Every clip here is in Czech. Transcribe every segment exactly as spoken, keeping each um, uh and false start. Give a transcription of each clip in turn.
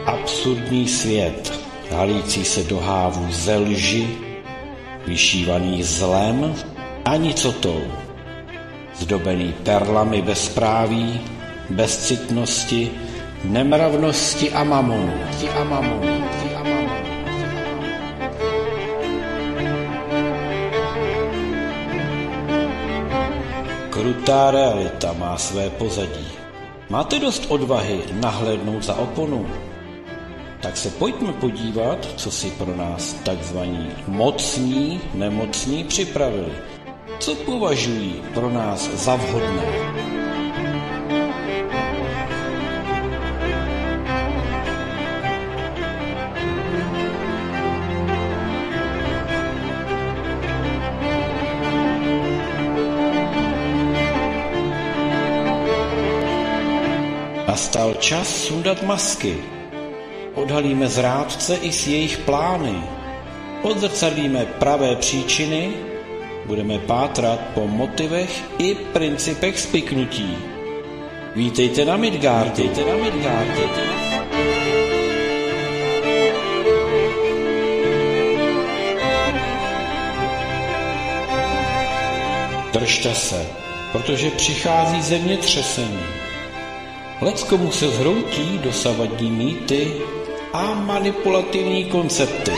absurdní svět, halící se do hávů ze lži, vyšívaný zlem a nicotou, zdobený perlami bezpráví, bezcitnosti, nemravnosti a mamonu. A mamonu. A mamonu. Krutá realita má své pozadí. Máte dost odvahy nahlédnout za oponu? Tak se pojďme podívat, co si pro nás takzvaní mocní, nemocní připravili. Co považují pro nás za vhodné? Nastal čas sundat masky. Odhalíme zrádce i s jejich plány. Odzrcadlíme pravé příčiny. Budeme pátrat po motivech i principech spiknutí. Vítejte na Midgardu. Vítejte na Midgardu. Držte se, protože přichází zemětřesení. Leckomu se zhroutí dosavadní mýty a manipulativní koncepty.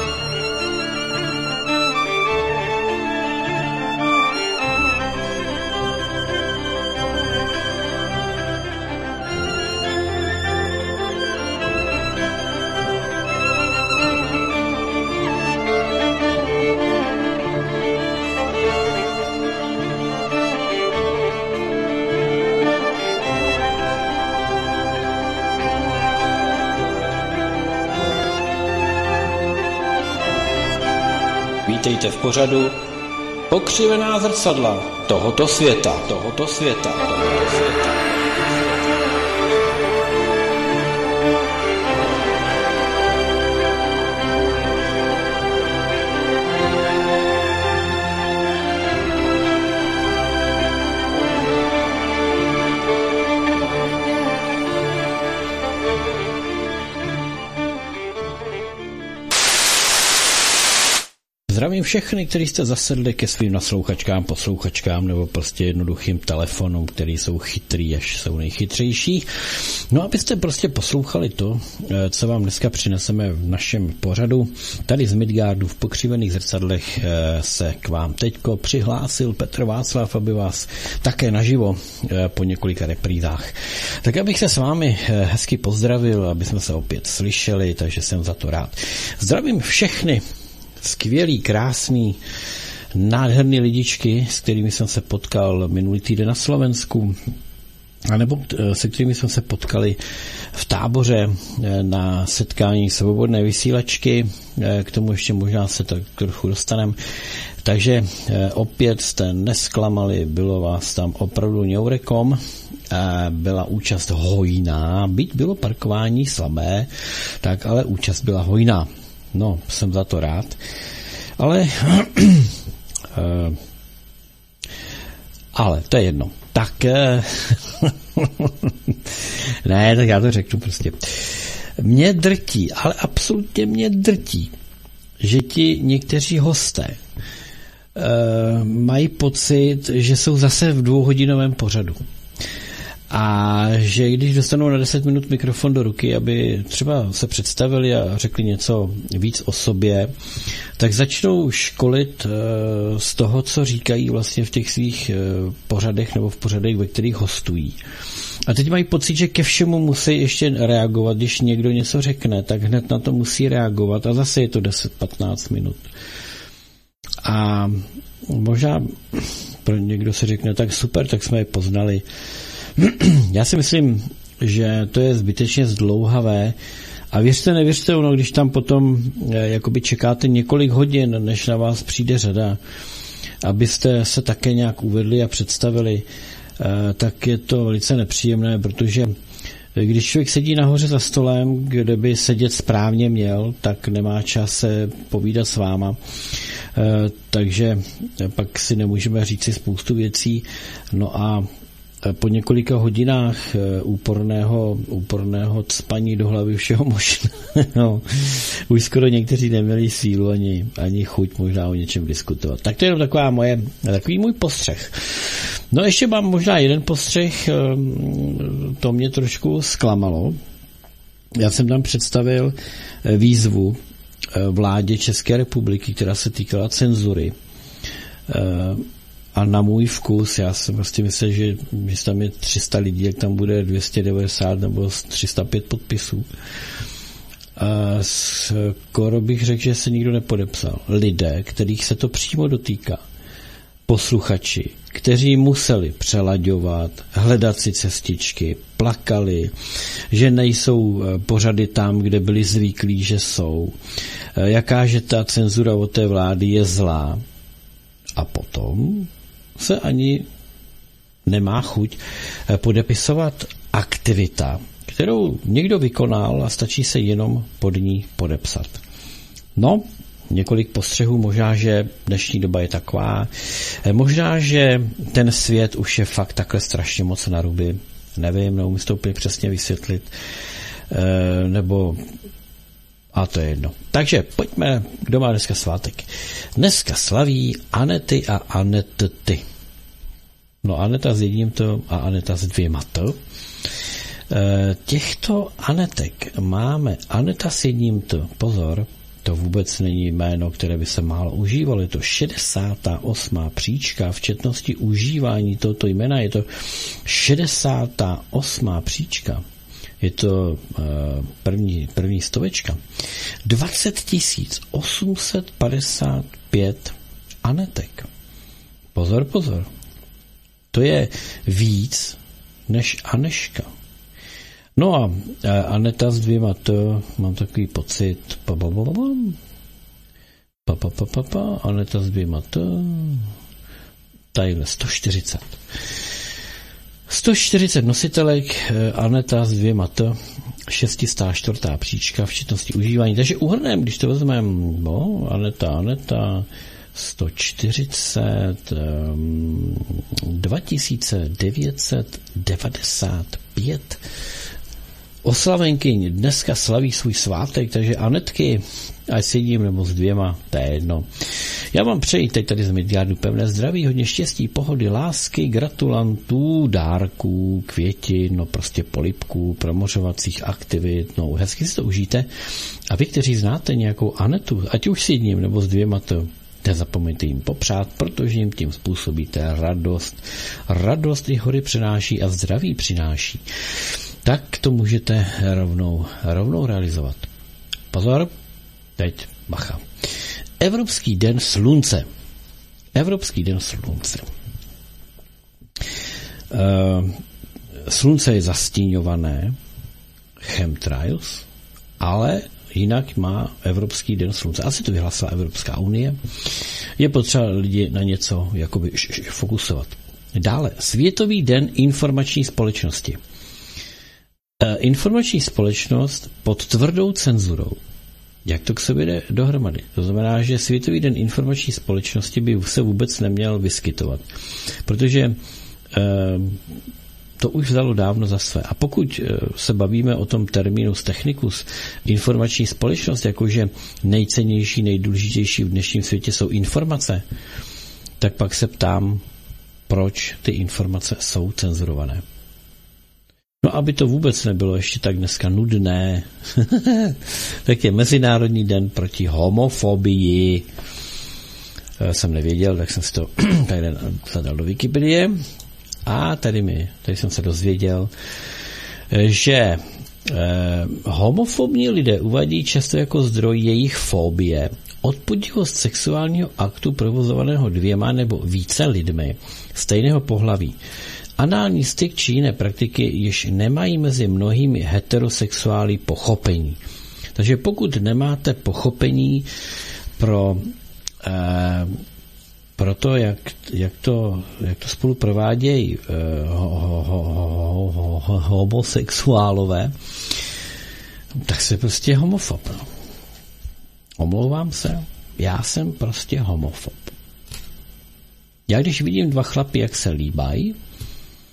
Vítejte v pořadu Pokřivená zrcadla tohoto světa, tohoto světa, tohoto světa. Zdravím všechny, kteří jste zasedli ke svým naslouchačkám, poslouchačkám nebo prostě jednoduchým telefonům, který jsou chytrý, až jsou nejchytřejší. No, abyste prostě poslouchali to, co vám dneska přineseme v našem pořadu. Tady z Midgardu v Pokřivených zrcadlech se k vám teďko přihlásil Petr Václav, aby vás také naživo po několika reprízách. Tak abych se s vámi hezky pozdravil, aby jsme se opět slyšeli, takže jsem za to rád. Zdravím všechny skvělý, krásný, nádherný lidičky, s kterými jsem se potkal minulý týden na Slovensku, anebo se kterými jsme se potkali v Táboře na setkání svobodné vysílačky, k tomu ještě možná se tak trochu dostaneme. Takže opět jste nesklamali, bylo vás tam opravdu ňourekom, byla účast hojná, byť bylo parkování slabé, tak ale účast byla hojná. No, jsem za to rád. Ale ale to je jedno. Tak ne, tak já to řeknu prostě. Mě drtí, ale absolutně mě drtí, že ti někteří hosté mají pocit, že jsou zase v dvouhodinovém pořadu. A že když dostanou na deset minut mikrofon do ruky, aby třeba se představili a řekli něco víc o sobě, tak začnou školit z toho, co říkají vlastně v těch svých pořadech nebo v pořadech, ve kterých hostují. A teď mají pocit, že ke všemu musí ještě reagovat. Když někdo něco řekne, tak hned na to musí reagovat a zase je to deset patnáct minut. A možná pro někdo se řekne, tak super, tak jsme je poznali. Já si myslím, že to je zbytečně zdlouhavé a věřte, nevěřte, ono, když tam potom jakoby čekáte několik hodin, než na vás přijde řada, abyste se také nějak uvedli a představili, tak je to velice nepříjemné, protože když člověk sedí nahoře za stolem, kde by sedět správně měl, tak nemá čas se povídat s váma. Takže pak si nemůžeme říct si spoustu věcí. No a po několika hodinách úporného, úporného cpaní do hlavy všeho možného už skoro někteří neměli sílu ani, ani chuť možná o něčem diskutovat. Tak to je jenom taková moje, takový můj postřeh. No ještě mám možná jeden postřeh, to mě trošku zklamalo. Já jsem tam představil výzvu vládě České republiky, která se týkala cenzury. A na můj vkus, já jsem prostě myslel, že když tam je tři sta lidí, jak tam bude dvě stě devadesát nebo tři sta pět podpisů. A skoro bych řekl, že se nikdo nepodepsal. Lidé, kterých se to přímo dotýká. Posluchači, kteří museli přelaďovat, hledat si cestičky, plakali, že nejsou pořady tam, kde byli zvyklí, že jsou. Jaká, že ta cenzura od té vlády je zlá. A potom se ani nemá chuť podepisovat aktivita, kterou někdo vykonal a stačí se jenom pod ní podepsat. No, několik postřehů, možná, že dnešní doba je taková, možná, že ten svět už je fakt takhle strašně moc na ruby, nevím, neumím to úplně přesně vysvětlit, nebo a to je jedno. Takže pojďme, kdo má dneska svátek. Dneska slaví Anety a Anety. No Aneta s jedním to a Aneta s dvěma to. E, těchto Anetek máme Aneta s jedním to. Pozor, to vůbec není jméno, které by se málo užívalo. Je to šedesátá osmá příčka v četnosti užívání tohoto jména. Je to šedesátá osmá příčka. Je to uh, první, první stovečka. dvacet tisíc osm set padesát pět Anetek. Pozor, pozor. To je víc než Aneška. No a uh, Aneta s dvěma to, mám takový pocit, pa, pa, pa, pa, pa, pa, pa, pa, pa, Aneta s dvěma to, tadyhle sto čtyřicet. sto čtyřicet nositelek, Aneta s dvěma to, šest set čtyři příčka v četnosti užívání. Takže uhrnem, když to vezmeme, no, Aneta, Aneta, sto čtyřicet, um, dva tisíce devět set devadesát pět oslavenkyň dneska slaví svůj svátek, takže Anetky, ať s jedním nebo s dvěma, to je jedno. Já vám přeji teď tady z Midgardu pevné zdraví, hodně štěstí, pohody, lásky, gratulantů, dárků, květin, no prostě polibků, promořovacích aktivit, no hezky si to užijte. A vy, kteří znáte nějakou Anetu, ať už s jedním nebo s dvěma, to nezapomeňte jim popřát, protože jim tím způsobíte radost. Radost i hory přináší a zdraví přináší. Tak to můžete rovnou, rovnou realizovat. Pozor, teď bacha. Evropský den slunce. Evropský den slunce. Uh, slunce je zastíňované chemtrails, ale jinak má Evropský den slunce. Asi to vyhlásila Evropská unie. Je potřeba lidi na něco jakoby fokusovat. Dále, Světový den informační společnosti. Informační společnost pod tvrdou cenzurou. Jak to k sobě jde dohromady? To znamená, že Světový den informační společnosti by se vůbec neměl vyskytovat. Protože e, to už vzalo dávno za své. A pokud se bavíme o tom terminus technicus, informační společnost, jakože nejcennější, nejdůležitější v dnešním světě jsou informace, tak pak se ptám, proč ty informace jsou cenzurované. No, aby to vůbec nebylo ještě tak dneska nudné, tak je Mezinárodní den proti homofobii. Jsem nevěděl, tak jsem si to tady zadal do Wikipedie a tady mi, tady jsem se dozvěděl, že eh, homofobní lidé uvádí často jako zdroj jejich fobie odpudivost sexuálního aktu provozovaného dvěma nebo více lidmi stejného pohlaví. Anální styk či jiné praktiky již nemají mezi mnohými heterosexuály pochopení. Takže pokud nemáte pochopení pro, eh, pro to, jak, jak, to, jak to spolu provádějí eh, ho, ho, ho, ho, ho, ho, homosexuálové, tak se prostě homofob. No. Omlouvám se, já jsem prostě homofob. Já když vidím dva chlapy, jak se líbají,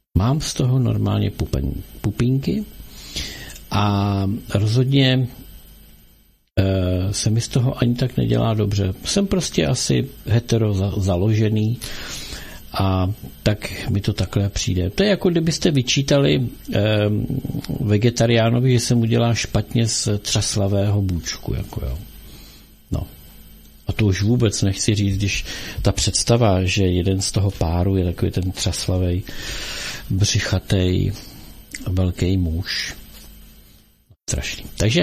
Mám z toho normálně pupen, pupínky a rozhodně e, se mi z toho ani tak nedělá dobře. Jsem prostě asi hetero za, založený a tak mi to takhle přijde. To je jako kdybyste vyčítali e, vegetariánovi, že se mu dělá špatně z třaslavého bůčku. Jako jo. No. A to už vůbec nechci říct, když ta představa, že jeden z toho páru je takový ten třaslavej, břichatej, velký muž. Strašný. Takže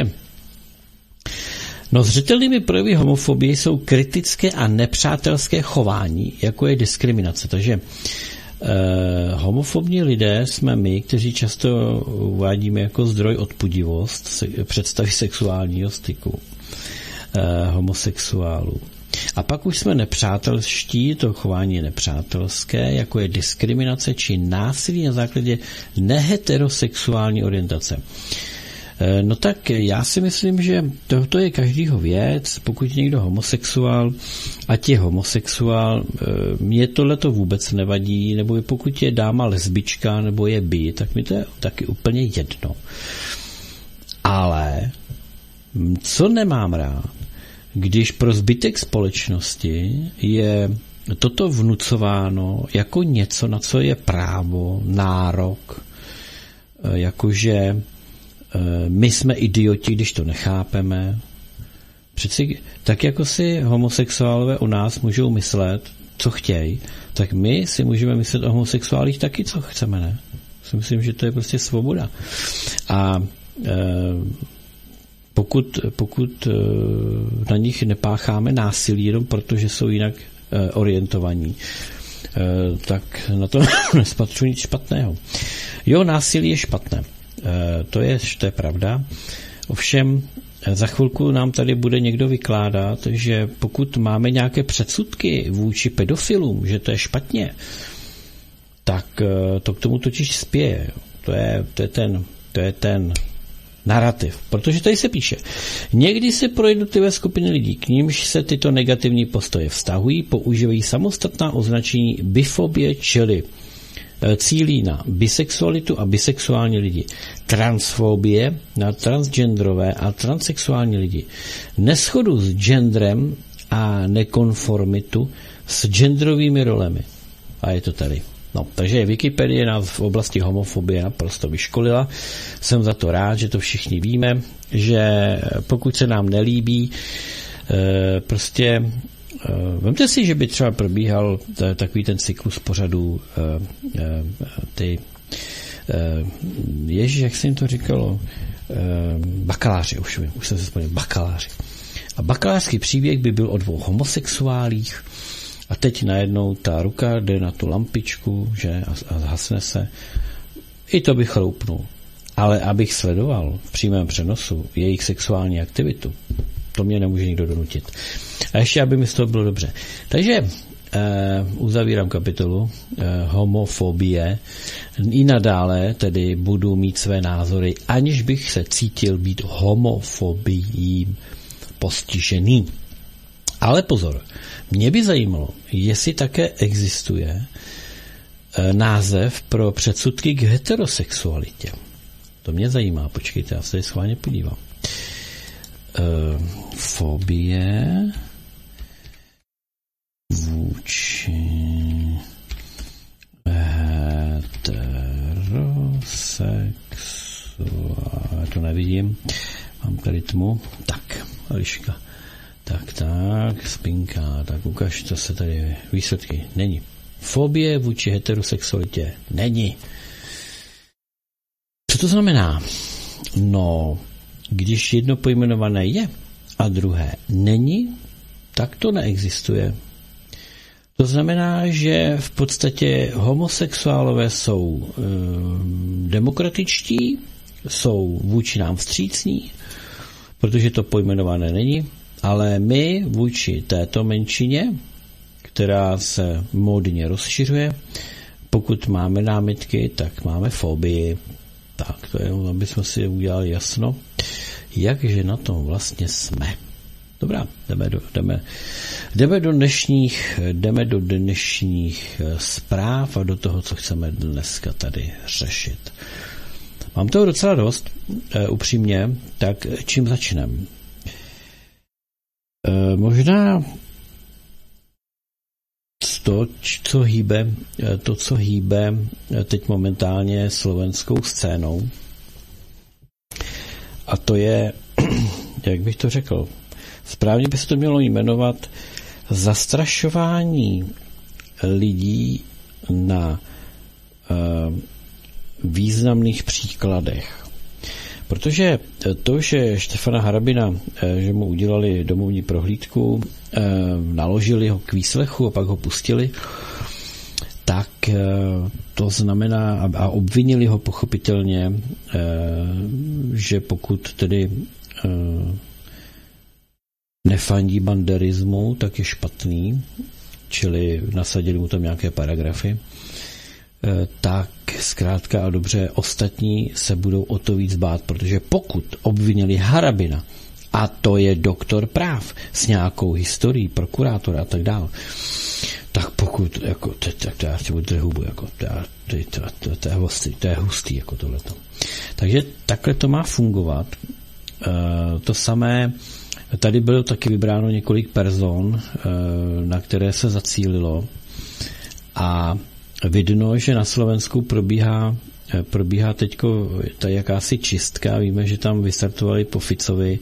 no zřetelnými projevy homofobie jsou kritické a nepřátelské chování, jako je diskriminace. Takže eh, homofobní lidé jsme my, kteří často uvádíme jako zdroj odpudivost se, představy sexuálního styku eh, homosexuálů. A pak už jsme nepřátelští, to chování je nepřátelské, jako je diskriminace či násilí na základě neheterosexuální orientace. No tak já si myslím, že tohle je každýho věc, pokud je někdo homosexuál, ať je homosexuál, mně tohleto vůbec nevadí, nebo pokud je dáma lesbička, nebo je bi, tak mi to je taky úplně jedno. Ale co nemám rád, když pro zbytek společnosti je toto vnucováno jako něco, na co je právo, nárok, jakože my jsme idioti, když to nechápeme. Přeci tak jako si homosexuálové o nás můžou myslet, co chtějí, tak my si můžeme myslet o homosexuálích taky, co chceme, ne? Si myslím, že to je prostě svoboda. A e, pokud, pokud e, na nich nepácháme násilí jenom proto, že jsou jinak e, orientovaní, e, tak na to nespatřu nic špatného. Jo, násilí je špatné. To je, to je pravda. Ovšem za chvilku nám tady bude někdo vykládat, že pokud máme nějaké předsudky vůči pedofilům, že to je špatně, tak to k tomu totiž spěje. To je, to je ten, to je ten narrativ. Protože tady se píše, někdy se pro jednotlivé skupiny lidí, k nímž se tyto negativní postoje vztahují, používají samostatná označení bifobie, čili cílí na bisexualitu a bisexuální lidi. Transfobie na transgenderové a transsexuální lidi. Neschodu s genderem a nekonformitu s genderovými rolemi. A je to tady. No, takže Wikipedie nás v oblasti homofobie naprosto vyškolila. Jsem za to rád, že to všichni víme, že pokud se nám nelíbí, prostě vemte si, že by třeba probíhal takový ten cyklus pořadů ty ježiš, jak se jim to říkalo, bakaláři, už vím, už jsem se vzpomněl, bakaláři. A bakalářský příběh by byl o dvou homosexuálích a teď najednou ta ruka jde na tu lampičku, že, a, a zhasne se. I to bych chloupnul. Ale abych sledoval v přímém přenosu jejich sexuální aktivitu, to mě nemůže nikdo donutit. A ještě, aby mi z toho bylo dobře. Takže eh, uzavírám kapitolu eh, homofobie. I nadále tedy budu mít své názory, aniž bych se cítil být homofobií postižený. Ale pozor, mě by zajímalo, jestli také existuje eh, název pro předsudky k heterosexualitě. To mě zajímá, počkejte, já se tady schválně podívám. Uh, fobie vůči heterosexuál. To nevidím. Mám tady tmu. Tak, liška. Tak, tak, spinka. Tak, ukaž, co se tady výsledky. Není. Fobie vůči heterosexualitě. Není. Co to znamená? No, když jedno pojmenované je a druhé není, tak to neexistuje. To znamená, že v podstatě homosexuálové jsou e, demokratičtí, jsou vůči nám vstřícní, protože to pojmenované není, ale my vůči této menšině, která se módně rozšiřuje, pokud máme námitky, tak máme fobii. Tak to je, aby jsme si udělali jasno, jakže na tom vlastně jsme. Dobrá, jdeme do, jdeme, jdeme do dnešních, jdeme do dnešních zpráv a do toho, co chceme dneska tady řešit. Mám toho docela dost, e, upřímně, tak čím začneme? E, možná to, co hýbe, to, co hýbe teď momentálně slovenskou scénou, a to je, jak bych to řekl, správně by se to mělo jmenovat zastrašování lidí na uh, významných příkladech. Protože to, že Štefana Harabina, že mu udělali domovní prohlídku, naložili ho k výslechu a pak ho pustili, tak to znamená, a obvinili ho pochopitelně, že pokud tedy nefandí banderismu, tak je špatný, čili nasadili mu tam nějaké paragrafy, tak zkrátka a dobře ostatní se budou o to víc bát, protože pokud obvinili Harabina, a to je doktor práv s nějakou historií, prokurátora a tak dále, tak pokud, jako, tak to já si budu hubu, jako, to, to, to, to, to, je hustý, to je hustý, jako tohleto. Takže takhle to má fungovat. E, to samé, tady bylo taky vybráno několik person, e, na které se zacílilo, a vidno, že na Slovensku probíhá, probíhá teďko ta jakási čistka. Víme, že tam vystartovali po Ficovi.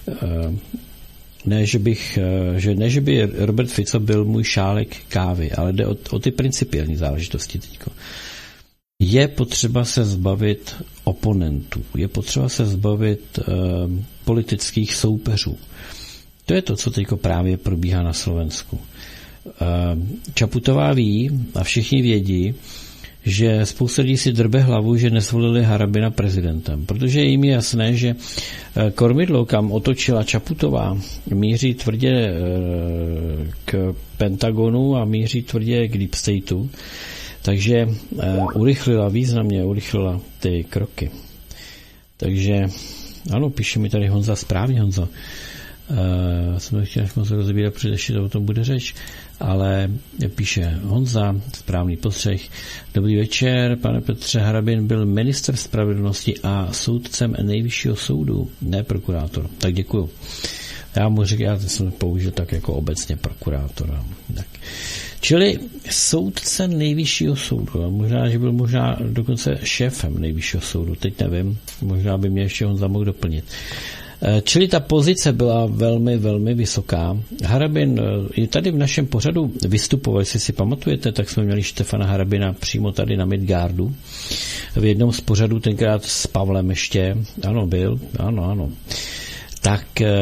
Ne, že bych, že ne, že by Robert Fico byl můj šálek kávy, ale jde o, o ty principiální záležitosti teďko. Je potřeba se zbavit oponentů, je potřeba se zbavit uh, politických soupeřů. To je to, co teďko právě probíhá na Slovensku. Čaputová ví a všichni vědí, že spousta lidí si drbe hlavu, že nezvolili Harabina prezidentem, protože jim je jasné, že kormidlo, kam otočila Čaputová, míří tvrdě k Pentagonu a míří tvrdě k Deep Stateu, takže urychlila, významně urychlila ty kroky. Takže ano, píše mi tady Honza, správně Honza. Uh, jsem to chtěl až moc rozebírat, protože ještě o tom bude řeč, ale píše Honza, správný postřeh. Dobrý večer, pane Petře, Harabin byl ministr spravedlnosti a soudcem nejvyššího soudu, ne prokurátor. Tak děkuju. Já mu říkám, já jsem použil tak jako obecně prokurátora. Tak. Čili soudce nejvyššího soudu, a možná, že byl možná dokonce šéfem nejvyššího soudu, teď nevím, možná by mě ještě Honza mohl doplnit. Čili ta pozice byla velmi, velmi vysoká. Harabin i tady v našem pořadu vystupoval, jestli si pamatujete, tak jsme měli Štefana Harabina přímo tady na Midgardu. V jednom z pořadů tenkrát s Pavlem ještě. Ano, byl. Ano, ano. Tak e, e,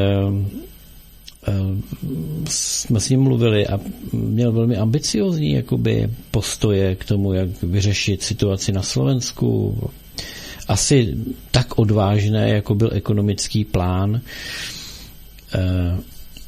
jsme s ním mluvili a měl velmi ambiciozní jakoby postoje k tomu, jak vyřešit situaci na Slovensku. Asi tak odvážné, jako byl ekonomický plán. E,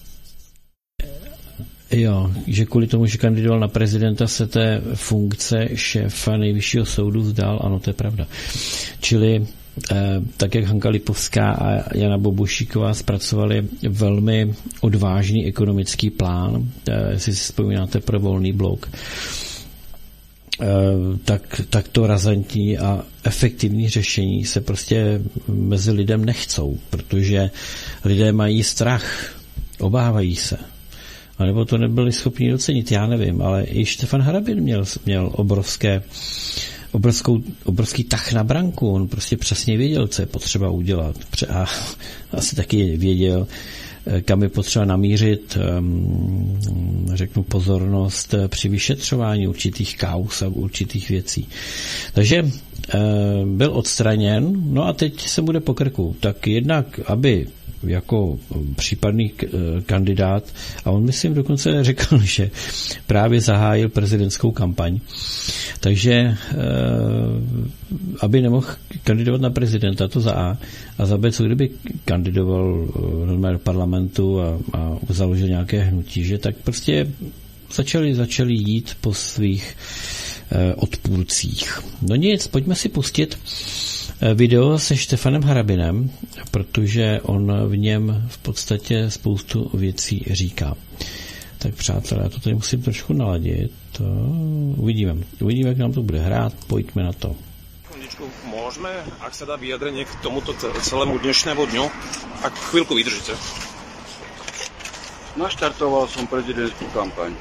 jo, že kvůli tomu, že kandidoval na prezidenta, se té funkce šéfa nejvyššího soudu vzdal. Ano, to je pravda. Čili e, tak, jak Hanka Lipovská a Jana Bobošíková zpracovali velmi odvážný ekonomický plán, e, jestli si vzpomínáte pro Volný blok, tak, tak to razantní a efektivní řešení se prostě mezi lidem nechcou, protože lidé mají strach, obávají se. A nebo to nebyli schopni docenit, já nevím, ale i Štefan Harabin měl, měl obrovské, obrovskou, obrovský tah na branku, on prostě přesně věděl, co je potřeba udělat. A asi taky věděl, kam je potřeba namířit, řeknu, pozornost při vyšetřování určitých kauz a určitých věcí. Takže byl odstraněn, no a teď se bude po krku. Tak jednak, aby jako případný kandidát, a on myslím dokonce řekl, že právě zahájil prezidentskou kampaň, takže aby nemohl kandidovat na prezidenta, to za A, a za B, co kdyby kandidoval do parlamentu a, a založil nějaké hnutí, že tak prostě začali, začali jít po svých odpůrcích. No nic, pojďme si pustit video se Štefanem Harabinem, protože on v něm v podstatě spoustu věcí říká. Tak přátelé, já to tady musím trošku naladit. To uvidíme. Uvidíme, jak nám to bude hrát. Pojďme na to. Môžeme, ak sa dá vyjadrenie k tomuto celému dnešnému dňu, ak chvíľku vydržíte. Naštartoval som prezidentskú kampaň.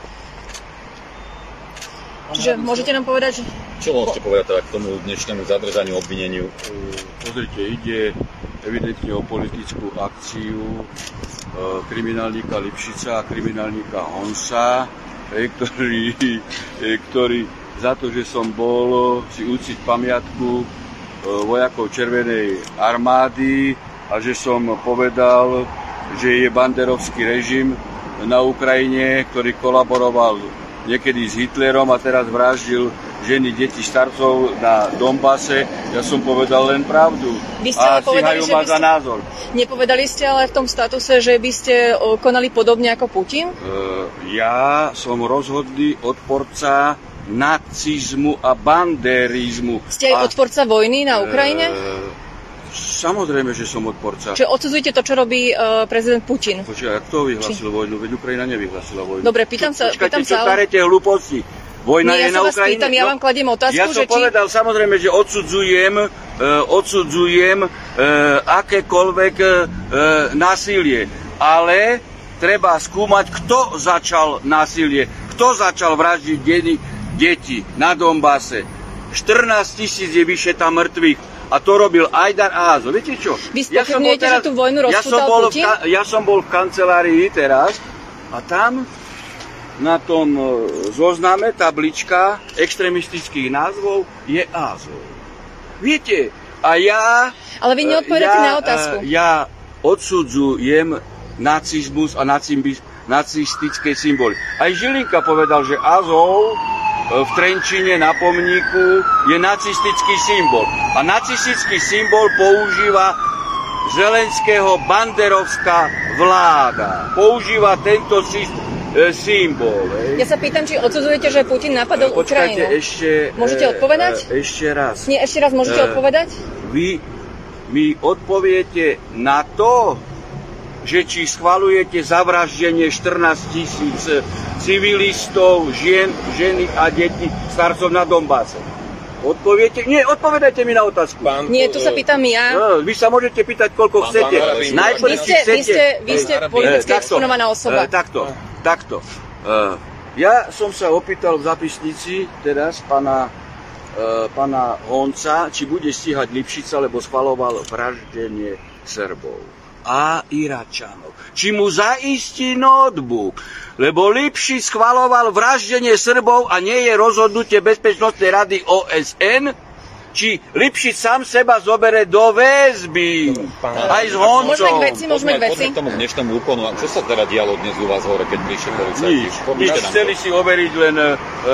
Čiže môžete nám povedať, že... Čo môžete povedať teda k tomu dnešnému zadržaniu, obvineniu? Pozrite, ide evidentne o politickú akciu kriminálnika Lipšica a kriminálnika Honsa, ktorý, ktorý za to, že som bol si uctiť pamiatku vojakov Červenej armády a že som povedal, že je banderovský režim na Ukrajine, ktorý kolaboroval niekedy s Hitlerom a teraz vraždil ženy, deti, starcov na Donbase. Ja som povedal len pravdu. Vy ste a povedali, stíhajú že ma by za ste... názor. Nepovedali ste ale v tom statuse, že by ste konali podobne ako Putin? Uh, ja som rozhodný odporca nacizmu a banderizmu. Ste aj a, odporca vojny na Ukrajine? Uh, samozrejme, že som odporca. Čiže odsudzujete to, čo robí uh, prezident Putin? Počkaj, kto vyhlásil Či... vojnu? Veď Ukrajina nevyhlásila vojnu. Dobre, pýtam sa... Počkajte, pýtam čo sa, starete hlúposti? Vojna Nie, je ja na sa vás Ukrajine. pýtam, ja vám kladiem otázku, ja že som povedal, či... samozrejme, že odsudzujem, uh, odsudzujem uh, akékoľvek uh, násilie. Ale treba skúmať, kto začal násilie. Kto začal vraždiť deti, deti na Donbase. štrnásť tisíc je vyše tam mŕtvych. A to robil Ajdan Ázo. Viete čo? Vy spochybňujete, ja že tú vojnu rozputal ja som bol Putin? V, ja som bol v kancelárii teraz a tam na tom zozname tablička extrémistických názvov je Azov. Viete, a ja... Ale vy neodpovedáte ja, na otázku. Ja odsudzujem nacizmus a nacistické symboly. Aj Žilinka povedal, že Azov v Trenčine na pomníku je nacistický symbol. A nacistický symbol používa Zelenského banderovská vláda. Používa tento symbol. Ej. Ja sa pýtam, či odsudzujete, že Putin napadol Počkajte, Ukrajinu. ešte... Môžete odpovedať? Ešte raz. Nie, ešte raz môžete odpovedať? Vy mi odpoviete na to, že či schvaľujete zavraždenie štrnásť tisíc civilistov, žien, ženy a detí, starcov na Donbase. Odpoviete? Nie, odpovedajte mi na otázku. Pán, Nie, tu sa pýtam ja. No, vy sa môžete pýtať, koľko pán, chcete. Pán, Najprv vy si ste, chcete... vy ste, vy ste eh, politicky takto, exponovaná osoba. Eh, takto, takto. Uh, ja som sa opýtal v zapisnici teraz pána, uh, pána Honca, či bude stíhať Lipšica, lebo schvaľoval vraždenie Srbov a Iračanov. Či mu zaistí notebook, lebo Lipšic schvaľoval vraždenie Srbov a nie je rozhodnutie Bezpečnostnej rady ó es en, či Lipšic sám seba zobere do väzby. Aj s Honcom. Môžeme k veci, môžeme k veci. Poďme k tomu dnešnému úkonu. A čo sa teda dialo dnes u vás hore, keď prišli policajti? Nič, nič. Chceli si overiť len uh,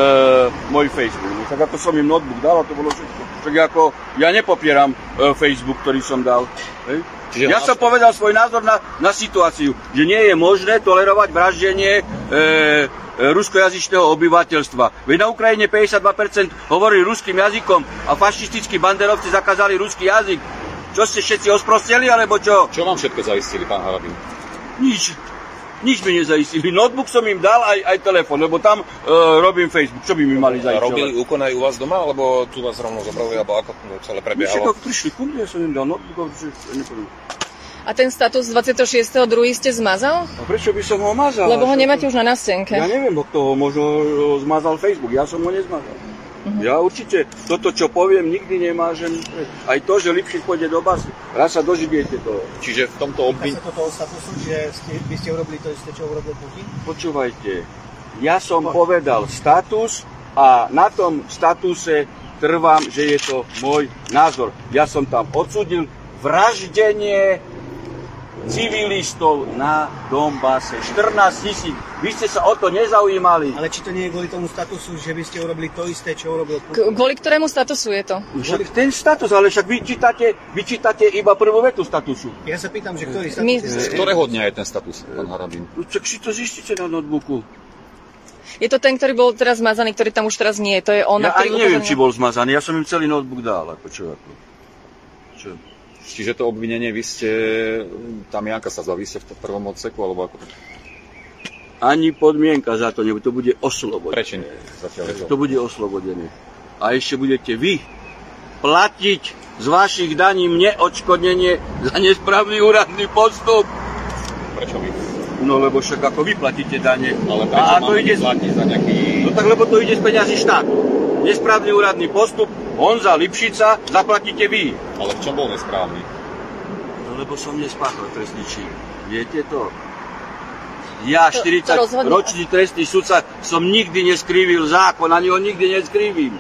môj Facebook. No, tak ako som im notebook dal, a to bolo všetko. Tak ako ja nepopieram uh, Facebook, ktorý som dal. Hej? Ja som povedal svoj názor na, na situáciu, že nie je možné tolerovať vraždenie e, e, ruskojazyčného obyvateľstva. Veď na Ukrajine päťdesiatdva percent hovorí ruským jazykom a fašistickí banderovci zakázali ruský jazyk. Čo ste všetci osprosteli, alebo čo? Čo vám všetko zaistili, pán Harabin? Nič. Nič mi nezaistili. Notebook som im dal, aj, aj telefón, lebo tam e, robím Facebook. Čo by mi mali zaisťovať? Robili úkon aj u vás doma, alebo tu vás rovno zobrali, alebo ako to celé prebiehalo? Všetko prišli ku mne, ja som im dal notebook, nepoviem. A ten status dvadsiateho šiesteho druhého ste zmazal? A prečo by som ho mazal? Lebo ho nemáte už na nástenke. Ja neviem, kto ho možno zmazal Facebook, ja som ho nezmazal. Uh-huh. Ja určite toto, čo poviem, nikdy nemážem. Aj to, že Lipšic pôjde do basy. Raz sa dožijete toho. Čiže v tomto obvin... Týka sa toto statusu, že ste, by ste urobili to isté, čo urobil Putin? Počúvajte, ja som povedal status a na tom statuse trvám, že je to môj názor. Ja som tam odsúdil vraždenie civilistov na Donbase. štrnásť tisíc. Vy ste sa o to nezaujímali. Ale či to nie je kvôli tomu statusu, že by ste urobili to isté, čo urobil Putin? K- kvôli ktorému statusu je to? Však ten status, ale však vy čítate, vy čítate iba prvú vetu statusu. Ja sa pýtam, že ktorý status? My... Z ktorého dňa je ten status, pán Harabin? Tak si to zistíte na notebooku. Je to ten, ktorý bol teraz zmazaný, ktorý tam už teraz nie je. To je on, Ja na ktorý ani neviem, upozornil. či bol zmazaný. Ja som im celý notebook dal. Ako čo, ako. Čo? Čiže to obvinenie, vy ste, tam Janka sa zbaví, ste v prvom odseku, alebo ako to? Ani podmienka za to, nebo to bude oslobodené. Prečo nie? Zatiaľ je to. To bude oslobodené. A ešte budete vy platiť z vašich daní mne odškodnenie za nesprávny úradný postup. Prečo vy? No lebo však ako vy platíte dane. Ale prečo a mám to ide platiť za nejaký... No tak lebo to ide z peňazí štátu. Nesprávny úradný postup, Honza Lipšica, zaplatíte vy. Ale v čom bol nesprávny? No lebo som nespáchal trestný čin. Viete to? Ja, štyridsaťročný trestný sudca, som nikdy neskrívil zákon, ani ho nikdy neskrívim.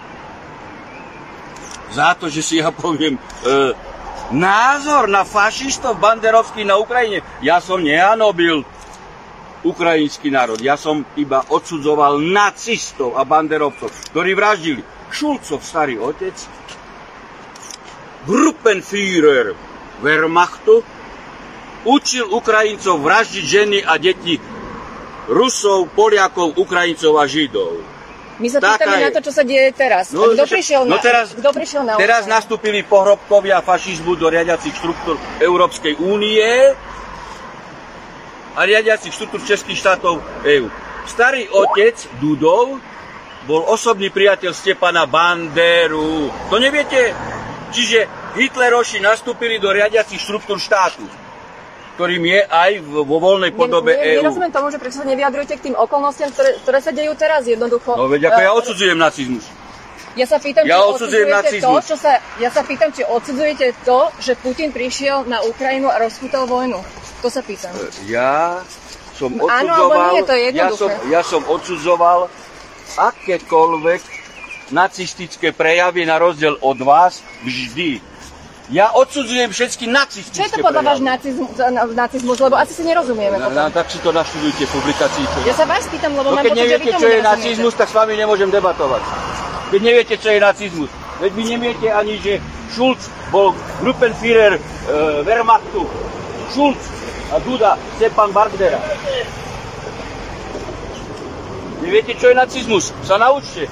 Za to, že si ja poviem e, názor na fašistov banderovských na Ukrajine. Ja som nehanobil ukrajinský národ. Ja som iba odsudzoval nacistov a banderovcov, ktorí vraždili. Šulcov, starý otec, Gruppenführer Wehrmachtu, učil Ukrajincov vraždiť ženy a deti, Rusov, Poliakov, Ukrajincov a Židov. My sa pýtame na to, čo sa deje teraz. No, kto, prišiel no na, teraz, kto prišiel na Teraz nastúpili pohrobkovia fašizmu do riadiacich štruktúr Európskej únie a riadiacich štruktúr českých štátov EÚ. Starý otec Dudov bol osobný priateľ Stepana Banderu. To neviete? Čiže Hitleroši nastúpili do riadiacich štruktúr štátu, ktorým je aj vo voľnej podobe EÚ. Nerozumiem tomu, že prečo sa nevyjadrujete k tým okolnostiam, ktoré, ktoré sa dejú teraz jednoducho. No veď ako ja odsudzujem nacizmus. Ja sa pýtam, ja či odsudzujem odsudzujete to, nacizmus. čo sa, ja sa pýtam, či odsudzujete to, že Putin prišiel na Ukrajinu a rozputal vojnu. To sa pýtam. Ja som odsudzoval, Áno, alebo nie, to je ja jednoduché. som, ja som odsudzoval akékoľvek nacistické prejavy na rozdiel od vás vždy. Ja odsudzujem všetky nacistické Čo je to podľa váš prejavy. nacizmus, nacizmus, lebo asi si nerozumieme Na, potom. na, tak si to naštudujte v publikácii. Čo... Ja sa vás pýtam, lebo No mám keď pocit, že vy neviete, tomu čo je nerozumiete. nacizmus, tak s vami nemôžem debatovať. Keď neviete, čo je nacizmus. Veď vy neviete ani, že Schulz bol Gruppenführer e, Wehrmachtu. Schulz a Duda Stepan Bandera. Neviete, čo je nacizmus? Sa naučte.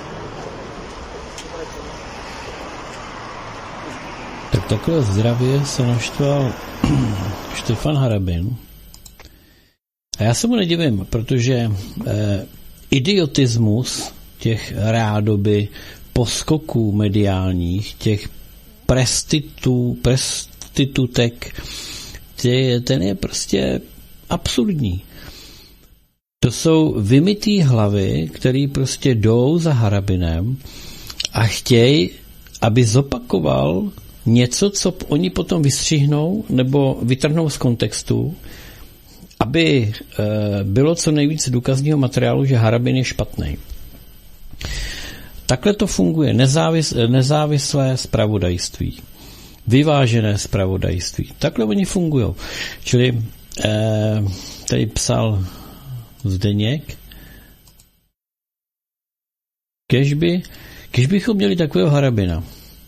Tak takhle zdravě se naštval Štefan Harabin. A já se mu nedivím, protože eh, idiotismus těch rádoby poskoků mediálních, těch prestitutů, prestitutek, tě, ten je prostě absurdní. To jsou vymytý hlavy, který prostě jdou za Harabinem a chtějí, aby zopakoval něco, co oni potom vystřihnou nebo vytrhnou z kontextu, aby e, bylo co nejvíce důkazního materiálu, že Harabin je špatný. Takhle to funguje. Nezávis, nezávislé zpravodajství. Vyvážené zpravodajství. Takhle oni fungují. Čili e, tady psal Zdeněk, kežby, kež bychom měli takového Harabina.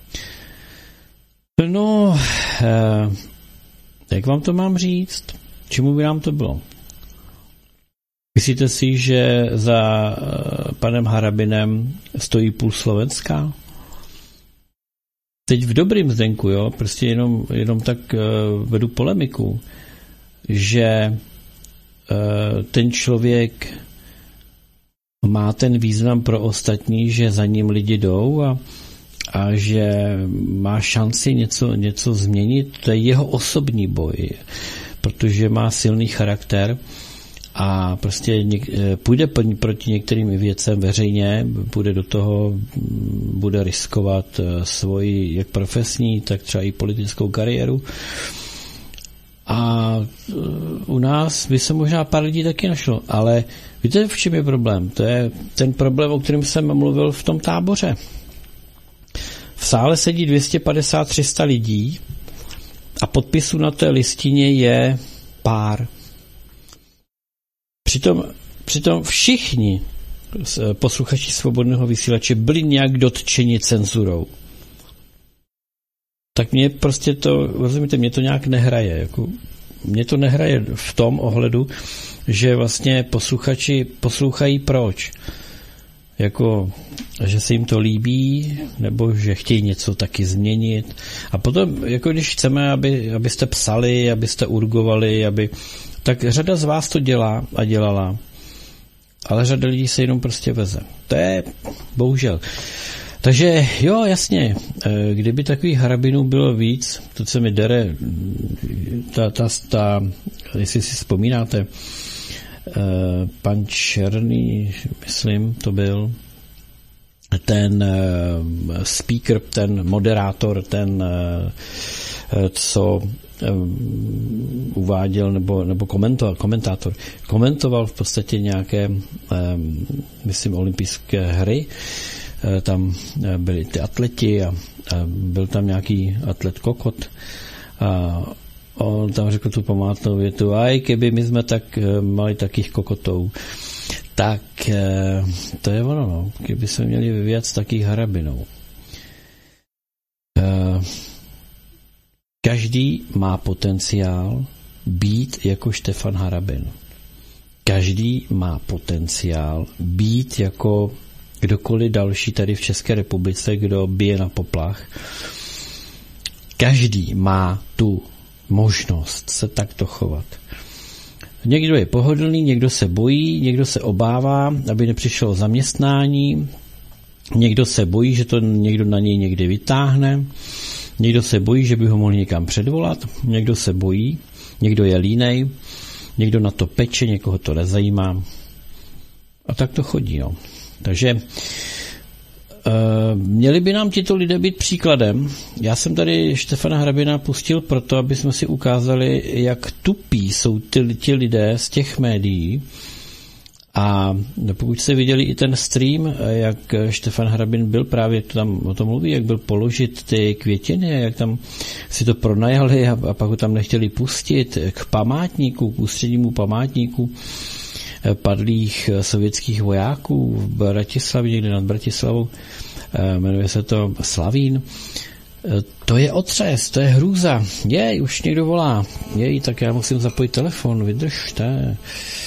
No, eh, jak vám to mám říct? Čemu by nám to bylo? Myslíte si, že za eh, panem Harabinem stojí půl Slovenska? Teď v dobrým Zdenku, jo, prostě jenom, jenom tak eh, vedu polemiku, že eh, ten člověk má ten význam pro ostatní, že za ním lidi jdou a a že má šanci něco, něco změnit, to je jeho osobní boj, protože má silný charakter a prostě něk, půjde proti některým věcem veřejně, půjde do toho, bude riskovat svoji jak profesní, tak třeba i politickou kariéru. A u nás by se možná pár lidí taky našlo, ale víte, v čem je problém? To je ten problém, o kterém jsem mluvil v tom táboře. V sále sedí dvě stě padesát až tři sta lidí a podpisů na té listině je pár. Přitom, přitom všichni posluchači Svobodného vysílače byli nějak dotčeni cenzurou. Tak mě prostě to, rozumíte, mě to nějak nehraje. Jako, mě to nehraje v tom ohledu, že vlastně posluchači poslouchají proč. jako, že se jim to líbí, nebo že chtějí něco taky změnit. A potom, jako když chceme, aby, abyste psali, abyste urgovali, aby, tak řada z vás to dělá a dělala, ale řada lidí se jenom prostě veze. To je bohužel. Takže jo, jasně, kdyby takových harabinů bylo víc, to se mi dere, ta, ta, ta jestli si vzpomínáte, pan Černý, myslím, to byl ten speaker, ten moderátor, ten, co uváděl, nebo, nebo komentoval, komentátor, komentoval v podstatě nějaké, myslím, olympijské hry. Tam byli ty atleti a, a byl tam nějaký atlet Kokot a on tam řekl tu památnou větu, aj keby my jsme tak mali takých kokotů, tak to je ono, no, kdyby jsme měli vyvíjat takých harabinou. Každý má potenciál být jako Štefan Harabin. Každý má potenciál být jako kdokoliv další tady v České republice, kdo bije na poplach. Každý má tu možnost se takto chovat. Někdo je pohodlný, někdo se bojí, někdo se obává, aby nepřišlo zaměstnání, někdo se bojí, že to někdo na něj někdy vytáhne, někdo se bojí, že by ho mohl někam předvolat, někdo se bojí, někdo je línej, někdo na to peče, někoho to nezajímá. A tak to chodí, jo. Takže Uh, měli by nám tito lidé být příkladem. Já jsem tady Štefana Harabina pustil proto, aby jsme si ukázali, jak tupí jsou ty, ty lidé z těch médií. A pokud jste viděli i ten stream, jak Štefan Harabin byl právě, jak to tam o tom mluví, jak byl položit ty květiny, jak tam si to pronajali a, a pak ho tam nechtěli pustit k památníku, k ústřednímu památníku padlých sovětských vojáků v Bratislavě, někde nad Bratislavou, jmenuje se to Slavín. To je otřes, to je hrůza. Jej, už někdo volá. Jej, tak já musím zapojit telefon, vydržte.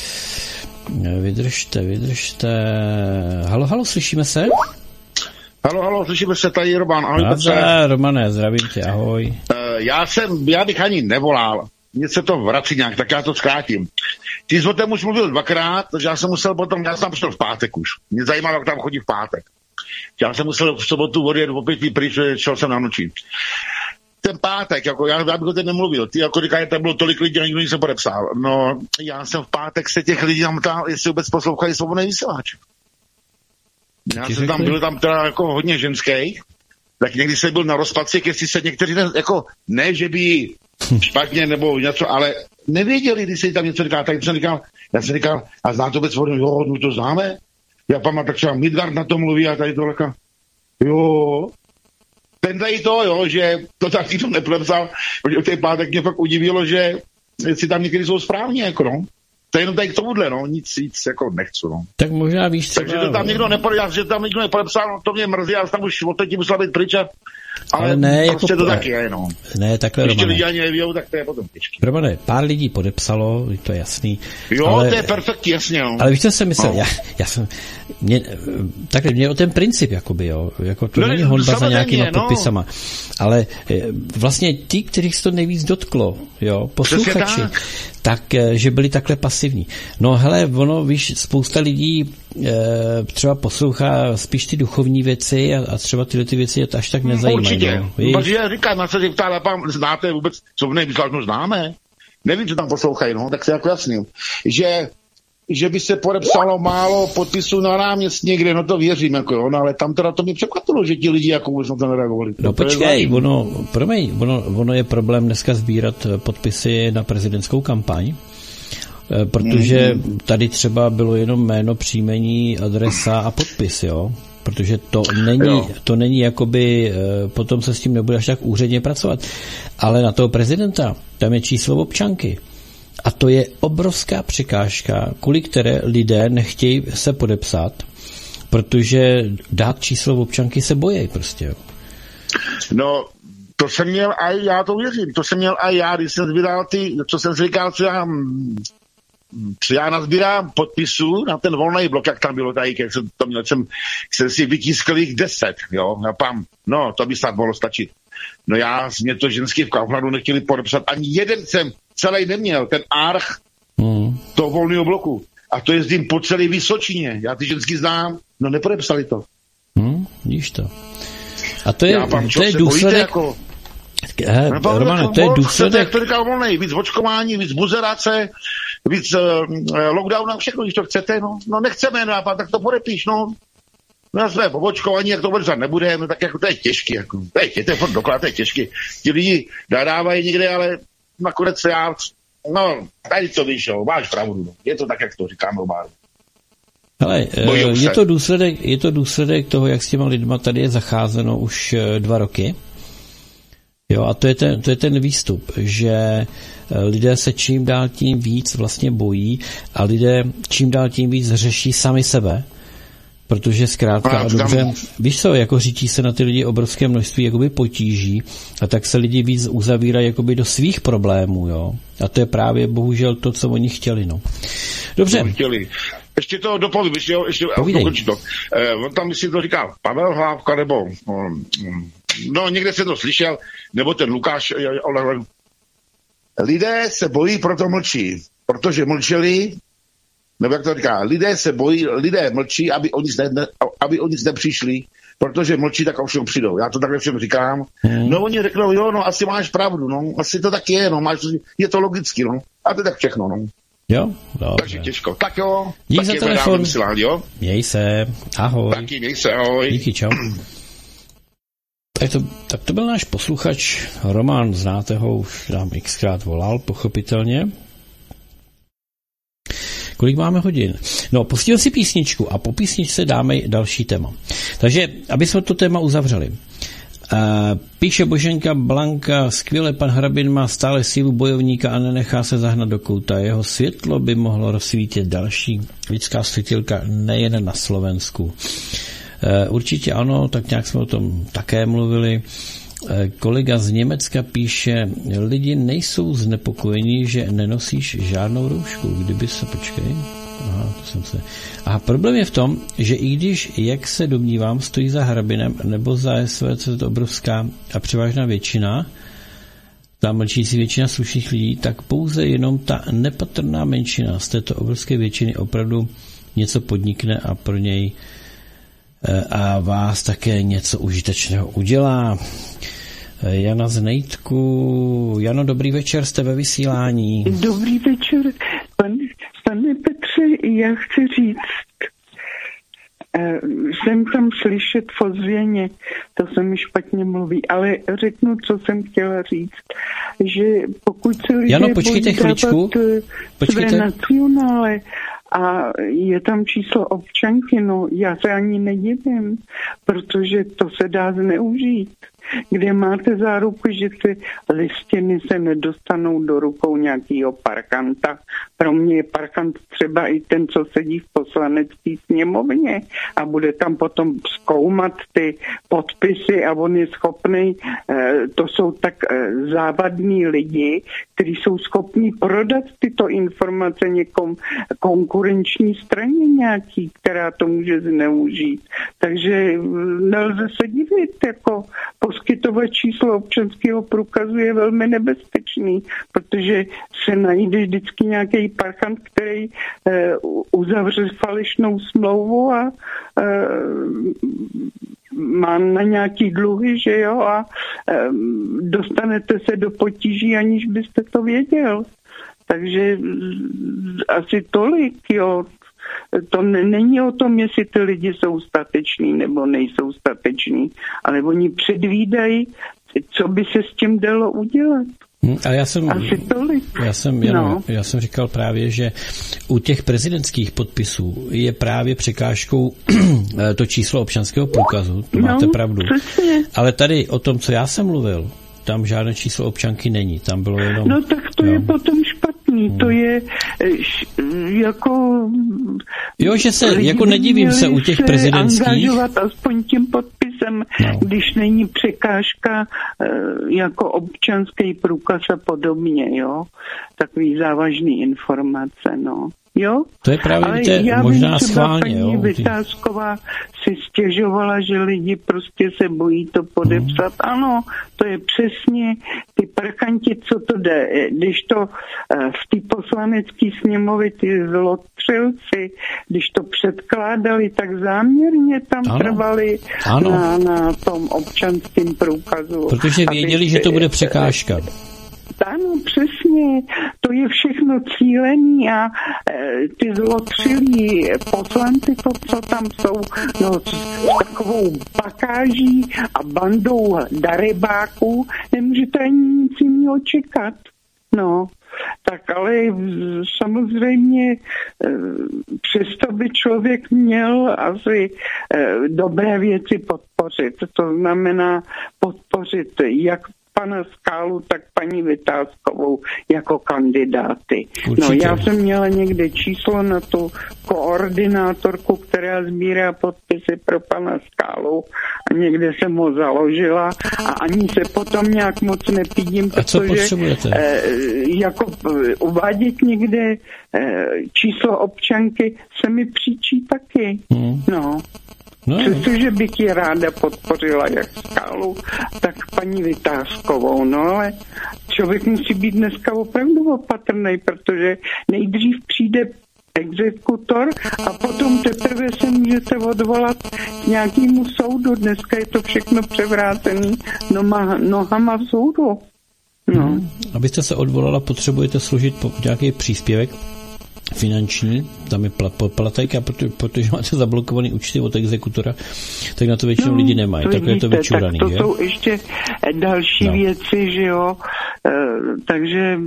Vydržte, vydržte. Halo, halo, slyšíme se? Halo, halo, slyšíme se, tady Roman. Ahoj, Petře. Romane, zdravím tě, ahoj. Já jsem, já bych ani nevolal. Mně se to vrací nějak, tak já to zkrátím. Ty jsi o tom už mluvil dvakrát, takže já jsem musel potom, já jsem tam přišel v pátek už. Mě zajímalo, jak tam chodí v pátek. Já jsem musel v sobotu odjet opět pryč, šel jsem na noči. Ten pátek, jako já, já bych o tom nemluvil. Ty jako říkají, tam bylo tolik lidí a nikdo nic nepodepsal. No, já jsem v pátek se těch lidí tam ptal, jestli vůbec poslouchají Svobodný vysílač. Já jsem tam byl tam teda jako hodně ženských, tak někdy jsem byl na rozpadcích, jestli se někteří, jako ne, že by špatně nebo něco, ale nevěděli, když se tam něco říká, tak jsem říkal, já jsem říkal, a zná to vůbec Svobodný, jo, my to známe. Já pamatuju, třeba Midgard na to mluví a tady to říká, jo, ten tady to, jo, že to tak nikdo nepodepsal, protože v té pátek mě fakt udivilo, že si tam někdy jsou správně, jako no. To je jenom tady k tomuhle, no, nic, nic jako nechci, no. Tak možná víš třeba... Takže to tam nikdo nepodepsal, že tam nikdo nepodepsal, no, to mě mrzí, já tam už od teď musela být pryč, ale, ale ne, prostě jako... to taky je, no. Ne, takhle, Romane. Romane. Když lidi ani nevíjou, tak to je potom těžké. Romane, pár lidí podepsalo, to je jasný. Jo, ale... to je perfektní, jasně, no. Ale víš, co jsem myslel, no. já, já jsem... Mě, takhle, mě o ten princip, jakoby, jo, jako to no, není honba za nějakýma no. podpisama, ale vlastně ti, kterých se to nejvíc dotklo, jo, posluchači, tak. tak, že byli takhle pasivní. No hele, ono, víš, spousta lidí e, třeba poslouchá spíš ty duchovní věci a, a třeba tyhle ty věci až tak nezajímají. Určitě, no, protože já říkám, na co si ptá, znáte vůbec, co v nejvíc známe? Nevím, co tam poslouchají, no, tak se jako jasný, že že by se podepsalo málo podpisů na náměstí někde, no to věřím, jako jo, no, ale tam teda to mě překvapilo, že ti lidi jako už na to nereagovali. No to počkej, ono, promiň, ono, ono je problém dneska sbírat podpisy na prezidentskou kampaň, protože mm-hmm. tady třeba bylo jenom jméno, příjmení, adresa a podpis, jo, protože to není, to není jakoby, potom se s tím nebude až tak úředně pracovat, ale na toho prezidenta, tam je číslo občanky. A to je obrovská překážka, kvůli které lidé nechtějí se podepsat, protože dát číslo občanky se bojí prostě. Jo. No, to jsem měl a já to věřím, to jsem měl a já, když jsem vydal ty, co jsem říkal, co já co já nazbírám podpisů na ten volný blok, jak tam bylo tady, jak jsem to měl, jsem, jsem si vytiskl jich deset, jo, a pam, no, to by snad mohlo stačit. No já, mě to ženský v Kauflandu nechtěli podepsat, ani jeden jsem celý neměl, ten arch mm. toho volného bloku. A to jezdím po celé Vysočině, já ty ženský znám, no nepodepsali to. Hmm, víš to. A to je, já, pam, to je důsledek... Jako... He, no, Romane, jako to je moc, důsledek... Jak to říkal volnej, víc očkování, víc buzerace, víc uh, lockdown, všechno, když to chcete, no, no nechceme, no, a tak to podepíš, no. No já jsme po očkování, jak to odřad nebude, no tak jako to je těžký, jako, to je, to je furt doklad, to je těžký. Ti lidi nadávají někde, ale nakonec já, no, tady to víš, jo, máš pravdu, no. Je to tak, jak to říkám, Román. Hele, je to, důsledek, je to důsledek toho, jak s těma lidma tady je zacházeno už dva roky. Jo, a to je, ten, to je ten výstup, že lidé se čím dál tím víc vlastně bojí a lidé čím dál tím víc řeší sami sebe, protože zkrátka a dobře, víš co, jako řítí se na ty lidi obrovské množství jakoby potíží a tak se lidi víc uzavírají jakoby do svých problémů, jo. A to je právě bohužel to, co oni chtěli, no. Dobře. No, chtěli. Ještě to dopovím, ještě, ještě dokončí to. Eh, on tam, myslím, to říká Pavel Hlávka, nebo um, no, někde jsem to slyšel, nebo ten Lukáš, ale lidé se bojí, proto mlčí, protože mlčeli, nebo jak to říká, lidé se bojí, lidé mlčí, aby o nic, ne, aby o nic nepřišli, protože mlčí, tak ovšem přijdou. Já to takhle všem říkám. Hmm. No oni řeknou, jo, no asi máš pravdu, no, asi to tak je, no, máš, je to logicky, no, a to tak všechno, no. Jo, dobře. Takže těžko. Tak jo. Díky za telefon. Jo? Měj se. Ahoj. Taky měj se, ahoj. Díky, čau. Tak to, tak to byl náš posluchač Roman, znáte ho, už nám xkrát volal, pochopitelně. Kolik máme hodin? No, pustíme si písničku a po písničce dáme další téma. Takže, aby jsme to téma uzavřeli. Uh, píše Boženka Blanka, skvěle, pan Hrabin má stále sílu bojovníka a nenechá se zahnat do kouta. Jeho světlo by mohlo rozsvítit další lidská světilka nejen na Slovensku. Uh, určitě ano, tak nějak jsme o tom také mluvili. Uh, kolega z Německa píše, lidi nejsou znepokojení, že nenosíš žádnou roušku. Kdyby se, počkej... Aha, to jsem se... A problém je v tom, že i když, jak se domnívám, stojí za Hrabinem nebo za S V C, to obrovská a převážná většina, ta mlčící většina slušných lidí, tak pouze jenom ta nepatrná menšina z této obrovské většiny opravdu něco podnikne a pro něj a vás také něco užitečného udělá. Jana z Nejtku. Jano, dobrý večer, jste ve vysílání. Dobrý večer, pan, pane Petře, já chci říct, jsem tam slyšet v ozvěně, to se mi špatně mluví, ale řeknu, co jsem chtěla říct, že pokud se lidé Jano, počkejte chvíličku, počkejte. Své nacionále a je tam číslo občanky, no já se ani nedivím, protože to se dá zneužít. Kde máte záruku, že ty listiny se nedostanou do rukou nějakého parkanta. Pro mě je parkant třeba i ten, co sedí v poslanecké sněmovně a bude tam potom zkoumat ty podpisy a on je schopný, to jsou tak závadní lidi, kteří jsou schopni prodat tyto informace někom konkurenční straně nějaký, která to může zneužít. Takže nelze se divit, jako poskytovat číslo občanského průkazu je velmi nebezpečný, protože se najde vždycky nějaký parkant, který e, uzavře falešnou smlouvu a e, má na nějaký dluhy, že jo, a e, dostanete se do potíží, aniž byste to věděl. Takže asi tolik, jo. To není o tom, jestli ty lidi jsou stateční nebo nejsou stateční, ale oni předvídají, co by se s tím dalo udělat. Hmm, ale já jsem, Asi tolik. Já jsem, jenom, no. já jsem říkal právě, že u těch prezidentských podpisů je právě překážkou to číslo občanského průkazu, to no, máte pravdu. Přesně. Ale tady o tom, co já jsem mluvil, tam žádné číslo občanky není, tam bylo jenom... No tak to jo. je potom špatný, hmm. to je jako... Jo, že se, jako nedivím se u těch prezidentských... angažovat aspoň tím podpisem jsem, no. když není překážka jako občanský průkaz a podobně, jo. Takový závažný informace, no. Jo? To je právě, ale víte, já možná vím, schválně. Paní Jo, Vytázková si stěžovala, že lidi prostě se bojí to podepsat. Hmm. Ano, to je přesně ty prchanti, co to jde. Když to v té poslanecké sněmově ty zlotřilci, když to předkládali, tak záměrně tam ano. trvali ano. Na, na tom občanském průkazu. Protože věděli, aby, že to bude překážka. Ano, přesně. To je všechno cílení a e, ty zlotřilí poslanci, to, co tam jsou, no, s takovou bakáží a bandou darebáků, nemůžete ani nic jiného čekat. No, tak ale samozřejmě e, přesto by člověk měl asi e, dobré věci podpořit. To znamená podpořit jak pana Skálu, tak paní Vytázkovou jako kandidáty. Určitě. No já jsem měla někde číslo na tu koordinátorku, která sbírá podpisy pro pana Skálu a někde jsem ho založila a ani se potom nějak moc nepídím, protože eh, jako uvádět někde eh, číslo občanky se mi příčí taky. Hmm. No. No. Přestože bych ji ráda podpořila jak Skálu, tak paní Vytázkovou, no ale člověk musí být dneska opravdu opatrný, protože nejdřív přijde exekutor a potom teprve se můžete odvolat k nějakému soudu. Dneska je to všechno převrácený nohama, nohama v soudu. No. Hmm. Abyste se odvolala, potřebujete složit nějaký příspěvek finanční, tam je platajka, protože, protože máte zablokovaný účty od exekutora, tak na to většinou no, lidi nemají. To tak je to vyčuraný, tak to že? jsou ještě další no. věci, že jo. E, takže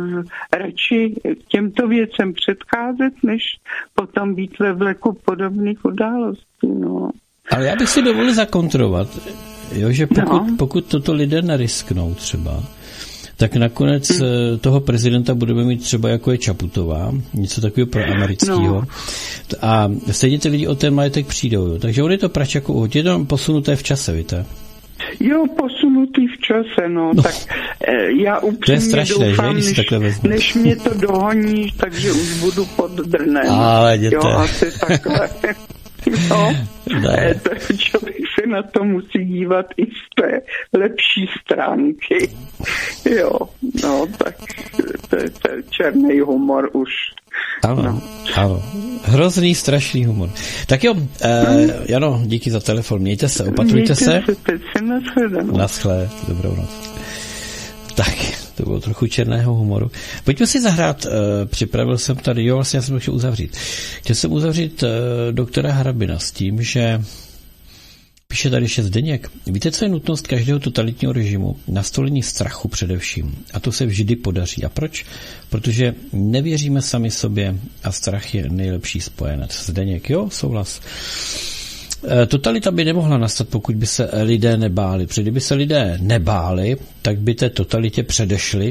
radši těmto věcem předcházet, než potom být ve vleku podobných událostí, no. Ale já bych si dovolil zakontrovat, jo, že pokud, no. pokud toto lidé nerisknou třeba, tak nakonec hmm. toho prezidenta budeme mít třeba jako je Čaputová, něco takového proamerického. No. A stejně ty lidi o ten majetek přijdou. Jo. Takže on je to prač jako uhodně, jenom posunuté v čase, víte? Jo, posunutý v čase, no. no. Tak e, já upřímně strašné, doufám, že, než, než mě to dohoní, takže už budu pod drnem. Ale jděte. Jo, asi takhle. No, ne. Člověk se na to musí dívat i z té lepší stránky. Jo, no, tak to je, to je černý humor už. Ano, no. ano. Hrozný, strašný humor. Tak jo, eh, Jano, díky za telefon. Mějte se, opatrujte Mějte se. se. Teď se nashledanou. Naschle, dobrou noc. Tak, to bylo trochu černého humoru. Pojďme si zahrát, uh, připravil jsem tady, jo, vlastně já jsem to chtěl uzavřít. Chtěl jsem uzavřít uh, doktora Harabina s tím, že píše tady ještě Zdeněk. Víte, co je nutnost každého totalitního režimu? Nastolení strachu především. A to se vždy podaří. A proč? Protože nevěříme sami sobě a strach je nejlepší spojenec. Zdeněk, jo, souhlas. Totalita by nemohla nastat, pokud by se lidé nebáli. Protože kdyby se lidé nebáli, tak by té totalitě předešli,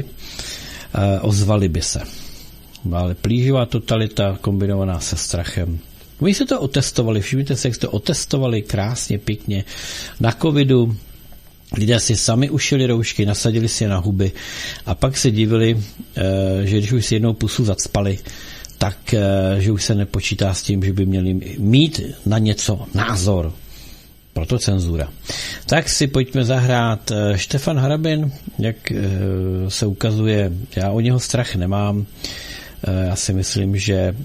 ozvali by se. Ale plíživá totalita kombinovaná se strachem. Oni se to otestovali, všimněte se, jak jste otestovali krásně, pěkně. Na covidu lidé si sami ušili roušky, nasadili si je na huby a pak se divili, že když už si jednou pusu zacpali, tak, že už se nepočítá s tím, že by měli mít na něco názor. Proto cenzura. Tak si pojďme zahrát Štefan Harabin, jak se ukazuje, já o něho strach nemám. Já si myslím, že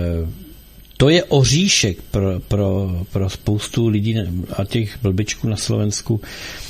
to je oříšek pro, pro, pro spoustu lidí a těch blbečků na Slovensku.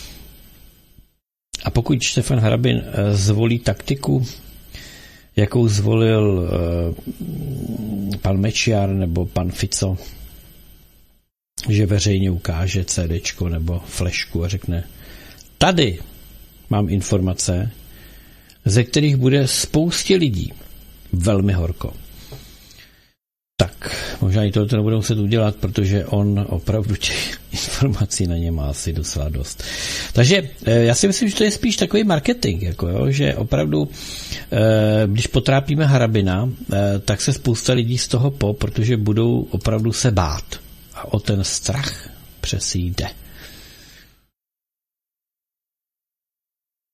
A pokud Štefan Harabin zvolí taktiku, jakou zvolil uh, pan Mečiar nebo pan Fico, že veřejně ukáže CDčko nebo flashku a řekne, tady mám informace, ze kterých bude spoustě lidí velmi horko. Tak, možná i tohle nebudou muset udělat, protože on opravdu těch informací na ně má asi docela dost. Takže já si myslím, že to je spíš takový marketing, jako jo, že opravdu, když potrápíme Harabina, tak se spousta lidí z toho po, protože budou opravdu se bát. A o ten strach přesně jde.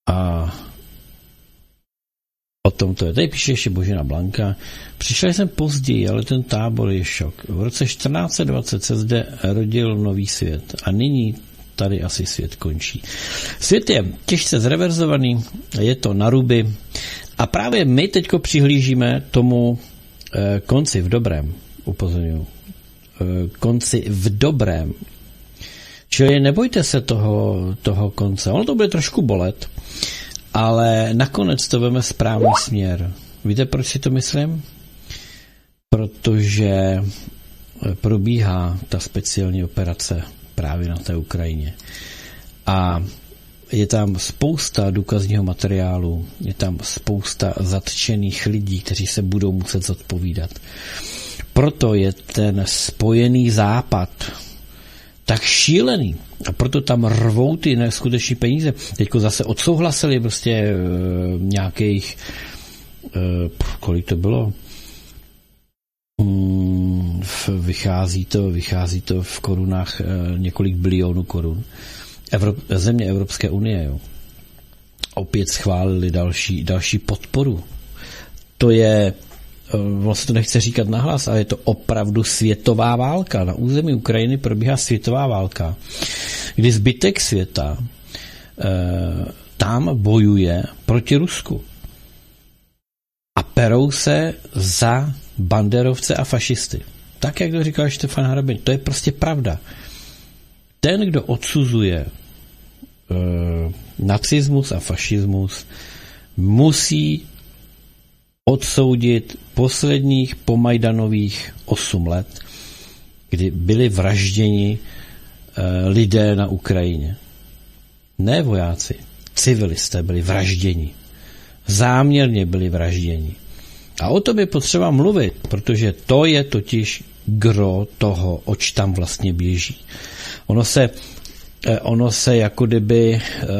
A o tom to je. Tady píše ještě Božena Blanka. Přišel jsem později, ale ten tábor je šok. V roce čtrnáct dvacet se zde rodil nový svět a nyní tady asi svět končí. Svět je těžce zreverzovaný, je to na ruby a právě my teďko přihlížíme tomu eh, konci v dobrém, upozorňuji, eh, konci v dobrém. Čili nebojte se toho, toho konce. Ono to bude trošku bolet, ale nakonec to veme správný směr. Víte, proč si to myslím? Protože probíhá ta speciální operace právě na té Ukrajině. A je tam spousta důkazního materiálu, je tam spousta zatčených lidí, kteří se budou muset zodpovídat. Proto je ten spojený západ tak šílený. A proto tam rvou ty neskuteční peníze. Teďko zase odsouhlasili prostě e, nějakých e, kolik to bylo? Hmm, vychází to, vychází to v korunách e, několik bilionů korun. Evrop, země Evropské unie, jo. Opět schválili další, další podporu. To je vlastně to nechce říkat nahlas, ale je to opravdu světová válka. Na území Ukrajiny probíhá světová válka, kdy zbytek světa e, tam bojuje proti Rusku. A perou se za banderovce a fašisty. Tak, jak to říkal Štefan Harabin. To je prostě pravda. Ten, kdo odsuzuje e, nacismus a fašismus, musí odsoudit posledních pomajdanových osm let, kdy byli vražděni e, lidé na Ukrajině. Ne vojáci, civilisté byli vražděni. Záměrně byli vražděni. A o tom je potřeba mluvit, protože to je totiž gro toho, oč tam vlastně běží. Ono se, e, ono se jako kdyby e,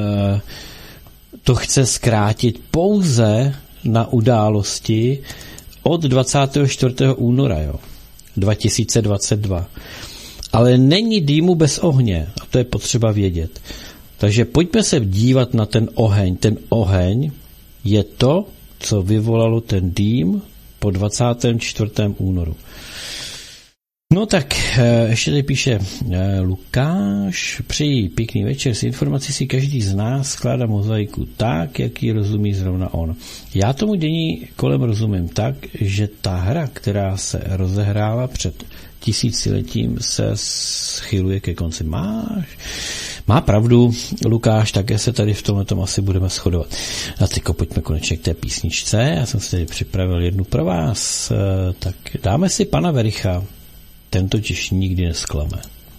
to chce zkrátit pouze na události od dvacátého čtvrtého února jo, dva tisíce dvacet dva. Ale není dýmu bez ohně a to je potřeba vědět. Takže pojďme se dívat na ten oheň. Ten oheň je to, co vyvolalo ten dým po dvacátém čtvrtém únoru. No tak, ještě tady píše Lukáš, přeji pěkný večer, s informací si každý z nás skládá mozaiku tak, jak ji rozumí zrovna on. Já tomu dění kolem rozumím tak, že ta hra, která se rozehrála před tisíciletím, se schyluje ke konci. Máš, má pravdu Lukáš, také se tady v tomhle tom asi budeme shodovat. A teďko pojďme konečně k té písničce, já jsem si tady připravil jednu pro vás, tak dáme si pana Vericha. Ten totiž nikdy nesklame.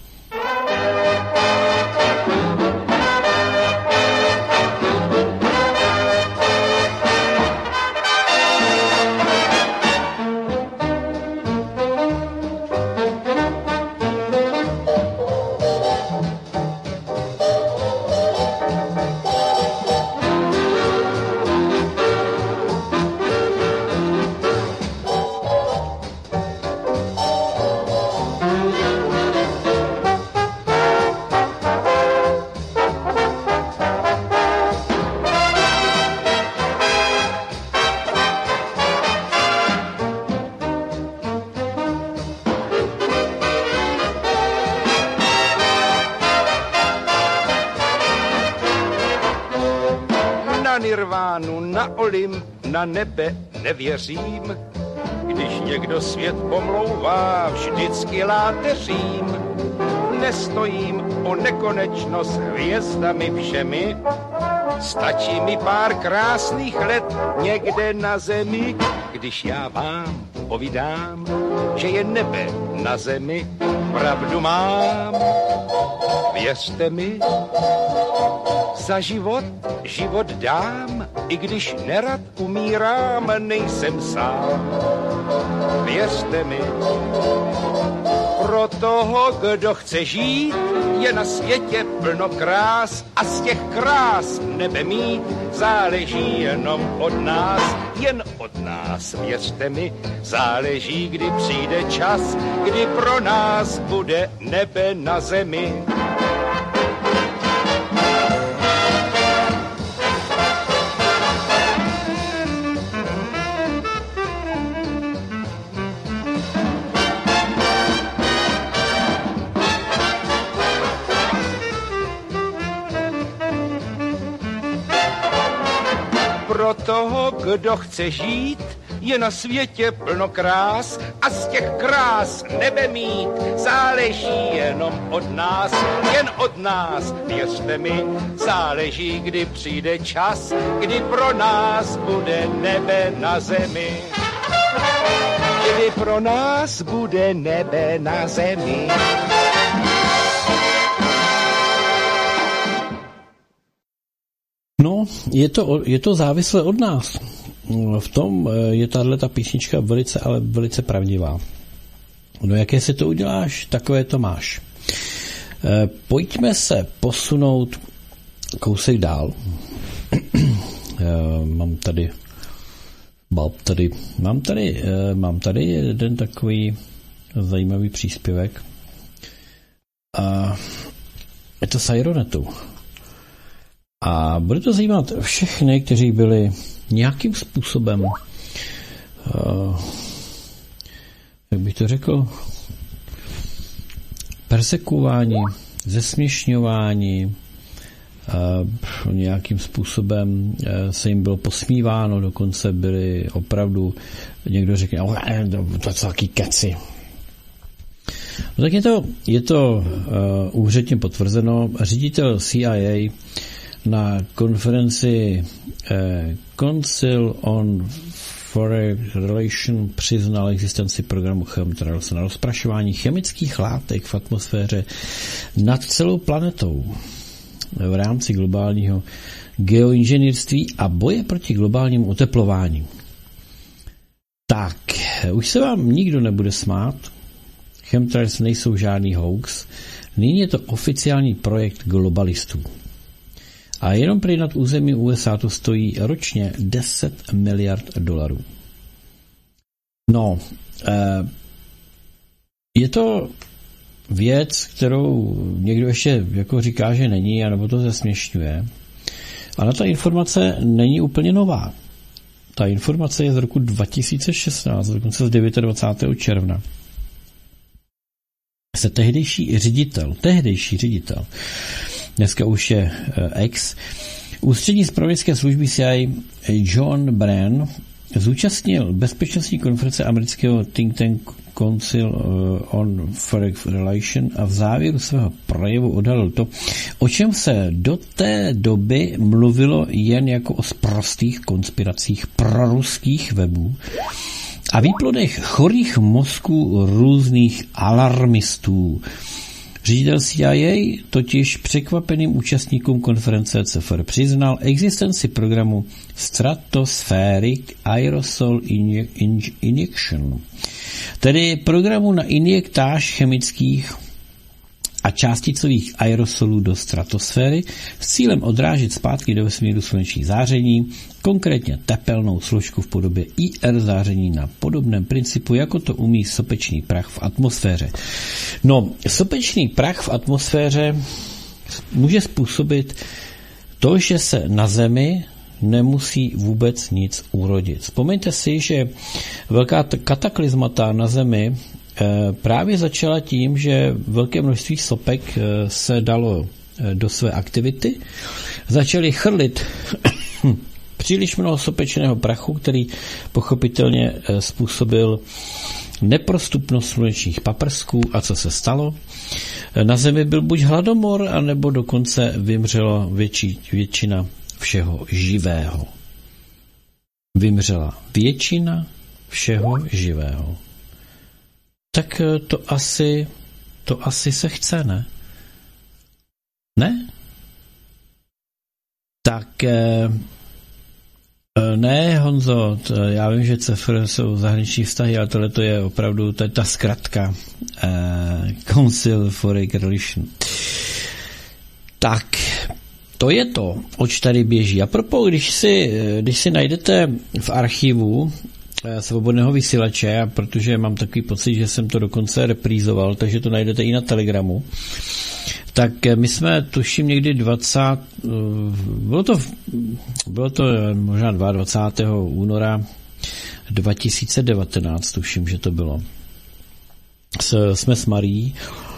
Na nebe nevěřím, když někdo svět pomlouvá, vždycky láteřím. Nestojím o nekonečnost hvězdami všemi, stačí mi pár krásných let někde na zemi, když já vám povídám, že je nebe na zemi, pravdu mám. Věřte mi, za život život dám, i když nerad umírám, nejsem sám. Věřte mi, pro toho, kdo chce žít, je na světě plno krás a z těch krás nebe mít záleží jenom od nás, jen od nás. Věřte mi, záleží, kdy přijde čas, kdy pro nás bude nebe na zemi. toho, kdo chce žít, je na světě plno krás a z těch krás nebe mít záleží jenom od nás, jen od nás, věřte mi, záleží, kdy přijde čas, kdy pro nás bude nebe na zemi. Kdy pro nás bude nebe na zemi. No, je to, je to závislé od nás. V tom je tato písnička velice, ale velice pravdivá. No, jaké si to uděláš, takové to máš. Pojďme se posunout kousek dál. Mám tady mám tady, mám tady, mám tady jeden takový zajímavý příspěvek. A je to z Ironetu. A bude to zajímat všechny, kteří byli nějakým způsobem, uh, jak bych to řekl, persekuováni, zesměšňováni, uh, nějakým způsobem uh, se jim bylo posmíváno, dokonce byli opravdu, někdo řekne, oh, to jsou taky keci. No tak je to, je to uh, úředně potvrzeno. Ředitel C I A na konferenci eh, Council on Foreign Relations přiznal existenci programu chemtrails na rozprašování chemických látek v atmosféře nad celou planetou v rámci globálního geoinženýrství a boje proti globálnímu oteplování. Tak, už se vám nikdo nebude smát. Chemtrails nejsou žádný hoax. Nyní je to oficiální projekt globalistů. A jenom prý nad území U S A to stojí ročně deset miliard dolarů. No, je to věc, kterou někdo ještě jako říká, že není, anebo to zesměšňuje. Ale ta informace není úplně nová. Ta informace je z roku dva tisíce šestnáct, dokonce z dvacátého devátého června. Se tehdejší ředitel, tehdejší ředitel, dneska už je ex, ústřední zpravodajské služby C I A John Brennan zúčastnil bezpečnostní konference amerického think tank Council on Foreign Relations a v závěru svého projevu odhalil to, o čem se do té doby mluvilo jen jako o sprostých konspiracích proruských webů a výplodech chorých mozků různých alarmistů. Ředitel C I A totiž překvapeným účastníkům konference C F R přiznal existenci programu Stratospheric Aerosol Injection, tedy programu na injektáž chemických a částicových aerosolů do stratosféry s cílem odrážet zpátky do vesmíru sluneční záření, konkrétně tepelnou složku v podobě I R záření na podobném principu, jako to umí sopečný prach v atmosféře. No, sopečný prach v atmosféře může způsobit to, že se na Zemi nemusí vůbec nic urodit. Vzpomeňte si, že velká kataklizmata na Zemi právě začala tím, že velké množství sopek se dalo do své aktivity. Začali chrlit příliš mnoho sopečného prachu, který pochopitelně způsobil neprostupnost slunečních paprsků. A co se stalo? Na Zemi byl buď hladomor, anebo dokonce vymřela větší, většina všeho živého. Vymřela většina všeho živého. Tak to asi, to asi se chce, ne? Ne? Tak ne, Honzo, to, já vím, že C F R jsou zahraniční vztahy, ale tohle to je opravdu, to je ta zkratka uh, Council for Relations. Tak, to je to, oč tady běží. A propos, když si, když si najdete v archivu Svobodného vysílače, a protože mám takový pocit, že jsem to dokonce reprízoval, takže to najdete i na Telegramu, tak my jsme, tuším, někdy dvacátého Bylo to, bylo to možná dvacátého druhého února dva tisíce devatenáct, tuším, že to bylo. S, jsme s Marií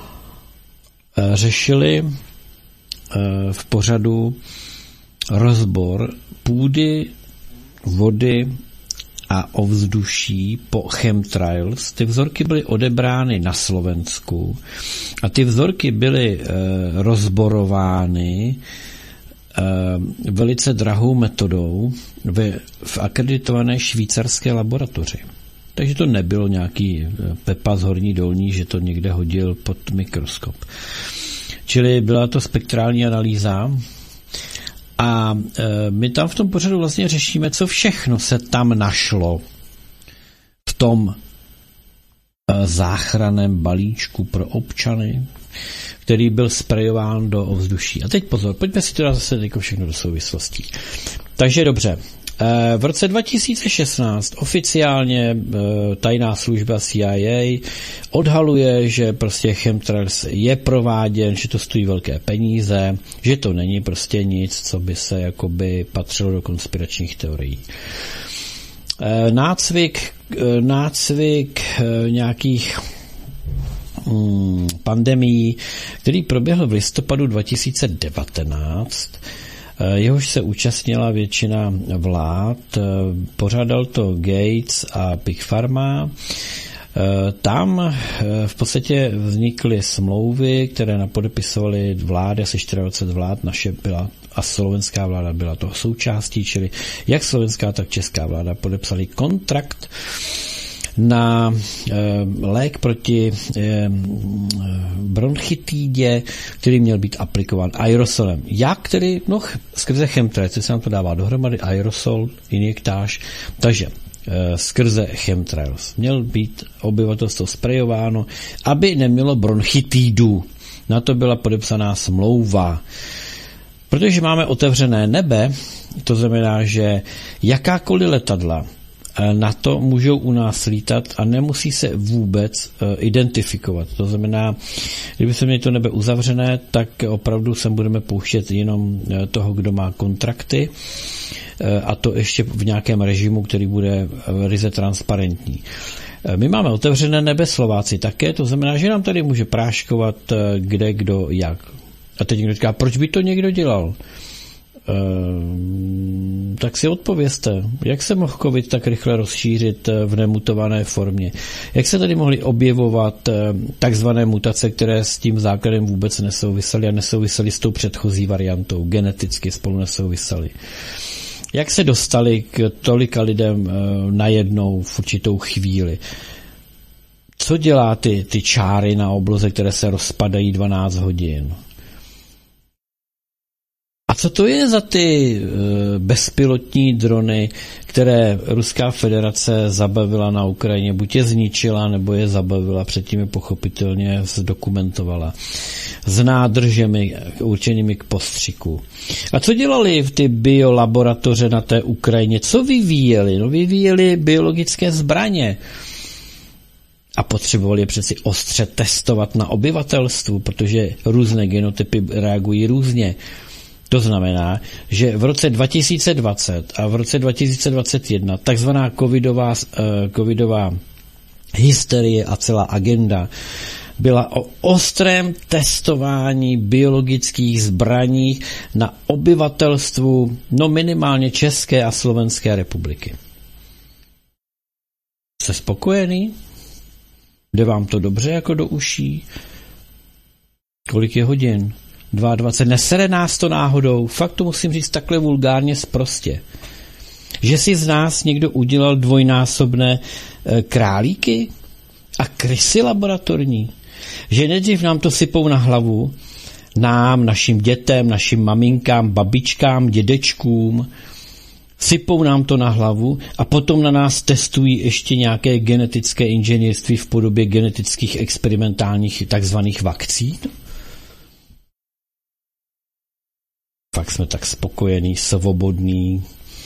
řešili v pořadu rozbor půdy vody a ovzduší po chemtrails. Ty vzorky byly odebrány na Slovensku a ty vzorky byly e, rozborovány e, velice drahou metodou ve, v akreditované švýcarské laboratoři. Takže to nebylo nějaký Pepa z Horní Dolní, že to někde hodil pod mikroskop. Čili byla to spektrální analýza a e, my tam v tom pořadu vlastně řešíme, co všechno se tam našlo v tom e, záchranném balíčku pro občany, který byl sprejován do ovzduší. A teď pozor, pojďme si to dát zase jako všechno do souvislostí. Takže dobře. V roce dva tisíce šestnáct oficiálně tajná služba C I A odhaluje, že prostě chemtrails je prováděn, že to stojí velké peníze, že to není prostě nic, co by se jakoby patřilo do konspiračních teorií. Nácvik, nácvik nějakých hmm, pandemií, který proběhl v listopadu dva tisíce devatenáct, jehož se účastnila většina vlád, pořádal to Gates a Big Pharma. Tam v podstatě vznikly smlouvy, které napodepisovaly vlády, asi dvacet čtyři vlád, naše byla a slovenská vláda byla toho součástí, čili jak slovenská, tak česká vláda podepsali kontrakt na e, lék proti e, bronchitidě, který měl být aplikován aerosolem. Jak tedy? No, skrze chemtrails, se nám to dává dohromady, aerosol, injektáž, takže e, skrze chemtrails měl být obyvatelstvo sprejováno, aby nemělo bronchitidu. Na to byla podepsaná smlouva. Protože máme otevřené nebe, to znamená, že jakákoliv letadla na to můžou u nás lítat a nemusí se vůbec uh, identifikovat. To znamená, kdyby se měli to nebe uzavřené, tak opravdu sem budeme pouštět jenom uh, toho, kdo má kontrakty uh, a to ještě v nějakém režimu, který bude uh, ryze transparentní. Uh, my máme otevřené nebe, Slováci také, to znamená, že nám tady může práškovat uh, kde, kdo, jak. A teď někdo říká, proč by to někdo dělal? Uh, tak si odpovězte, jak se mohl COVID tak rychle rozšířit v nemutované formě? Jak se tady mohly objevovat uh, takzvané mutace, které s tím základem vůbec nesouvisely a nesouvisely s tou předchozí variantou, geneticky spolu nesouvisely? Jak se dostali k tolika lidem uh, najednou v určitou chvíli? Co dělá ty, ty čáry na obloze, které se rozpadají dvanáct hodin? A co to je za ty bezpilotní drony, které Ruská federace zabavila na Ukrajině? Buď je zničila, nebo je zabavila, předtím je pochopitelně zdokumentovala. S nádržemi určenými k postřiku. A co dělali v ty biolaboratoře na té Ukrajině? Co vyvíjeli? No vyvíjeli biologické zbraně. A potřebovali je přeci ostře testovat na obyvatelstvu, protože různé genotypy reagují různě. To znamená, že v roce dva tisíce dvacet a v roce dva tisíce dvacet jedna takzvaná covidová, uh, covidová hysterie a celá agenda byla o ostrém testování biologických zbraní na obyvatelstvu no minimálně České a Slovenské republiky. Jste spokojený? Jde vám to dobře jako do uší? Kolik je hodin? dvacet dva. Nesere nás to náhodou? Fakt to musím říct takhle vulgárně sprostě. Že si z nás někdo udělal dvojnásobné e, králíky a krysy laboratorní. Že nejdřív nám to sypou na hlavu, nám, našim dětem, našim maminkám, babičkám, dědečkům, sypou nám to na hlavu a potom na nás testují ještě nějaké genetické inženýrství v podobě genetických experimentálních takzvaných vakcín. Fakt jsme tak spokojení, svobodní,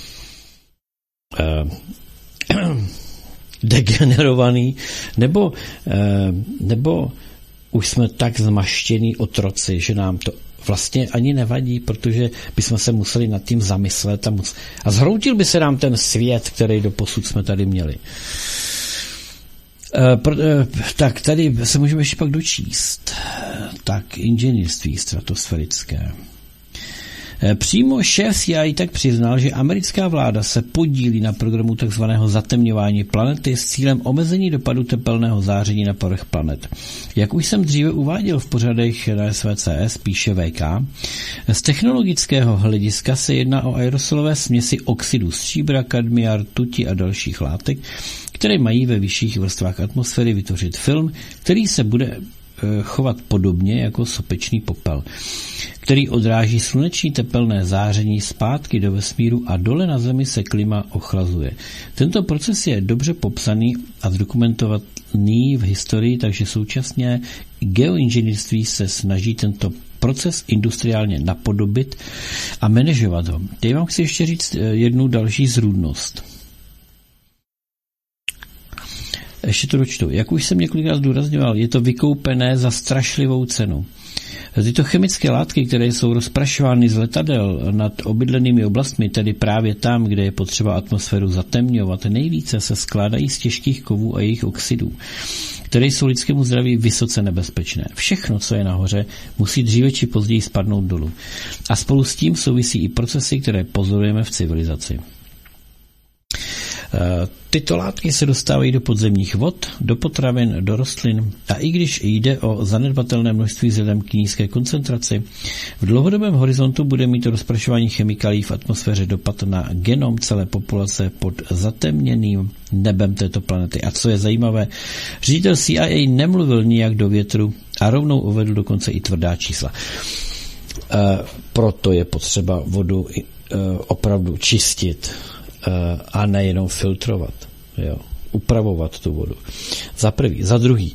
eh, degenerovaný, nebo, eh, nebo už jsme tak zmaštění otroci, že nám to vlastně ani nevadí, protože bychom se museli nad tím zamyslet a, mus... a zhroutil by se nám ten svět, který doposud jsme tady měli. E, pro, e, tak tady se můžeme ještě pak dočíst. Tak, inženýrství stratosférické. Přímo šéf C I A tak přiznal, že americká vláda se podílí na programu tzv. Zatemňování planety s cílem omezení dopadu tepelného záření na povrch planet. Jak už jsem dříve uváděl v pořadech na S V C S, píše V K, z technologického hlediska se jedná o aerosolové směsi oxidů stříbra, kadmia, rtuti a dalších látek, které mají ve vyšších vrstvách atmosféry vytvořit film, který se bude chovat podobně jako sopečný popel, který odráží sluneční tepelné záření zpátky do vesmíru a dole na Zemi se klima ochlazuje. Tento proces je dobře popsaný a zdokumentovaný v historii, takže současně geoinženýrství se snaží tento proces industriálně napodobit a manažovat ho. Teď vám chci ještě říct jednu další zrůdnost. Ještě to dočtu. Jak už jsem několikrát zdůrazňoval, je to vykoupené za strašlivou cenu. Tyto chemické látky, které jsou rozprašovány z letadel nad obydlenými oblastmi, tedy právě tam, kde je potřeba atmosféru zatemňovat, nejvíce se skládají z těžkých kovů a jejich oxidů, které jsou lidskému zdraví vysoce nebezpečné. Všechno, co je nahoře, musí dříve či později spadnout dolů. A spolu s tím souvisí i procesy, které pozorujeme v civilizaci. Tyto látky se dostávají do podzemních vod, do potravin, do rostlin a i když jde o zanedbatelné množství vzhledem k nízké koncentraci, v dlouhodobém horizontu bude mít rozprašování chemikálií v atmosféře dopad na genom celé populace pod zatemněným nebem této planety. A co je zajímavé, ředitel C I A nemluvil nijak do větru a rovnou uvedl dokonce i tvrdá čísla. E, proto je potřeba vodu e, opravdu čistit a nejenom filtrovat, jo, upravovat tu vodu. Za prvý. Za druhý.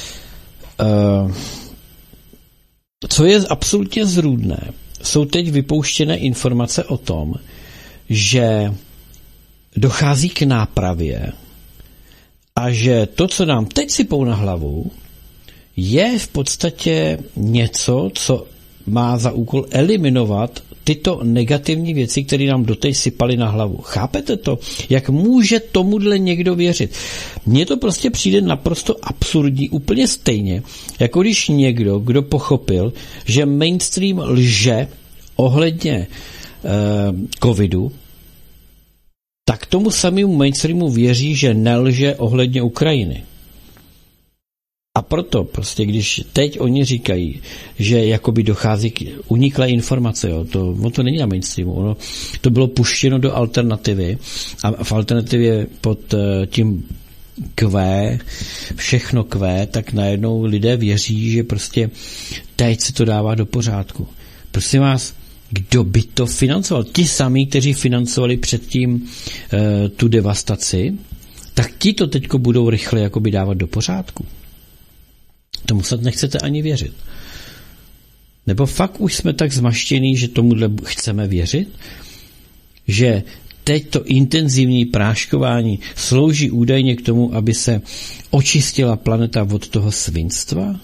Co je absolutně zrůdné, jsou teď vypouštěné informace o tom, že dochází k nápravě a že to, co nám teď sypou na hlavu, je v podstatě něco, co má za úkol eliminovat tyto negativní věci, které nám doteď sypaly na hlavu. Chápete to? Jak může tomuhle někdo věřit? Mně to prostě přijde naprosto absurdní, úplně stejně, jako když někdo, kdo pochopil, že mainstream lže ohledně eh, covidu, tak tomu samému mainstreamu věří, že nelže ohledně Ukrajiny. A proto prostě, když teď oni říkají, že jakoby dochází k uniklé informace, jo, to, no to není na mainstreamu, ono, to bylo puštěno do alternativy a v alternativě pod uh, tím Q, všechno Q, tak najednou lidé věří, že prostě teď se to dává do pořádku. Prosím vás, kdo by to financoval? Ti samí, kteří financovali předtím uh, tu devastaci, tak ti to teďko budou rychle jakoby dávat do pořádku. Tomu snad nechcete ani věřit. Nebo fakt už jsme tak zmaštění, že tomuhle chceme věřit? Že teď to intenzivní práškování slouží údajně k tomu, aby se očistila planeta od toho svinstva?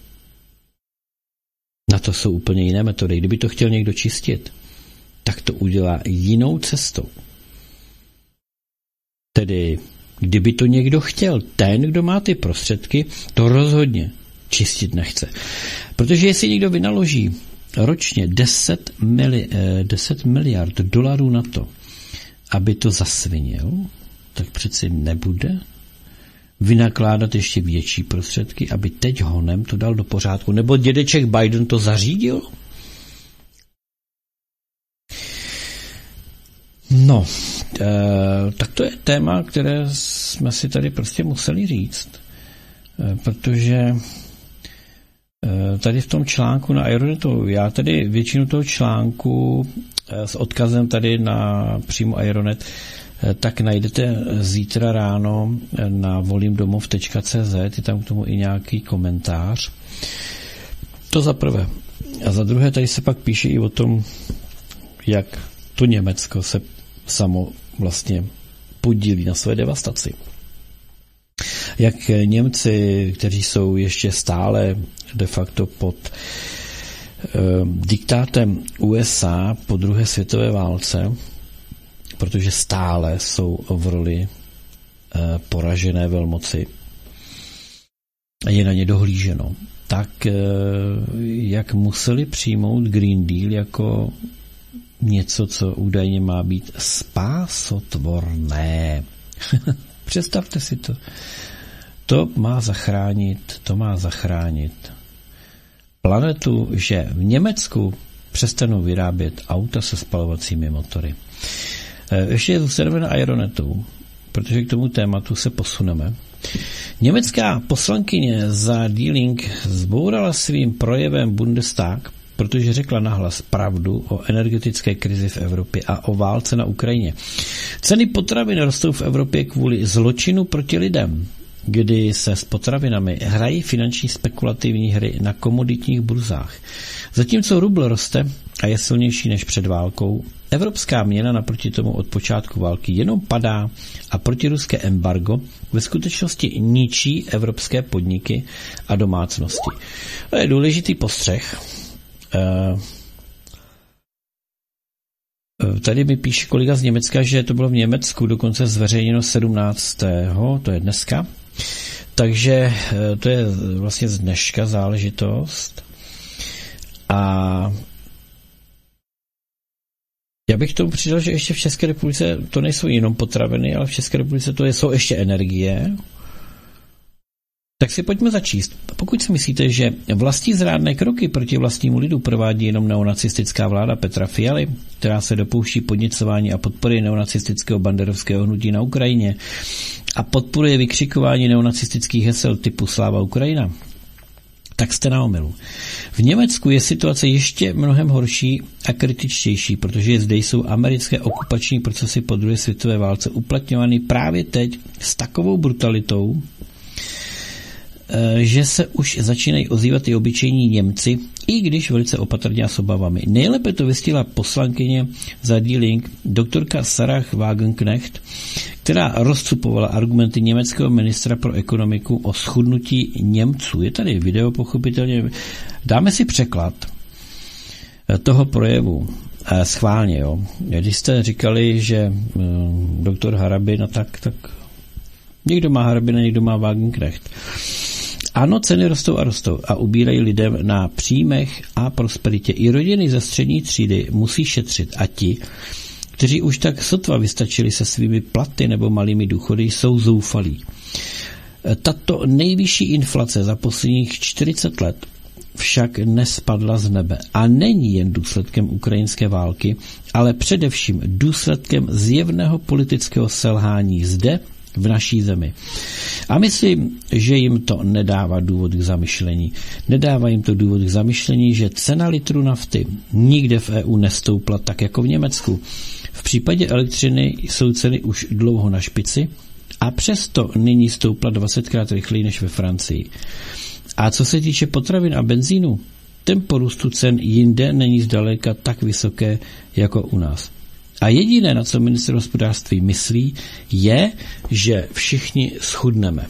Na to jsou úplně jiné metody. Kdyby to chtěl někdo čistit, tak to udělá jinou cestou. Tedy, kdyby to někdo chtěl, ten, kdo má ty prostředky, to rozhodně čistit nechce. Protože jestli někdo vynaloží ročně deset, mili, deset miliard dolarů na to, aby to zasvinil, tak přeci nebude vynakládat ještě větší prostředky, aby teď honem to dal do pořádku. Nebo dědeček Biden to zařídil? No, e, tak to je téma, které jsme si tady prostě museli říct. E, protože e, tady v tom článku na Aeronetu, já tady většinu toho článku e, s odkazem tady na přímo Aeronet, e, tak najdete zítra ráno na volimdomov tečka cé zet, je tam k tomu i nějaký komentář. To za prvé. A za druhé tady se pak píše i o tom, jak to Německo se samo vlastně podílí na své devastaci. Jak Němci, kteří jsou ještě stále de facto pod eh, diktátem U S A po druhé světové válce, protože stále jsou v roli eh, poražené velmoci, je na ně dohlíženo, tak eh, jak museli přijmout Green Deal jako něco, co údajně má být spásotvorné. Představte si to. To má zachránit, to má zachránit planetu, že v Německu přestanou vyrábět auta se spalovacími motory. Ještě zůstaneme na Aeronetu, protože k tomu tématu se posuneme. Německá poslankyně za Die Linke zbourala svým projevem Bundestag, protože řekla nahlas pravdu o energetické krizi v Evropě a o válce na Ukrajině. Ceny potravin rostou v Evropě kvůli zločinu proti lidem, kdy se s potravinami hrají finanční spekulativní hry na komoditních burzách. Zatímco rubl roste a je silnější než před válkou, evropská měna naproti tomu od počátku války jenom padá a protiruské embargo ve skutečnosti ničí evropské podniky a domácnosti. To je důležitý postřeh. Tady mi píše kolega z Německa, že to bylo v Německu dokonce zveřejněno sedmnáctého to je dneska. Takže to je vlastně z dneška záležitost. A já bych tomu přidal, že ještě v České republice to nejsou jenom potraviny, ale v České republice to jsou ještě energie. Tak si pojďme začíst. Pokud si myslíte, že vlastizrádné kroky proti vlastnímu lidu provádí jenom neonacistická vláda Petra Fialy, která se dopouští podněcování a podpory neonacistického banderovského hnutí na Ukrajině a podporuje vykřikování neonacistických hesel typu Sláva Ukrajina, tak jste na omylu. V Německu je situace ještě mnohem horší a kritičtější, protože zde jsou americké okupační procesy po druhé světové válce uplatňovány právě teď s takovou brutalitou, že se už začínají ozývat i obyčejní Němci, i když velice opatrně a s obavami. Nejlépe to vystihla poslankyně za Die Linke, doktorka Sarah Wagenknecht, která rozcupovala argumenty německého ministra pro ekonomiku o schudnutí Němců. Je tady video, pochopitelně. Dáme si překlad toho projevu. Schválně, jo. Když jste říkali, že doktor Harabin, no tak, tak někdo má Harabina, někdo má Wagenknecht. Ano, ceny rostou a rostou a ubírají lidem na příjmech a prosperitě. I rodiny ze střední třídy musí šetřit a ti, kteří už tak sotva vystačili se svými platy nebo malými důchody, jsou zoufalí. Tato nejvyšší inflace za posledních čtyřicet let však nespadla z nebe a není jen důsledkem ukrajinské války, ale především důsledkem zjevného politického selhání zde v naší zemi. A myslím, že jim to nedává důvod k zamyšlení. Nedává jim to důvod k zamyšlení, že cena litru nafty nikde v E U nestoupla tak jako v Německu. V případě elektřiny jsou ceny už dlouho na špici a přesto nyní stoupla dvacetkrát rychleji než ve Francii. A co se týče potravin a benzínu, tempo růstu cen jinde není zdaleka tak vysoké jako u nás. A jediné, na co ministr hospodářství myslí, je, že všichni schudneme.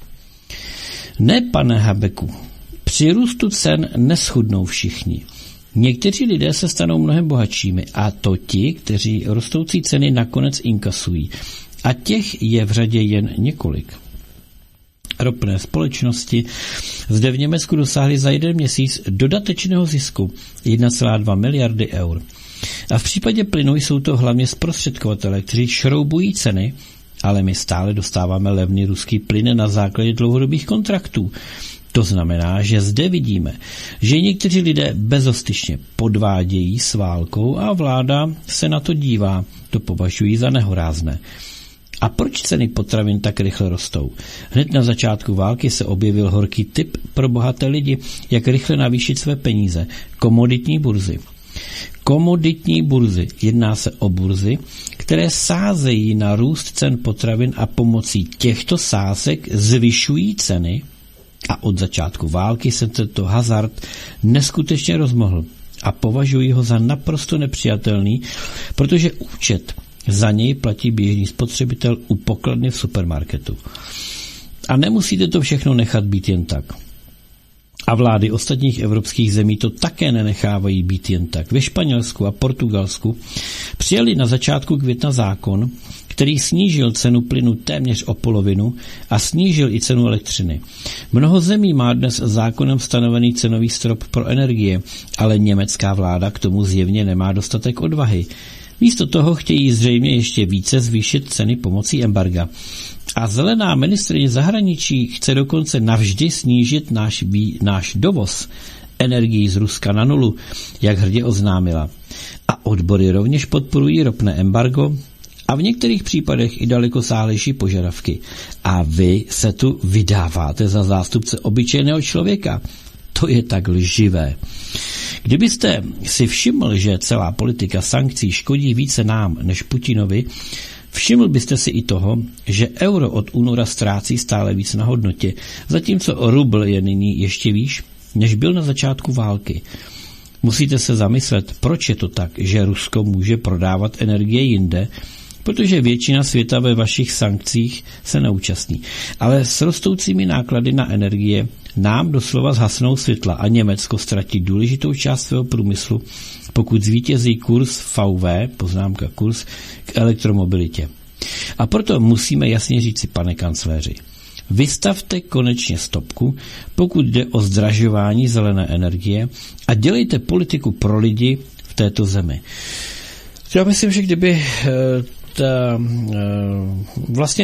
Ne, pane Habeku, při růstu cen neschudnou všichni. Někteří lidé se stanou mnohem bohatšími a to ti, kteří rostoucí ceny nakonec inkasují. A těch je v řadě jen několik. Ropné společnosti zde v Německu dosáhly za jeden měsíc dodatečného zisku jedna celá dva miliardy eur. A v případě plynu jsou to hlavně zprostředkovatelé, kteří šroubují ceny, ale my stále dostáváme levný ruský plyn na základě dlouhodobých kontraktů. To znamená, že zde vidíme, že někteří lidé bezostyšně podvádějí s válkou a vláda se na to dívá, to považují za nehorázné. A proč ceny potravin tak rychle rostou? Hned na začátku války se objevil horký tip pro bohaté lidi, jak rychle navýšit své peníze. Komoditní burzy. Komoditní burzy. Jedná se o burzy, které sázejí na růst cen potravin a pomocí těchto sázek zvyšují ceny a od začátku války se tento hazard neskutečně rozmohl a považují ho za naprosto nepřijatelný, protože účet za něj platí běžný spotřebitel u pokladny v supermarketu. A nemusíte to všechno nechat být jen tak. A vlády ostatních evropských zemí to také nenechávají být jen tak. Ve Španělsku a Portugalsku přijali na začátku května zákon, který snížil cenu plynu téměř o polovinu a snížil i cenu elektřiny. Mnoho zemí má dnes zákonem stanovený cenový strop pro energie, ale německá vláda k tomu zjevně nemá dostatek odvahy. Místo toho chtějí zřejmě ještě více zvýšit ceny pomocí embarga. A zelená ministryně zahraničí chce dokonce navždy snížit náš, náš dovoz energií z Ruska na nulu, jak hrdě oznámila. A odbory rovněž podporují ropné embargo a v některých případech i dalekosáhlejší požadavky. A vy se tu vydáváte za zástupce obyčejného člověka. To je tak lživé. Kdybyste si všiml, že celá politika sankcí škodí více nám než Putinovi, všiml byste si i toho, že euro od února ztrácí stále víc na hodnotě, zatímco rubl je nyní ještě výš, než byl na začátku války. Musíte se zamyslet, proč je to tak, že Rusko může prodávat energie jinde, protože většina světa ve vašich sankcích se neúčastní. Ale s rostoucími náklady na energie nám doslova zhasnou světla a Německo ztratí důležitou část svého průmyslu, pokud zvítězí kurz V V, poznámka kurz, k elektromobilitě. A proto musíme jasně říci, pane kancléři, vystavte konečně stopku, pokud jde o zdražování zelené energie a dělejte politiku pro lidi v této zemi. Já myslím, že kdyby ta, vlastně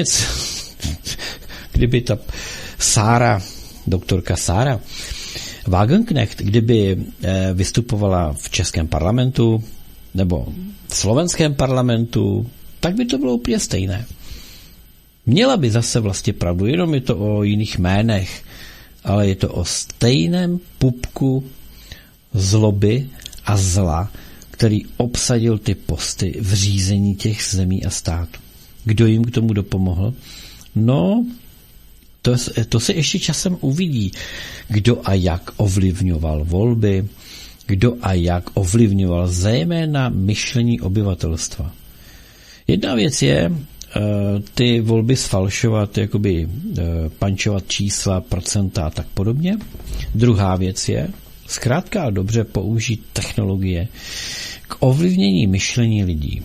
kdyby ta Sára, doktorka Sára Wagenknecht, kdyby vystupovala v českém parlamentu nebo v slovenském parlamentu, tak by to bylo úplně stejné. Měla by zase vlastně pravdu, jenom je to o jiných jménech, ale je to o stejném pupku zloby a zla, který obsadil ty posty v řízení těch zemí a států. Kdo jim k tomu dopomohl? No, to, to se ještě časem uvidí. Kdo a jak ovlivňoval volby, kdo a jak ovlivňoval zejména myšlení obyvatelstva. Jedna věc je ty volby sfalšovat, jakoby pančovat čísla, procenta a tak podobně. Druhá věc je zkrátka a dobře použít technologie k ovlivnění myšlení lidí.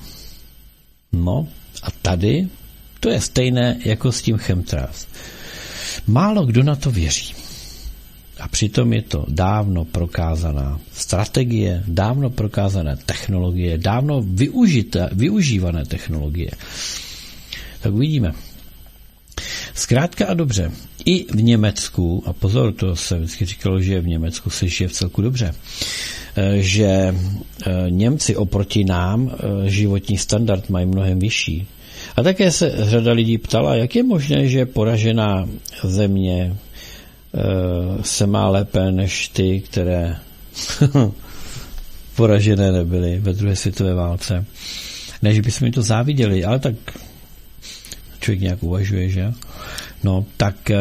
No a tady to je stejné jako s tím chemtrails. Málo kdo na to věří. A přitom je to dávno prokázaná strategie, dávno prokázané technologie, dávno využité, využívané technologie. Tak uvidíme. Zkrátka a dobře, i v Německu, a pozor, to se vždycky říkalo, že v Německu se žije v celku dobře, že Němci oproti nám životní standard mají mnohem vyšší. A také se řada lidí ptala, jak je možné, že poražená země se má lépe než ty, které poražené nebyly ve druhé světové válce. Než bychom jim to záviděli, ale tak člověk nějak uvažuje, že? No, tak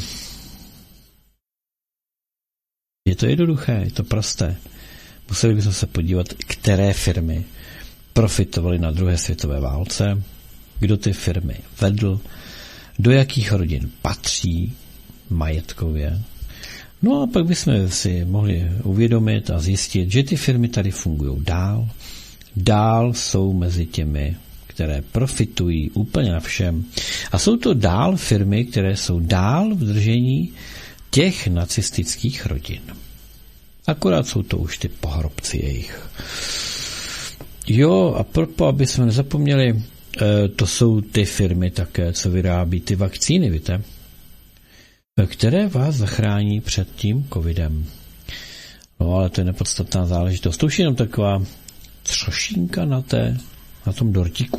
je to jednoduché, je to prosté. Museli bychom se podívat, které firmy profitovaly na druhé světové válce, kdo ty firmy vedl, do jakých rodin patří majetkově. No a pak bychom si mohli uvědomit a zjistit, že ty firmy tady fungují dál. Dál jsou mezi těmi, které profitují úplně na všem. A jsou to dál firmy, které jsou dál v držení těch nacistických rodin. Akorát jsou to už ty pohrobci jejich. Jo, a proto, aby jsme nezapomněli, to jsou ty firmy také, co vyrábí ty vakcíny, víte? Které vás zachrání před tím covidem. No ale to je nepodstatná záležitost. To už je jenom taková třošínka na, té, na tom dortíku.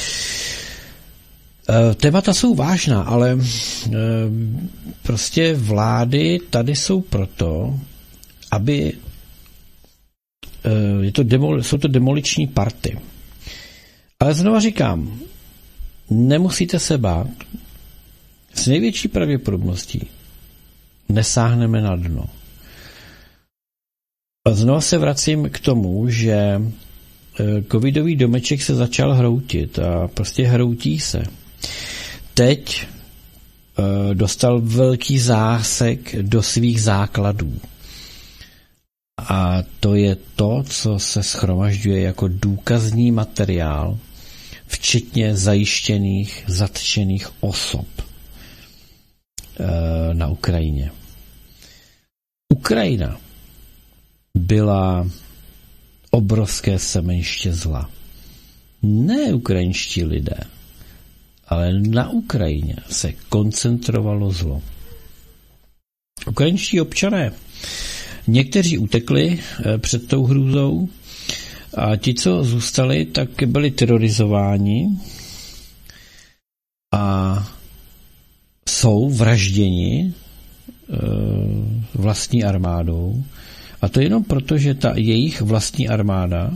E, témata jsou vážná, ale e, prostě vlády tady jsou proto, aby e, je to demol, jsou to demoliční party. Ale znova říkám, nemusíte se bát, s největší pravděpodobností nesáhneme na dno. A znova se vracím k tomu, že covidový domeček se začal hroutit a prostě hroutí se. Teď dostal velký zásek do svých základů. A to je to, co se shromažďuje jako důkazní materiál včetně zajištěných, zatčených osob na Ukrajině. Ukrajina byla obrovské semeniště zla. Ne ukrajinští lidé, ale na Ukrajině se koncentrovalo zlo. Ukrajinští občané, někteří utekli před tou hrůzou a ti, co zůstali, tak byli terorizováni a jsou vražděni e, vlastní armádou. A to jenom proto, že ta jejich vlastní armáda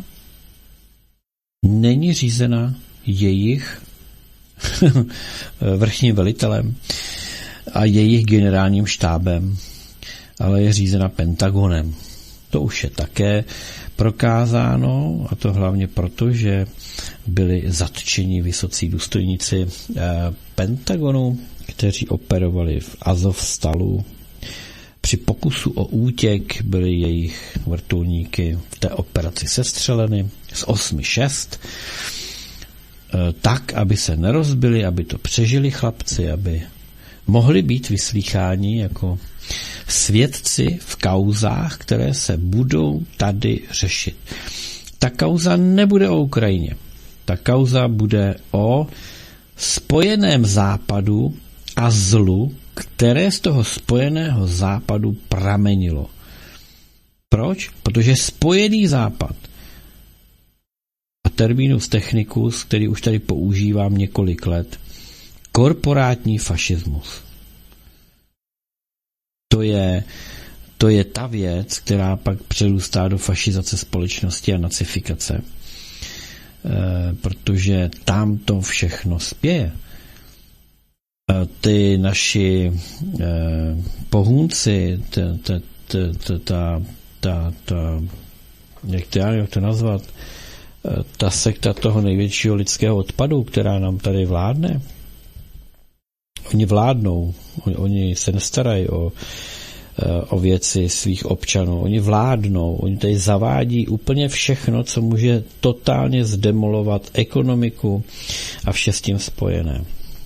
není řízena jejich vrchním velitelem a jejich generálním štábem, ale je řízena Pentagonem. To už je také prokázáno, a to hlavně proto, že byli zatčeni vysocí důstojníci Pentagonu, kteří operovali v Azovstalu. Při pokusu o útěk byly jejich vrtulníky v té operaci sestřeleny z osmi šest, tak, aby se nerozbili, aby to přežili chlapci, aby mohli být vyslýcháni jako svědci v kauzách, které se budou tady řešit. Ta kauza nebude o Ukrajině. Ta kauza bude o spojeném západu a zlu, které z toho spojeného západu pramenilo. Proč? Protože spojený západ a terminus technicus, který už tady používám několik let, korporátní fašismus. To je, to je ta věc, která pak přerůstá do fašizace společnosti a nacifikace. E, protože tam to všechno spěje. E, ty naši e, pohůnci, ta, ta, ta, ta, ta, ta, jak to, jak to nazvat, e, ta sekta toho největšího lidského odpadu, která nám tady vládne, oni vládnou, oni, oni se nestarají o, o věci svých občanů, oni vládnou, oni tady zavádí úplně všechno, co může totálně zdemolovat ekonomiku a vše s tím spojené.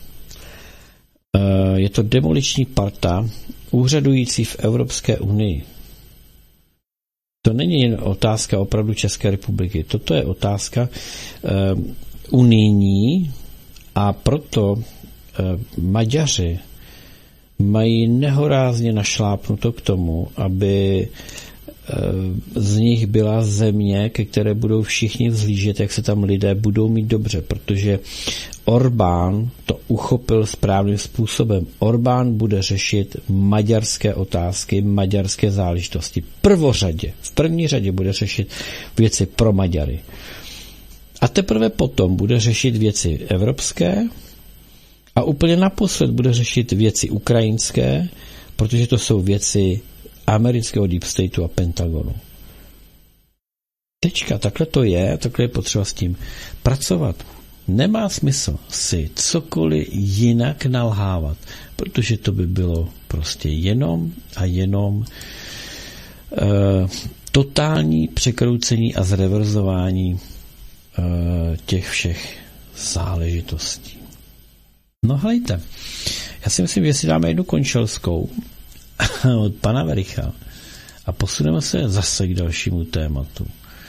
Je to demoliční parta úřadující v Evropské unii. To není jen otázka opravdu České republiky, toto je otázka uh, unijní a proto Maďaři mají nehorázně našlápnuto k tomu, aby z nich byla země, ke které budou všichni vzlížet, jak se tam lidé budou mít dobře, protože Orbán to uchopil správným způsobem. Orbán bude řešit maďarské otázky, maďarské záležitosti. Prvořadě, v první řadě bude řešit věci pro Maďary. A teprve potom bude řešit věci evropské, a úplně naposled bude řešit věci ukrajinské, protože to jsou věci amerického Deep Stateu a Pentagonu. Tečka, takhle to je, takhle je potřeba s tím pracovat. Nemá smysl si cokoliv jinak nalhávat, protože to by bylo prostě jenom a jenom e, totální překroucení a zreverzování e, těch všech záležitostí. No hlejte, já si myslím, že si dáme jednu končelskou od pana Vericha a posuneme se zase k dalšímu tématu.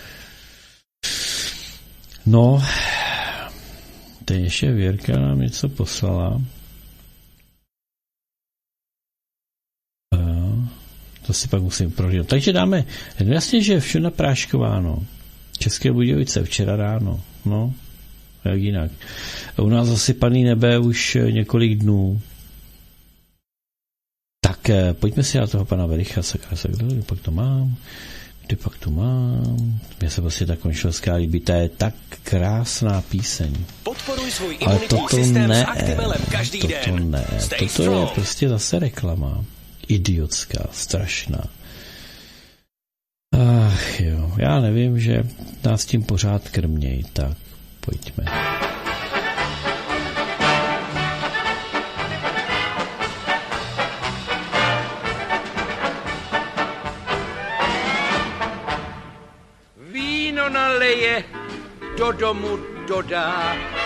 No, teď ještě Věrka nám něco poslala. To si pak musím prohlídat. Takže dáme, jasně, že Všuna Prášková, no. České Budějovice včera ráno, no. Jak jinak. U nás zasypaný nebe už několik dnů. Tak pojďme si na toho pana Vericha, sakra, sakra, kde pak to mám, kde pak to mám. Mně se prostě ta končelská líbí, to je tak krásná píseň. Podporuj svůj ale imunitní toto systém ne, s Activelem každý toto den. ne, Stay toto strong. je prostě zase reklama. Idiotská, strašná. Ach jo, já nevím, že nás tím pořád krmějí, tak pojďme. Víno naleje, do domu dodá,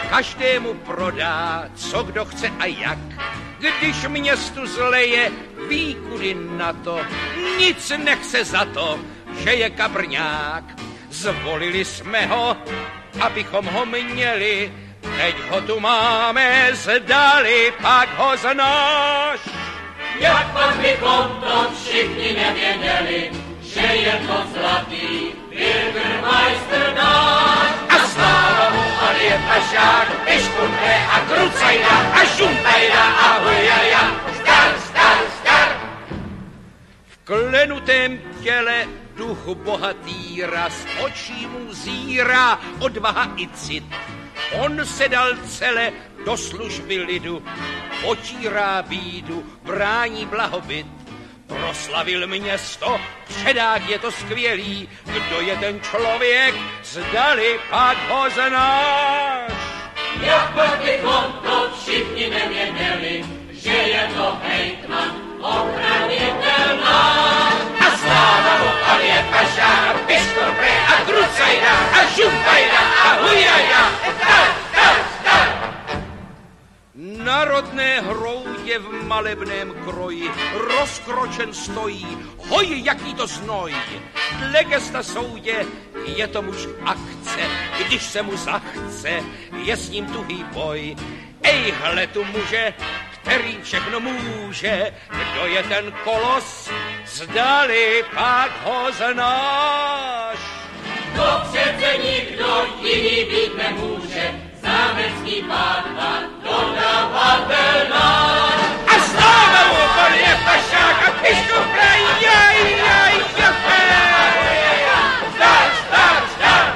každému prodá, co kdo chce a jak. Když městu zleje, ví kudy na to, nic nechce za to, že je kabrňák. Zvolili jsme ho, abychom ho měli, teď ho tu máme, zdali, pak ho znáš. Jak pak bychom to všichni nevěděli, že je to zlatý Bürgermeister náš. A sláva mu, on je pašák, piškunde a krucajda a žuntajda a hujaja. Star, star, star. V klenutém těle duch bohatýra, z očí mu zírá odvaha i cit. On se dal celé do služby lidu, potírá bídu, brání blahobyt. Proslavil město, předák je to skvělý, kdo je ten člověk, zdali pak ho znáš. Jak pak bychom to všichni nevěděli, že je to hejtman, ochranitel náš. A sláva mu, on je pašák, pištol pre a krucajda a žumpajda a hujaja. Star, star, star. Na rodné hroudě v malebném kroji rozkročen stojí, hoj, jaký to znoj. Dle gesta soudě je to muž akce, když se mu zachce, je s ním tuhý boj. Ej, hle tu muže, který všechno může, kdo je ten kolos, zdali pak ho znáš. To přece nikdo jiný být nemůže, zámecký pán, dodavatel náš. A sláva mu, on je pašák a pištu praj, jaj, jaj, jopé. Star, star, star.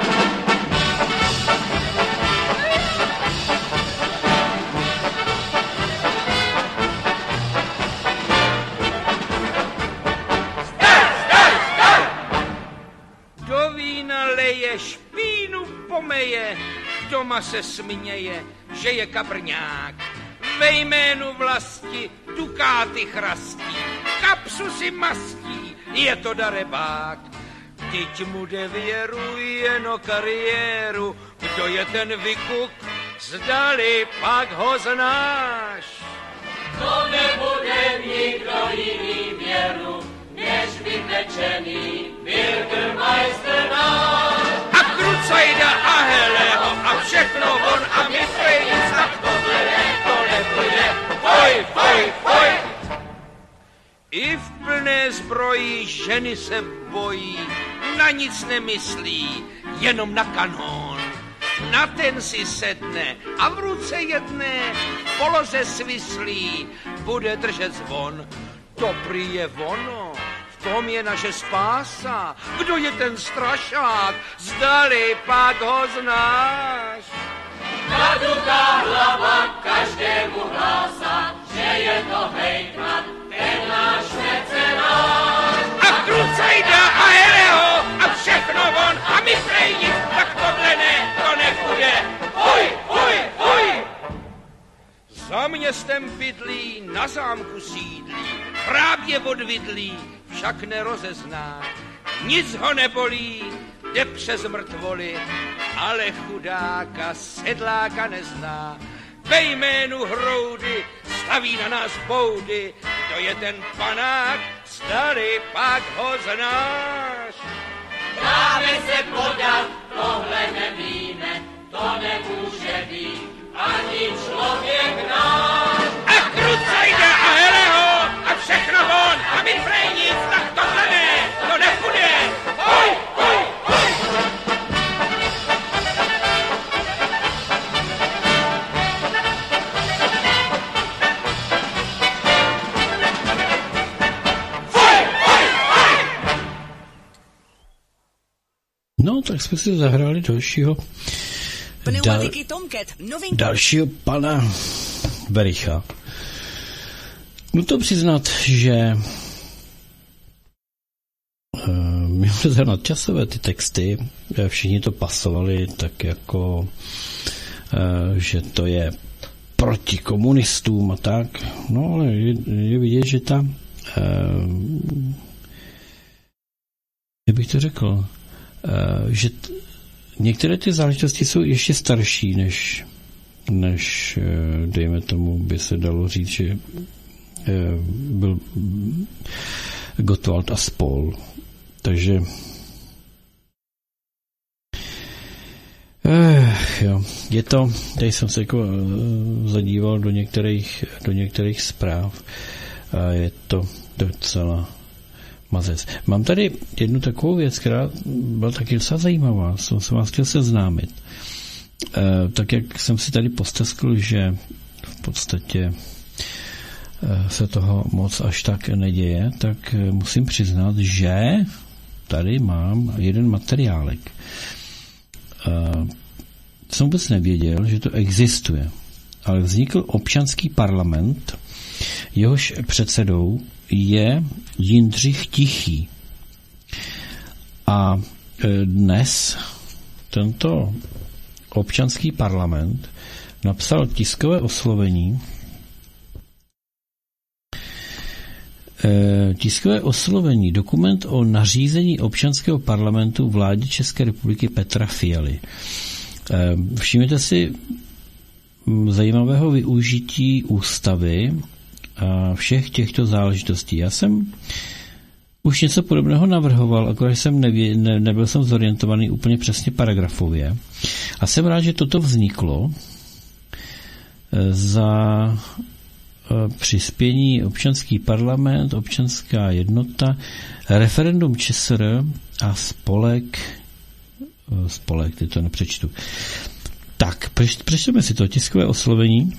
Star, star, star. Do vína leje, špínu pomeje, doma se směje, že je kabrňák. Ve jménu vlasti dukáty chrastí, kapsu si mastí, je to darebák. Teď mu jde věru jen o kariéru, kdo je ten vykuk, zdali pak ho znáš. To nebude nikdo jiný věru, než vytečený Bürgermeister náš. A krucajda a heleho a všechno on a my nic tak tohle ne, to nepůjde. Poj, poj, poj. I v plné zbroji ženy se bojí, na nic nemyslí, jenom na kanón. Na ten si sedne a v ruce jedné v poloze svislí bude držet zvon. To prý je ono, v tom je naše spása. Kdo je ten strašák, zdali pak ho znáš. Nadutá hlava každému hlásá, že je to hejtman, ten náš mecenáš. A krucajda a heleho a všechno on a my prej nic, tak tohle ne, to nepůjde. Hoj, hoj, hoj. Za městem bydlí, na zámku sídlí, právě odvidlí, však nerozezná. Nic ho nebolí, jde přes mrtvoly, ale chudáka sedláka nezná. Ve jménu hroudy staví na nás boudy, kdo je ten panák, zdali pak ho znáš. Dáme se podat, tohle nevíme, to nemůže být ani člověk náš. A krucajda a heleho a všechno von a my prej nic, tak tohle ne, to nepůjde. Hoj, hoj, hoj. No, tak jsme si zahráli dalšího dal, dalšího pana Vericha. Musím přiznat, že uh, měl se nadčasové ty texty, všichni to pasovali tak jako, uh, že to je proti komunistům a tak. No, ale je, je vidět, že tam uh, jak bych to řekl, uh, že t- některé ty záležitosti jsou ještě starší než než, dejme tomu, by se dalo říct, že byl Gottwald a spol. Takže eh, jo, je to, tady jsem se jako zadíval do některých, do některých zpráv a je to docela mazec. Mám tady jednu takovou věc, která byla taky docela zajímavá, jsem se vás chtěl seznámit. E, tak jak jsem si tady posteskl, že v podstatě e, se toho moc až tak neděje, tak e, musím přiznat, že tady mám jeden materiálek. E, jsem vůbec nevěděl, že to existuje, ale vznikl občanský parlament, jehož předsedou je Jindřich Tichý. A dnes tento občanský parlament napsal tiskové oslovení tiskové oslovení, dokument o nařízení občanského parlamentu vládě České republiky Petra Fialy. Všimněte si zajímavého využití ústavy a všech těchto záležitostí. Já jsem už něco podobného navrhoval, akorát jsem nevě, ne, nebyl jsem zorientovaný úplně přesně paragrafově. A jsem rád, že toto vzniklo za přispění občanský parlament, občanská jednota, referendum ČSR a spolek spolek, ty to nepřečtu. Tak, přečteme si to tiskové oslovení,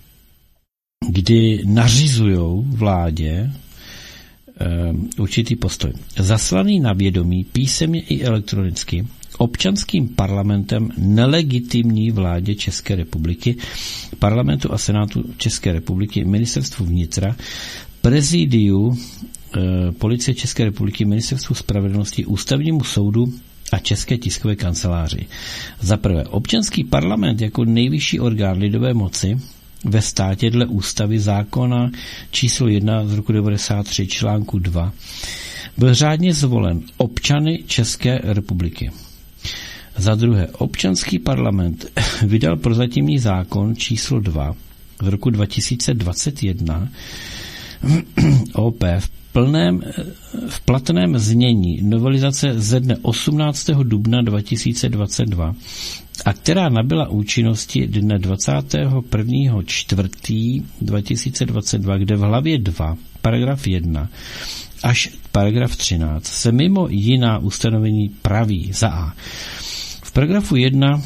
kdy nařizujou vládě um, určitý postoj. Zaslaný na vědomí písemně i elektronicky občanským parlamentem nelegitimní vládě České republiky, parlamentu a senátu České republiky, ministerstvu vnitra, prezidiu e, policie České republiky, ministerstvu spravedlnosti, ústavnímu soudu a České tiskové kanceláři. Za prvé, občanský parlament jako nejvyšší orgán lidové moci ve státě dle ústavy zákona číslo jedna z roku devadesát tři článku dva byl řádně zvolen občany České republiky. Za druhé, občanský parlament vydal prozatímní zákon číslo dva z roku dva tisíce dvacet jedna O P v plném, v platném znění novelizace ze dne osmnáctého dubna dva tisíce dvacet dva a která nabyla účinnosti dne dvacátého prvního čtvrtého dva tisíce dvacet dva, kde v hlavě dva, paragraf jedna až paragraf třináct se mimo jiná ustanovení praví za A. V paragrafu jedna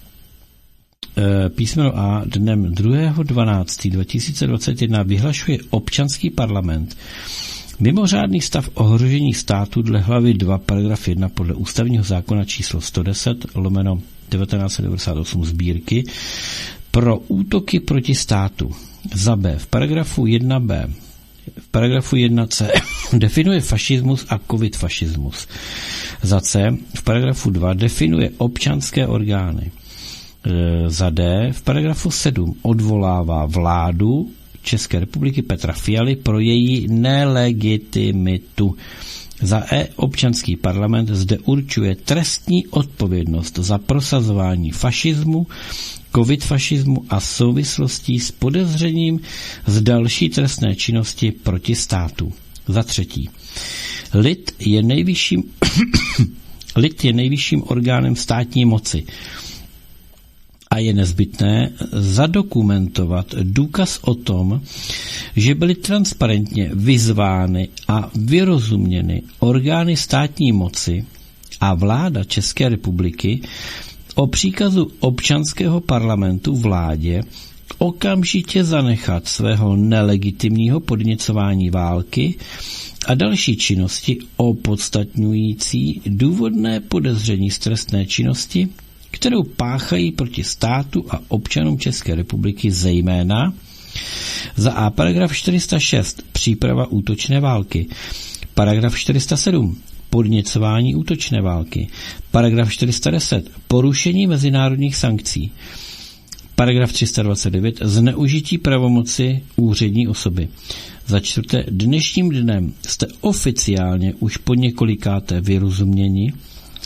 písmeno A dnem druhého dvanáctého dva tisíce dvacet jedna vyhlašuje občanský parlament mimořádný stav ohrožení státu dle hlavy dva paragraf jedna podle ústavního zákona číslo sto deset lomeno devatenáct set devadesát osm sbírky pro útoky proti státu. Za B v paragrafu jedna B v paragrafu jedna C definuje fašismus a covid fašismus. Za C v paragrafu dva definuje občanské orgány. E, za D v paragrafu sedm odvolává vládu České republiky Petra Fialy pro její nelegitimitu. Za E občanský parlament zde určuje trestní odpovědnost za prosazování fašismu, covid fašismu a souvislostí s podezřením z další trestné činnosti proti státu. Za třetí, lid je nejvyšším lid je nejvyšším orgánem státní moci a je nezbytné zadokumentovat důkaz o tom, že byly transparentně vyzvány a vyrozuměny orgány státní moci a vláda České republiky o příkazu občanského parlamentu vládě okamžitě zanechat svého nelegitimního podněcování války a další činnosti opodstatňující důvodné podezření z trestné činnosti, kterou páchají proti státu a občanům České republiky zejména za A paragraf čtyři sta šest příprava útočné války, paragraf čtyři sta sedm podněcování útočné války, paragraf čtyři sta deset porušení mezinárodních sankcí, paragraf tři sta dvacet devět zneužití pravomoci úřední osoby. Za čtvrté, dnešním dnem jste oficiálně už po několikáté vyrozuměni,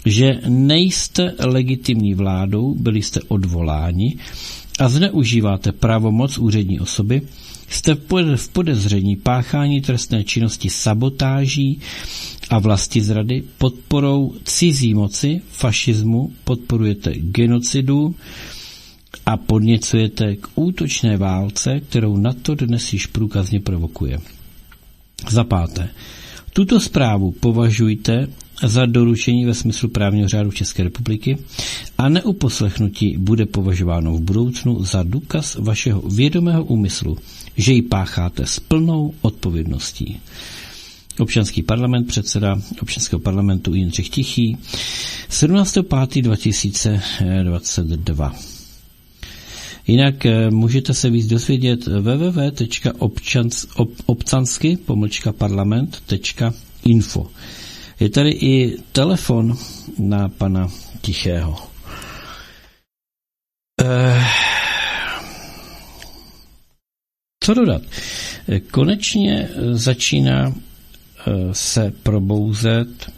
že nejste legitimní vládou, byli jste odvoláni a zneužíváte pravomoc úřední osoby, jste v podezření páchání trestné činnosti sabotáží a vlastizrady, podporou cizí moci, fašismu, podporujete genocidu a podněcujete k útočné válce, kterou NATO dnes již průkazně provokuje. Za páté. Tuto zprávu považujte za doručení ve smyslu právního řádu České republiky a neuposlechnutí bude považováno v budoucnu za důkaz vašeho vědomého úmyslu, že ji pácháte s plnou odpovědností. Občanský parlament, předseda občanského parlamentu Jindřich Tichý, sedmnáctého pátého dva tisíce dvacet dva. Jinak můžete se víc dozvědět w w w tečka obcansky pomlčka parlament tečka info. Je tady i telefon na pana Tichého. Eh, co dodat? Konečně začíná se probouzet,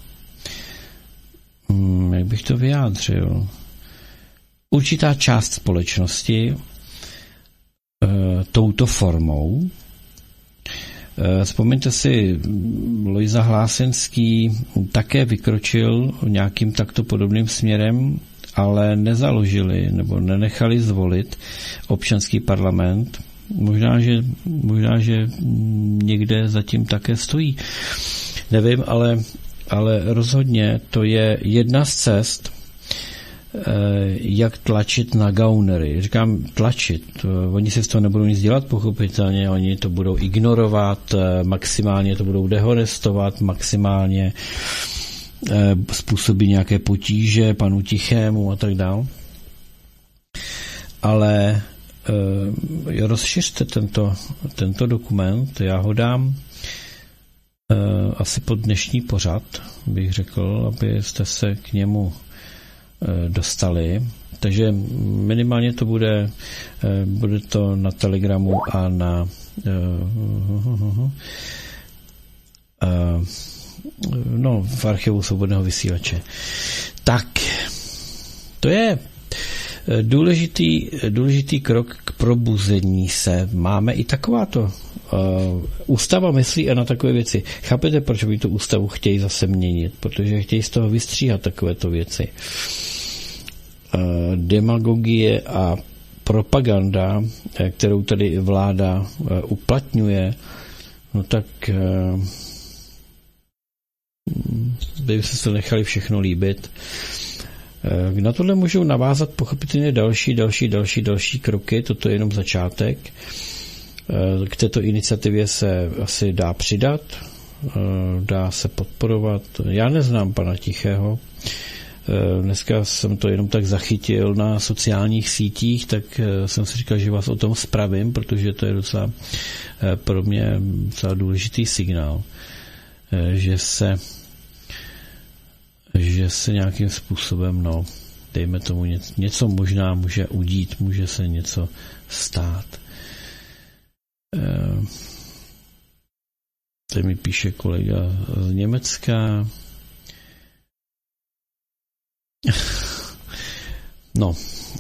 hm, jak bych to vyjádřil, určitá část společnosti e, touto formou. E, vzpomeňte si, Lojza Hlásenský také vykročil nějakým takto podobným směrem, ale nezaložili nebo nenechali zvolit občanský parlament. Možná, že, možná, že někde zatím také stojí. Nevím, ale, ale rozhodně to je jedna z cest, jak tlačit na gaunery. Říkám tlačit. Oni si z toho nebudou nic dělat, pochopitelně. Oni to budou ignorovat, maximálně to budou dehonestovat, maximálně způsobí nějaké potíže panu Tichému a tak dále. Ale uh, rozšiřte tento, tento dokument, já ho dám uh, asi pod dnešní pořad, bych řekl, abyste se k němu uh, dostali. Takže minimálně to bude, uh, bude to na Telegramu a na uh, uh, uh, uh, no, v archivu Svobodného vysílače. Tak, to je důležitý, důležitý krok k probuzení se. Máme i takováto uh, ústava myslí a na takové věci. Chápete, proč by tu ústavu chtějí zase měnit? Protože chtějí z toho vystříhat takovéto věci. Uh, demagogie a propaganda, kterou tady vláda uh, uplatňuje, no tak uh, by se to nechali všechno líbit. Na tohle můžou navázat pochopitelně další, další, další, další kroky. Toto je jenom začátek. K této iniciativě se asi dá přidat, dá se podporovat. Já neznám pana Tichého. Dneska jsem to jenom tak zachytil na sociálních sítích, tak jsem si říkal, že vás o tom spravím, protože to je docela pro mě docela důležitý signál, že se že se nějakým způsobem, no, dejme tomu něco, něco možná může udít, může se něco stát. E, tady mi píše kolega z Německa. No.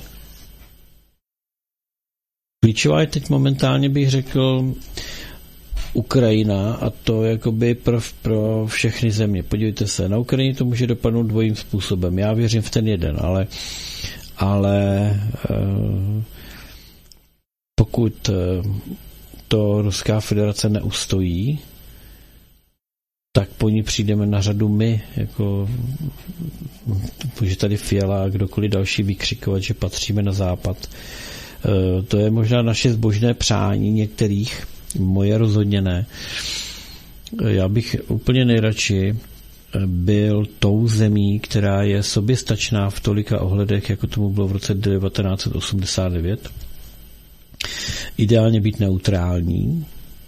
Klíčová je teď momentálně, bych řekl, Ukrajina, a to jakoby pro, pro všechny země. Podívejte se, na Ukrajině to může dopadnout dvojím způsobem. Já věřím v ten jeden, ale, ale eh, pokud to Ruská federace neustojí, tak po ní přijdeme na řadu my, jako může tady Fiala a kdokoliv další vykřikovat, že patříme na západ. Eh, to je možná naše zbožné přání některých, moje rozhodně ne. Já bych úplně nejradši byl tou zemí, která je soběstačná v tolika ohledech, jako tomu bylo v roce devatenáct set osmdesát devět. Ideálně být neutrální.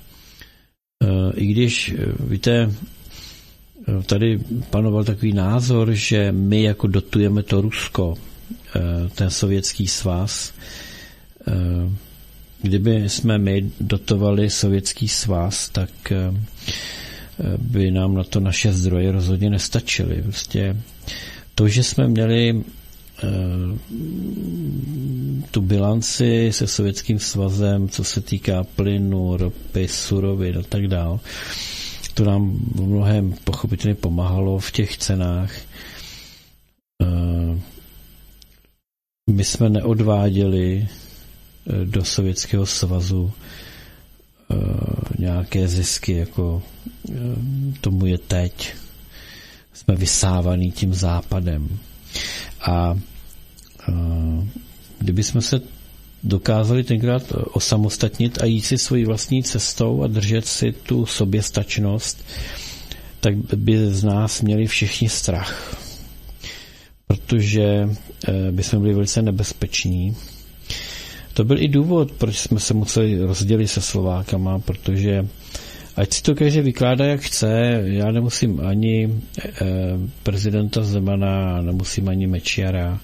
I když, víte, tady panoval takový názor, že my jako dotujeme to Rusko, ten Sovětský svaz. Kdyby jsme my dotovali Sovětský svaz, tak by nám na to naše zdroje rozhodně nestačily. Prostě To, že jsme měli tu bilanci se Sovětským svazem, co se týká plynu, ropy, surovin a tak dál, to nám v mnohem pochopitelně pomáhalo v těch cenách. My jsme neodváděli do Sovětského svazu nějaké zisky, jako tomu je teď. Jsme vysávaný tím západem. A kdyby jsme se dokázali tenkrát osamostatnit a jít si svojí vlastní cestou a držet si tu soběstačnost, tak by z nás měli všichni strach. Protože by jsme byli velice nebezpeční. To byl i důvod, proč jsme se museli rozdělit se Slovákama, protože ať si to každý vykládá, jak chce, já nemusím ani eh, prezidenta Zemana, nemusím ani Mečiara,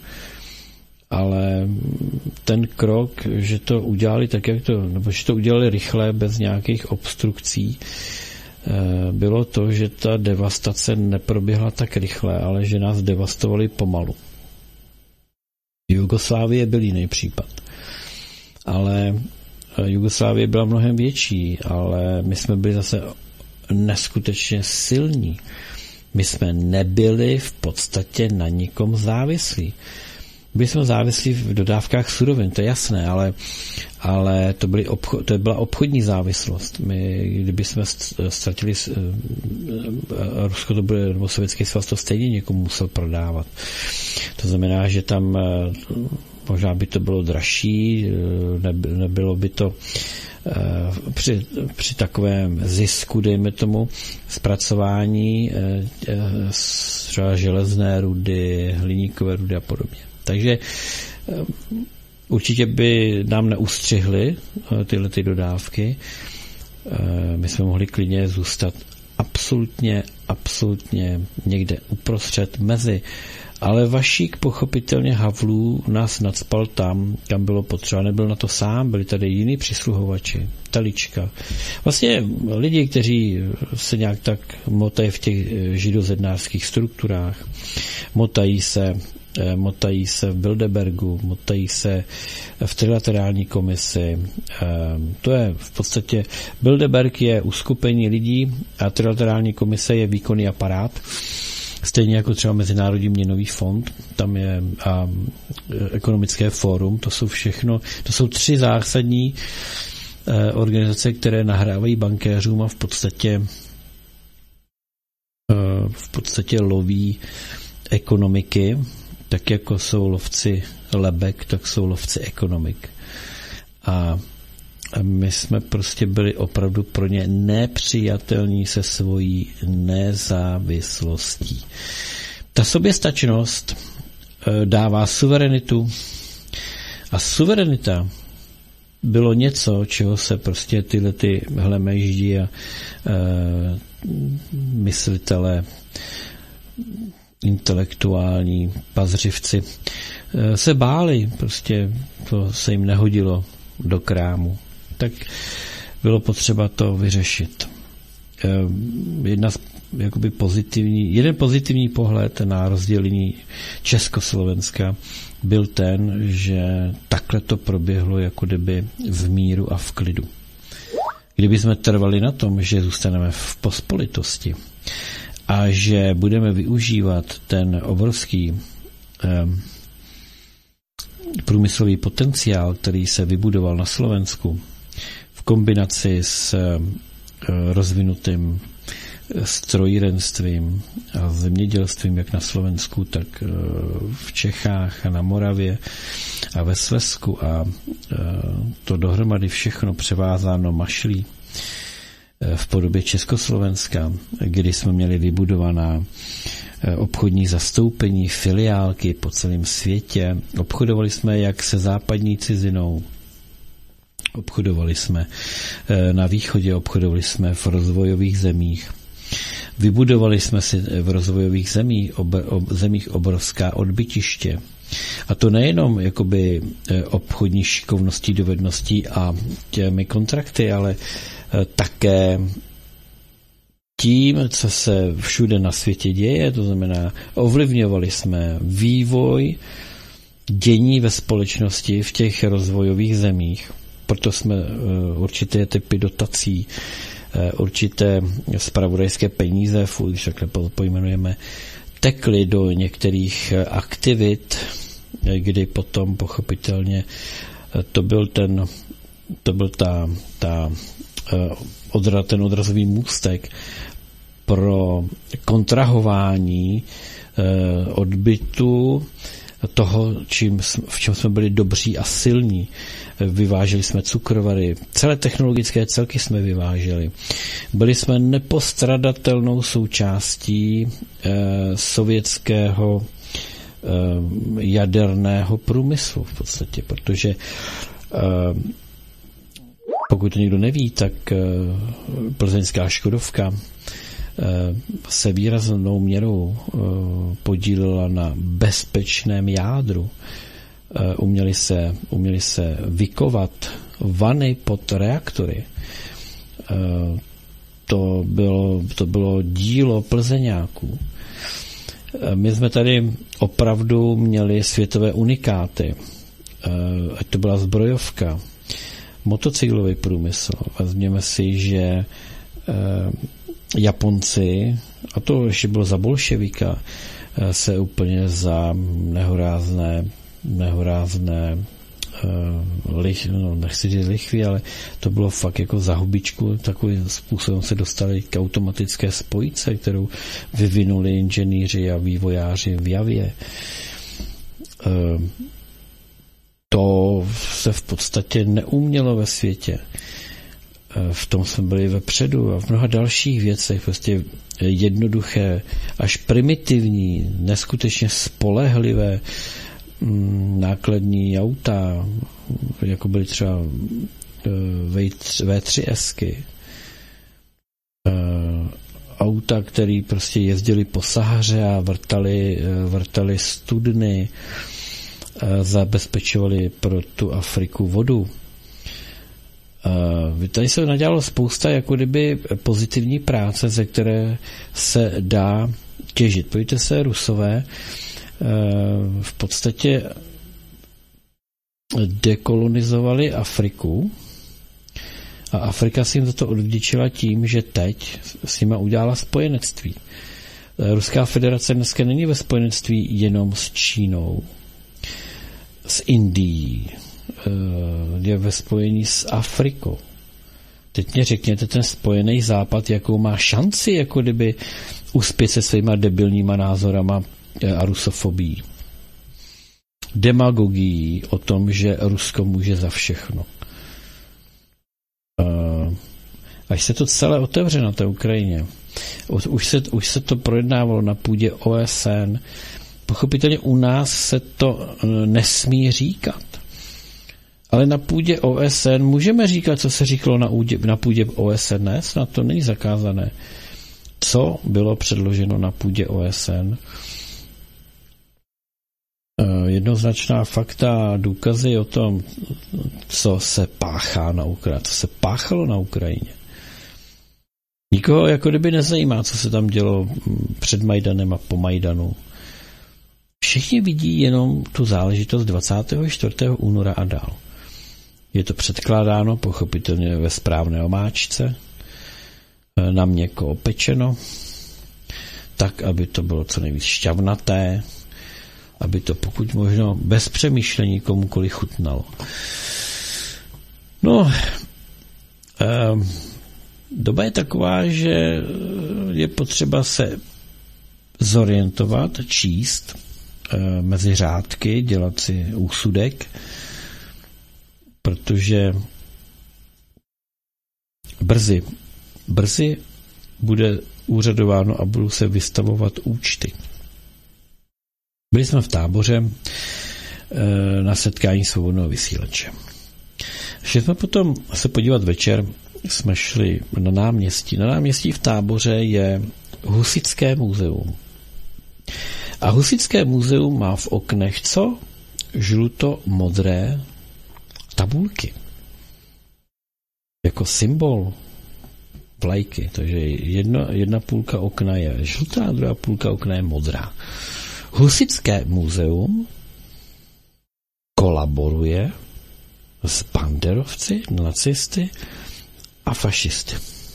ale ten krok, že to udělali tak, jak to, nebo že to udělali rychle, bez nějakých obstrukcí, eh, bylo to, že ta devastace neproběhla tak rychle, ale že nás devastovali pomalu. Jugoslávie byl jiný případ. Ale Jugoslávie byla mnohem větší, ale my jsme byli zase neskutečně silní. My jsme nebyli v podstatě na nikom závislí. Byli jsme závislí v dodávkách surovin, to je jasné, ale, ale to, byly obcho, to byla obchodní závislost. My, kdyby jsme ztratili Rusko, to bylo, nebo Sovětský svaz, to stejně někomu musel prodávat. To znamená, že tam možná by to bylo dražší, nebylo by to při, při takovém zisku, dejme tomu, zpracování třeba železné rudy, hliníkové rudy a podobně. Takže určitě by nám neustřihly tyhle ty dodávky. My jsme mohli klidně zůstat absolutně, absolutně někde uprostřed mezi. Ale Vašík pochopitelně Havlů nás nacpal tam, kam bylo potřeba. Nebyl na to sám, byli tady jiní přisluhovači, Telička. Vlastně lidi, kteří se nějak tak motají v těch židozednářských strukturách, motají se, motají se v Bilderbergu, motají se v trilaterální komisi. To je v podstatě, Bilderberg je uskupení lidí a trilaterální komise je výkonný aparát. Stejně jako třeba Mezinárodní měnový fond, tam je a ekonomické fórum, to jsou všechno, to jsou tři zásadní eh, organizace, které nahrávají bankéřům a v podstatě eh, v podstatě loví ekonomiky, tak jako jsou lovci lebek, tak jsou lovci ekonomik. A my jsme prostě byli opravdu pro ně nepřijatelní se svojí nezávislostí. Ta soběstačnost dává suverenitu a suverenita bylo něco, čeho se prostě tyhle ty hlemeždí a e, myslitele, intelektuální pazřivci e, se báli, prostě to se jim nehodilo do krámu. Tak bylo potřeba to vyřešit. Jedna z, jakoby pozitivní, jeden pozitivní pohled na rozdělení Československa byl ten, že takhle to proběhlo jako kdyby v míru a v klidu. Kdyby jsme trvali na tom, že zůstaneme v pospolitosti a že budeme využívat ten obrovský eh, průmyslový potenciál, který se vybudoval na Slovensku, v kombinaci s rozvinutým strojírenstvím a zemědělstvím jak na Slovensku, tak v Čechách a na Moravě a ve Slezsku a to dohromady všechno převázáno mašlí v podobě Československa, kdy jsme měli vybudovaná obchodní zastoupení, filiálky po celém světě. Obchodovali jsme jak se západní cizinou, obchodovali jsme na východě, obchodovali jsme v rozvojových zemích. Vybudovali jsme si v rozvojových zemích, ob, ob, zemích obrovská odbytiště. A to nejenom jakoby obchodní šikovností, dovedností a těmi kontrakty, ale také tím, co se všude na světě děje, to znamená, ovlivňovali jsme vývoj dění ve společnosti v těch rozvojových zemích. Proto jsme určité typy dotací, určité zpravodajské peníze, když takhle pojmenujeme, tekly do některých aktivit, kdy potom pochopitelně to byl ten, to byl ta, ta odra, ten odrazový můstek pro kontrahování odbytu toho, čím, v čem jsme byli dobří a silní. Vyváželi jsme cukrovary, celé technologické celky jsme vyváželi. Byli jsme nepostradatelnou součástí eh, sovětského eh, jaderného průmyslu v podstatě, protože eh, pokud to někdo neví, tak eh, plzeňská Škodovka se výraznou měrou podílela na bezpečném jádru. Uměli se, uměli se vykovat vany pod reaktory. To bylo, to bylo dílo Plzeňáků. My jsme tady opravdu měli světové unikáty. Ať to byla zbrojovka, motocyklový průmysl. Vezměme si, že Japonci, a to ještě bylo za bolševika, se úplně za nehorázné, nehorázné lich, no, nechci říct lichvy, ale to bylo fakt jako za hubičku, takovým způsobem se dostali k automatické spojice, kterou vyvinuli inženýři a vývojáři v Javě. To se v podstatě neumělo ve světě. V tom jsme byli vepředu a v mnoha dalších věcech prostě jednoduché, až primitivní, neskutečně spolehlivé nákladní auta, jako byly třeba vé tři esky, auta, které prostě jezdili po Sahaře a vrtali, vrtali studny, zabezpečovali pro tu Afriku vodu. Uh, tady se nadělalo spousta jako kdyby pozitivní práce, ze které se dá těžit. Pojďte se, Rusové uh, v podstatě dekolonizovali Afriku a Afrika si jim za to odvděčila tím, že teď s nima udělala spojenectví. Ruská federace dneska není ve spojenectví jenom s Čínou, s Indií, je ve spojení s Afrikou. Teď mě řekněte, ten spojený západ, jakou má šanci, jako kdyby uspět se svýma debilníma názorama a rusofobí. Demagogií o tom, že Rusko může za všechno. Až se to celé otevře na té Ukrajině, už se, už se to projednávalo na půdě O S N, pochopitelně u nás se to nesmí říkat. Ale na půdě O S N můžeme říkat, co se říkalo na, údě, na půdě O S N, ne? Snad to není zakázané. Co bylo předloženo na půdě O S N? Jednoznačná fakta, důkazy o tom, co se páchá na Ukrajině, co se páchalo na Ukrajině. Nikoho jako kdyby nezajímá, co se tam dělo před Majdanem a po Majdanu. Všichni vidí jenom tu záležitost dvacátého čtvrtého února a dál. Je to předkládáno pochopitelně ve správné omáčce, na měkko opečeno, tak, aby to bylo co nejvíc šťavnaté, aby to pokud možno bez přemýšlení komukoliv chutnalo. No, eh, doba je taková, že je potřeba se zorientovat, číst eh, mezi řádky, dělat si úsudek, protože brzy, brzy bude úřadováno a budou se vystavovat účty. Byli jsme v Táboře e, na setkání svobodného vysílače. Šli jsme potom se podívat večer, jsme šli na náměstí. Na náměstí v Táboře je Husitské muzeum. A Husitské muzeum má v oknech co? Žluto-modré tabulky. Jako symbol vlajky. Takže jedno, jedna půlka okna je žlutá, druhá půlka okna je modrá. Husitské muzeum kolaboruje s banderovci, nacisty a fašisty.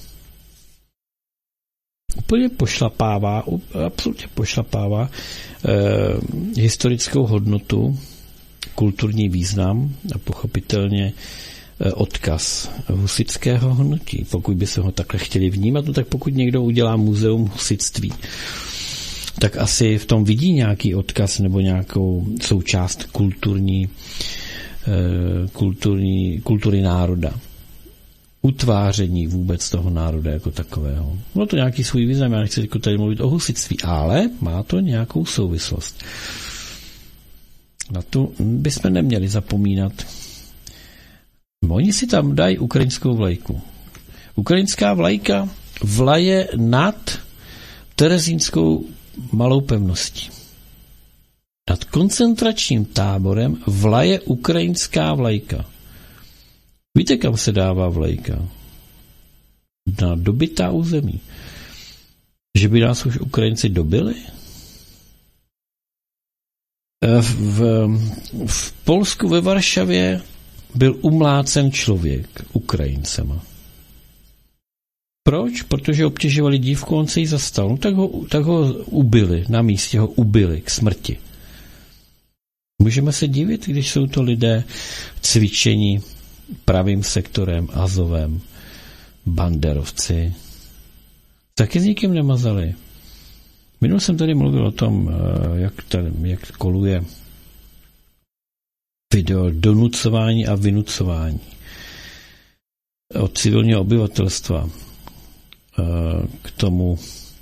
Úplně pošlapává, absolutně pošlapává eh, historickou hodnotu, kulturní význam a pochopitelně eh, odkaz husitského hnutí. Pokud by se ho takhle chtěli vnímat, no tak pokud někdo udělá muzeum husitství, tak asi v tom vidí nějaký odkaz nebo nějakou součást kulturní, eh, kulturní kultury národa. Utváření vůbec toho národa jako takového. No to nějaký svůj význam, já nechci tady mluvit o husitství, ale má to nějakou souvislost. Na to bychom neměli zapomínat. Oni si tam dají ukrajinskou vlajku. Ukrajinská vlajka vlaje nad terezínskou malou pevností. Nad koncentračním táborem vlaje ukrajinská vlajka. Víte, kam se dává vlajka? Na dobytá území. Že by nás už Ukrajinci dobili? V, v Polsku ve Varšavě byl umlácen člověk Ukrajincema. Proč? Protože obtěžovali dívku, on se jí zastal. No, tak, ho, tak ho ubili, na místě ho ubili k smrti. Můžeme se divit, když jsou to lidé cvičení pravým sektorem, Azovem, banderovci. Taky s nikým nemazali. Minul jsem tady mluvil o tom, jak, tady, jak koluje video donucování a vynucování od civilního obyvatelstva k tomu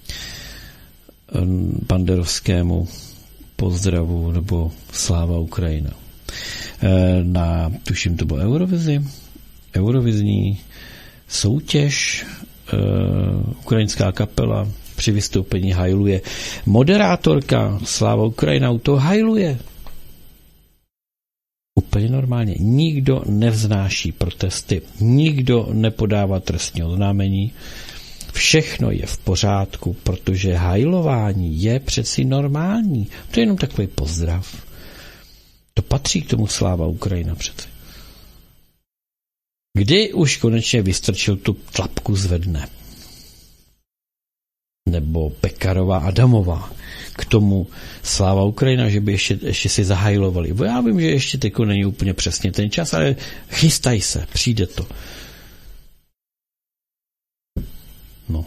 banderovskému pozdravu nebo sláva Ukrajina. Na, tuším, to bylo Eurovizi, Eurovizní soutěž, uh, ukrajinská kapela při vystoupení hajluje. Moderátorka Sláva Ukrajina u toho hajluje. Úplně normálně. Nikdo nevznáší protesty, nikdo nepodává trestní oznámení. Všechno je v pořádku, protože hajlování je přeci normální. To je jenom takový pozdrav. To patří k tomu sláva Ukrajina přece. Kdy už konečně vystrčil tu tlapku zvedne? Nebo Pekarová Adamová k tomu sláva Ukrajina, že by ještě, ještě si zahajlovali. Bo já vím, že ještě teďko není úplně přesně ten čas, ale chystaj se, přijde to. No.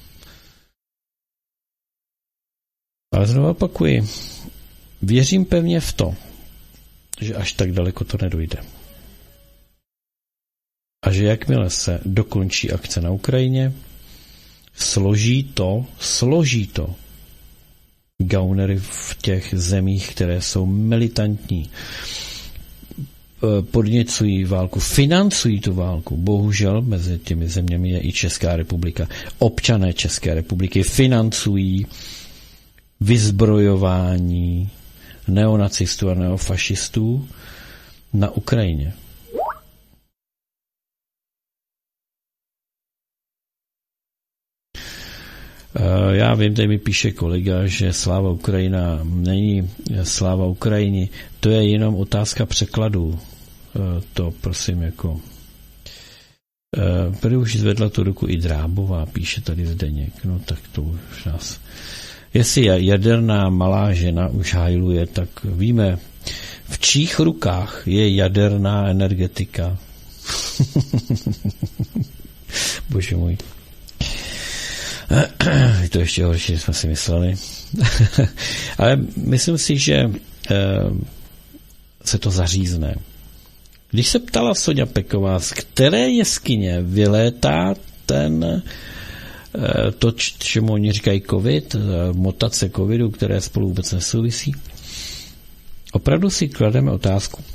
Ale znovu opakuji, věřím pevně v to, že až tak daleko to nedojde. A že jakmile se dokončí akce na Ukrajině, složí to, složí to gaunery v těch zemích, které jsou militantní, podněcují válku, financují tu válku. Bohužel mezi těmi zeměmi je i Česká republika. Občané České republiky financují vyzbrojování neonacistů a neofašistů na Ukrajině. Já vím, tady mi píše kolega, že sláva Ukrajina není sláva Ukrajiny. To je jenom otázka překladu. To prosím jako... Tady už zvedla tu ruku i Drábová, píše tady Zdeněk. No tak to už nás... Jestli jaderná malá žena už hajluje, tak víme, v čích rukách je jaderná energetika. Bože můj. Je to ještě horší, než jsme si mysleli. Ale myslím si, že se to zařízne. Když se ptala Soňa Peková, z které jeskyně vylétá ten to, čemu oni říkají covid, mutace covidu, které spolu vůbec nesouvisí, opravdu si klademe otázku,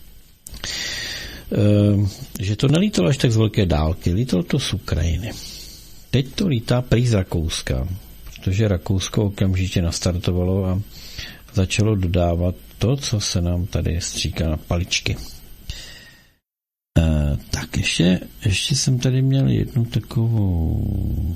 že to nelítalo až tak z velké dálky, lítalo to z Ukrajiny. Teď to lítá prý z Rakouska, protože Rakousko okamžitě nastartovalo a začalo dodávat to, co se nám tady stříká na paličky. Uh, tak ještě, ještě jsem tady měl jednu takovou...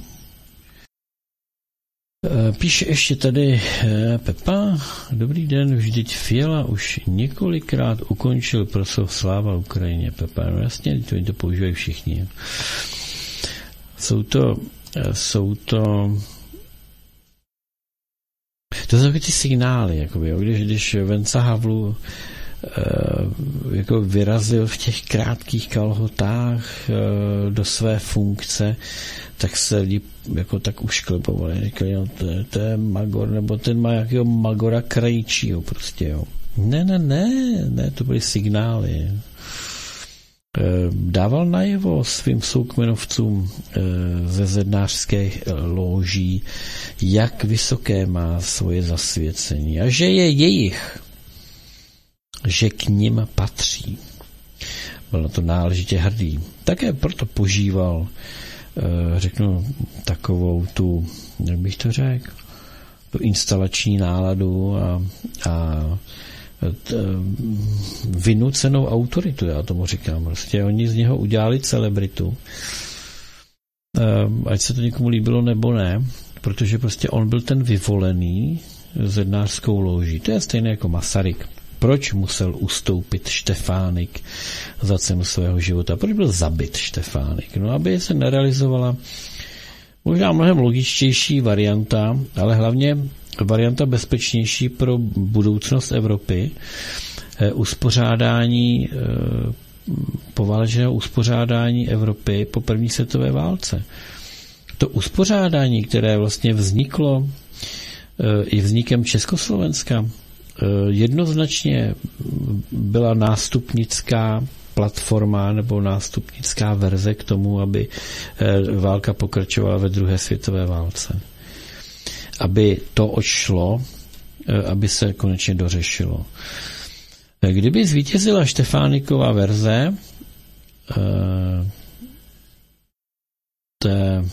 Píše ještě tady Pepa, dobrý den, vždyť Fiala už několikrát ukončil proslov Sláva Ukrajině. Pepa, no jasně, to, to používají všichni. Jsou to, jsou to, to jsou ty signály, jakoby, jo, když, když Venca Havlu jako vyrazil v těch krátkých kalhotách do své funkce, tak se lidi jako tak ušklebovali. Říkali, no, to, to je Magor, nebo ten má jakýho Magora Krajčího prostě, jo. Ne, ne, ne, ne, to byly signály. Dával najevo svým soukmenovcům ze zednářské lóží, jak vysoké má svoje zasvěcení a že je jejich, že k nim patří. Byl na to náležitě hrdý. Také proto požíval, řeknu, takovou tu, jak bych to řekl, tu instalační náladu a, a t, vynucenou autoritu, já tomu říkám. Prostě oni z něho udělali celebritu. Ať se to někomu líbilo nebo ne, protože prostě on byl ten vyvolený zednářskou lóží. To je stejné jako Masaryk. Proč musel ustoupit Štefánik za cenu svého života? Proč byl zabit Štefánik? No, aby se nerealizovala možná mnohem logičtější varianta, ale hlavně varianta bezpečnější pro budoucnost Evropy, eh, uspořádání, eh, poválečného uspořádání Evropy po první světové válce. To uspořádání, které vlastně vzniklo eh, i vznikem Československa, jednoznačně byla nástupnická platforma nebo nástupnická verze k tomu, aby válka pokračovala ve druhé světové válce. Aby to odšlo, aby se konečně dořešilo. Kdyby zvítězila Štefániková verze té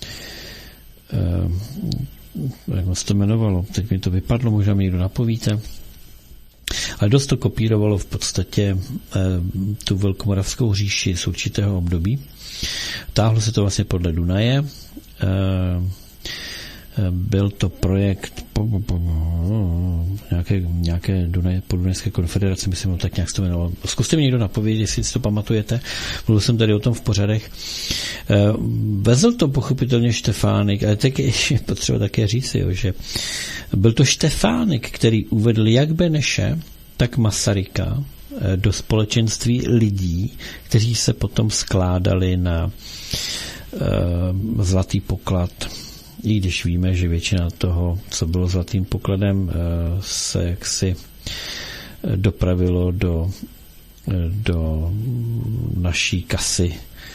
jak se to jmenovalo, teď mi to vypadlo, možná mi někdo napovíte, ale dost to kopírovalo v podstatě eh, tu velkomoravskou říši z určitého období. Táhlo se to vlastně podle Dunaje. Eh, byl to projekt po, po, po, nějaké, nějaké Dunaj, podunajské konfederace, myslím, tak nějak se to jmenovalo. Zkuste mi někdo napovědět, jestli si to pamatujete. Mluvil jsem tady o tom v pořadech. Vezl to pochopitelně Štefánik, ale tak je potřeba také říct, jo, že byl to Štefánik, který uvedl jak Beneše, tak Masaryka do společenství lidí, kteří se potom skládali na uh, zlatý poklad. I když víme, že většina toho, co bylo zlatým pokladem, se jaksi dopravilo do, do naší kasy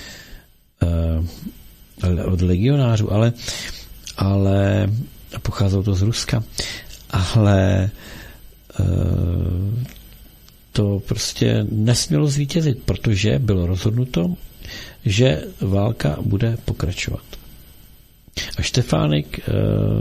od legionářů, ale, ale pocházelo to z Ruska, ale to prostě nesmělo zvítězit, protože bylo rozhodnuto, že válka bude pokračovat. A Štefánik e,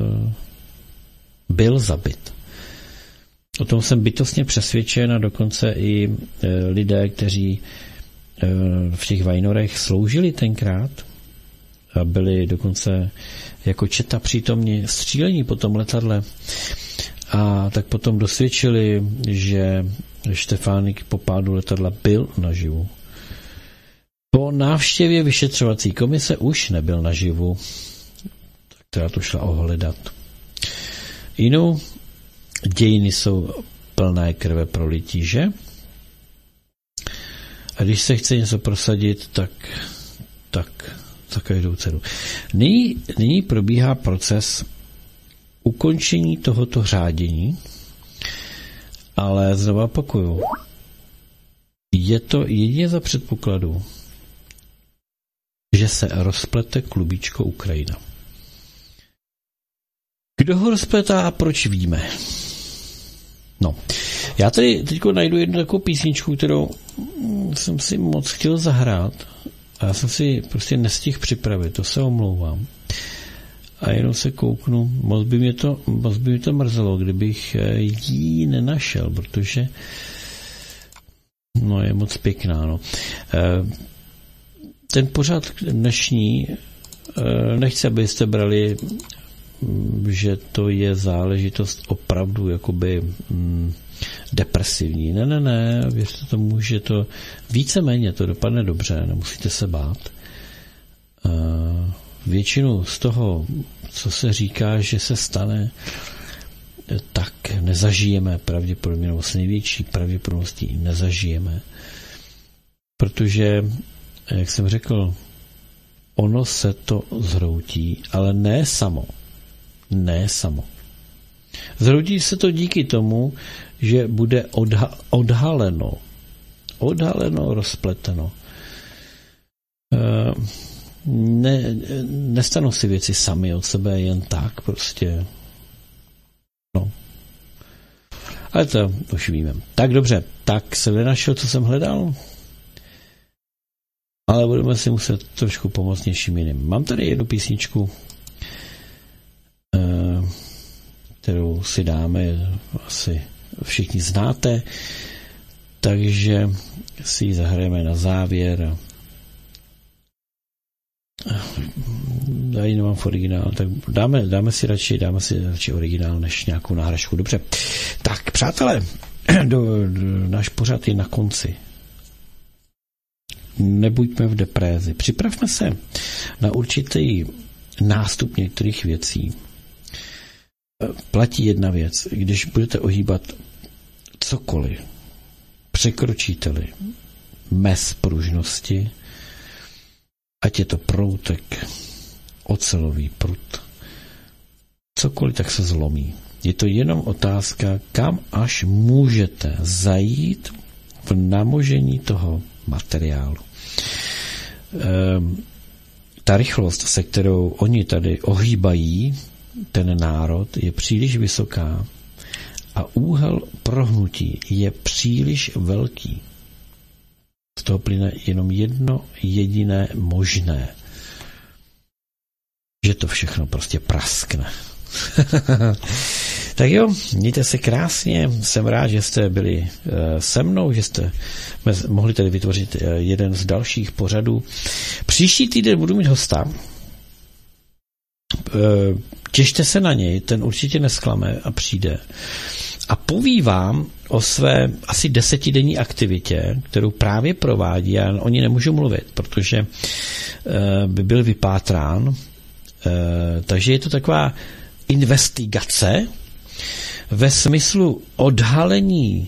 byl zabit. O tom jsem bytostně přesvědčen a dokonce i e, lidé, kteří e, v těch Vajnorech sloužili tenkrát a byli dokonce jako četa přítomni střílení po tom letadle a tak potom dosvědčili, že Štefánik po pádu letadla byl naživu. Po návštěvě vyšetřovací komise už nebyl naživu, která to šla ohledat. Jinou dějiny jsou plné krve prolití, že? A když se chce něco prosadit, tak tak za každou cenu. Nyní, nyní probíhá proces ukončení tohoto řádění, ale znovu opakuju, je to jedině za předpokladu, že se rozplete klubíčko Ukrajina. Kdo ho rozpletá a proč víme? No, já tady teď najdu jednu takovou písničku, kterou jsem si moc chtěl zahrát a já jsem si prostě nestihl připravit, to se omlouvám. A jenom se kouknu, moc by mě to, moc by mě to mrzelo, kdybych ji nenašel, protože No, je moc pěkná, no. Ten pořad dnešní, nechci, abyste brali, že to je záležitost opravdu jakoby mm, depresivní. Ne, ne, ne, věřte tomu, že to víceméně to dopadne dobře, nemusíte se bát. Většinu z toho, co se říká, že se stane, tak nezažijeme pravděpodobně, nebo s největší pravděpodobností nezažijeme. Protože, jak jsem řekl, ono se to zhroutí, ale ne samo. Ne samo. Zhroutí se to díky tomu, že bude odha- odhaleno. Odhaleno, rozpleteno. E, ne, nestanou si věci sami od sebe jen tak prostě. No. Ale to už víme. Tak dobře, tak se nenašel, co jsem hledal. Ale budeme si muset trošku pomoct něčím jiným. Mám tady jednu písničku, kterou si dáme, asi všichni znáte, takže si ji zahrajeme na závěr. Já ji nemám v originálu, tak dáme, dáme si radši, dáme si radši originál než nějakou náhražku. Dobře. Tak, přátelé, do, do, náš pořad je na konci. Nebuďme v deprézi. Připravme se na určitý nástup některých věcí. Platí jedna věc. Když budete ohýbat cokoliv, překročíte-li mez pružnosti, ať je to proutek, ocelový prut, cokoliv, tak se zlomí. Je to jenom otázka, kam až můžete zajít v namožení toho materiálu. Ehm, ta rychlost, se kterou oni tady ohýbají ten národ, je příliš vysoká a úhel prohnutí je příliš velký. Z toho plyne jenom jedno jediné možné, že to všechno prostě praskne. Tak jo, mějte se krásně, jsem rád, že jste byli se mnou, že jste mohli tady vytvořit jeden z dalších pořadů. Příští týden budu mít hosta, těšte se na něj, ten určitě nesklame a přijde. A poví vám o své asi desetidenní aktivitě, kterou právě provádí, a o ní nemůžu mluvit, protože by byl vypátrán. Takže je to taková investigace ve smyslu odhalení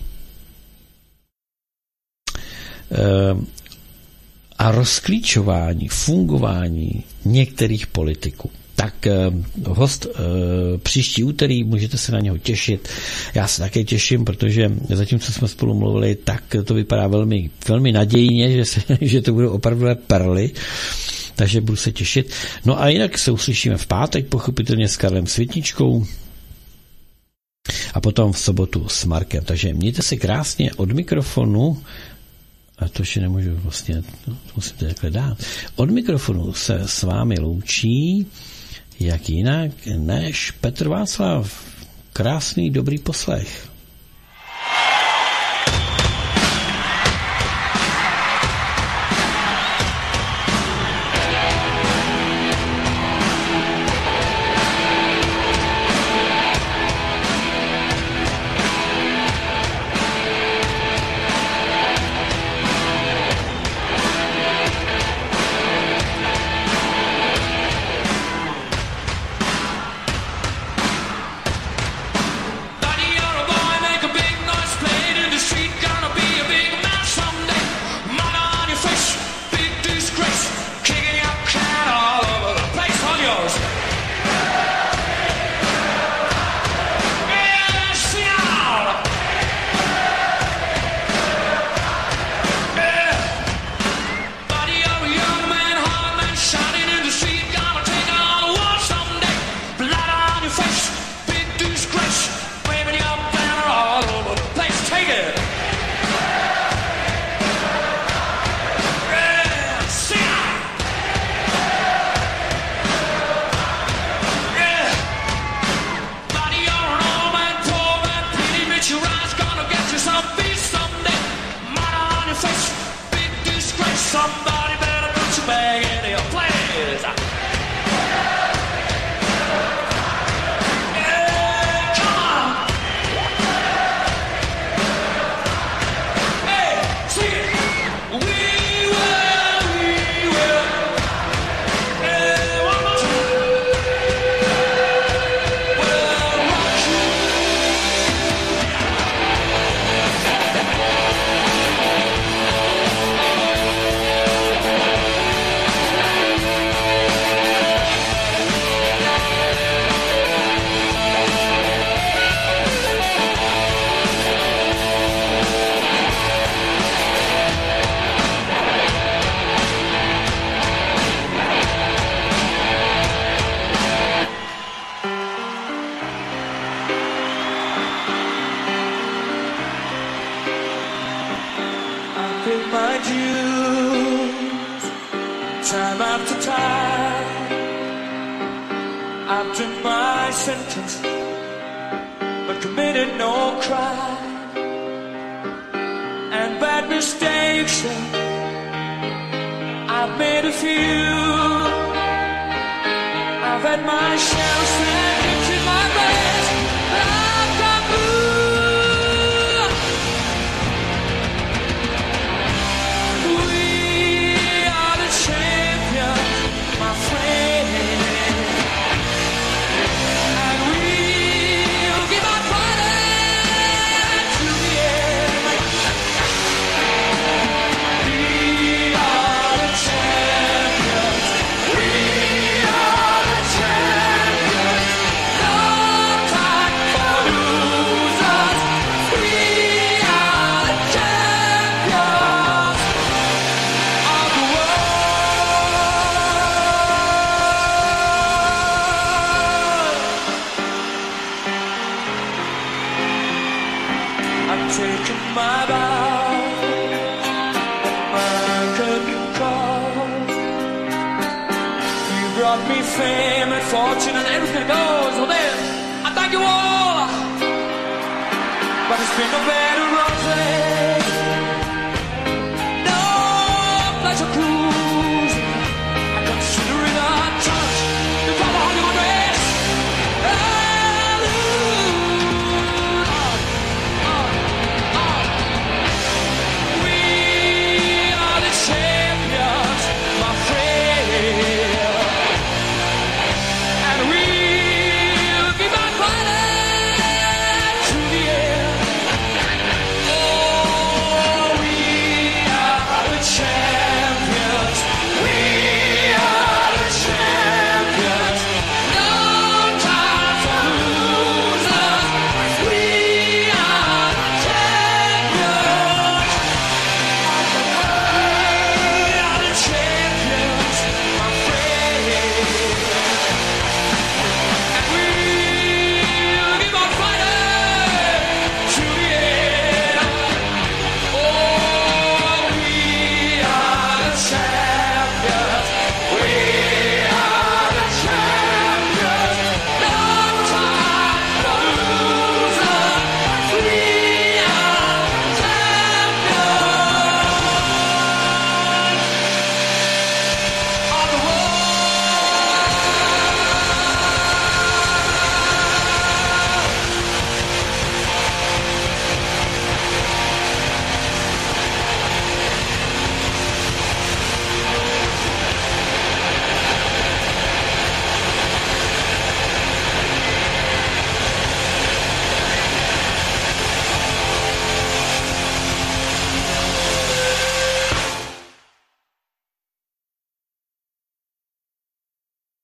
a rozklíčování fungování některých politiků. Tak host příští úterý, můžete se na něho těšit. Já se také těším, protože zatímco jsme spolu mluvili, tak to vypadá velmi, velmi nadějně, že, se, že to budou opravdu perly. Takže budu se těšit. No a jinak se uslyšíme v pátek, pochopitelně s Karlem Světničkou a potom v sobotu s Markem. Takže mějte se krásně od mikrofonu, a to ještě nemůžu vlastně, no, to musím to takhle dát. Od mikrofonu se s vámi loučí, jak jinak, než Petr Václav. Krásný, dobrý poslech. Buddy, you're a boy. of time after my sentence, but committed no crime. And bad mistakes, I've made a few. I've had my share of sandwich in my breast, but I've got blue. We are the champions, my friend, and we'll give our fighting to the end. We are the champions. We are the champions. No time for losers. We are the champions of the world. I've taken my bow, my curtain call. You brought me fame and fortune and everything goes. Well then, I thank you all. But it's been a bad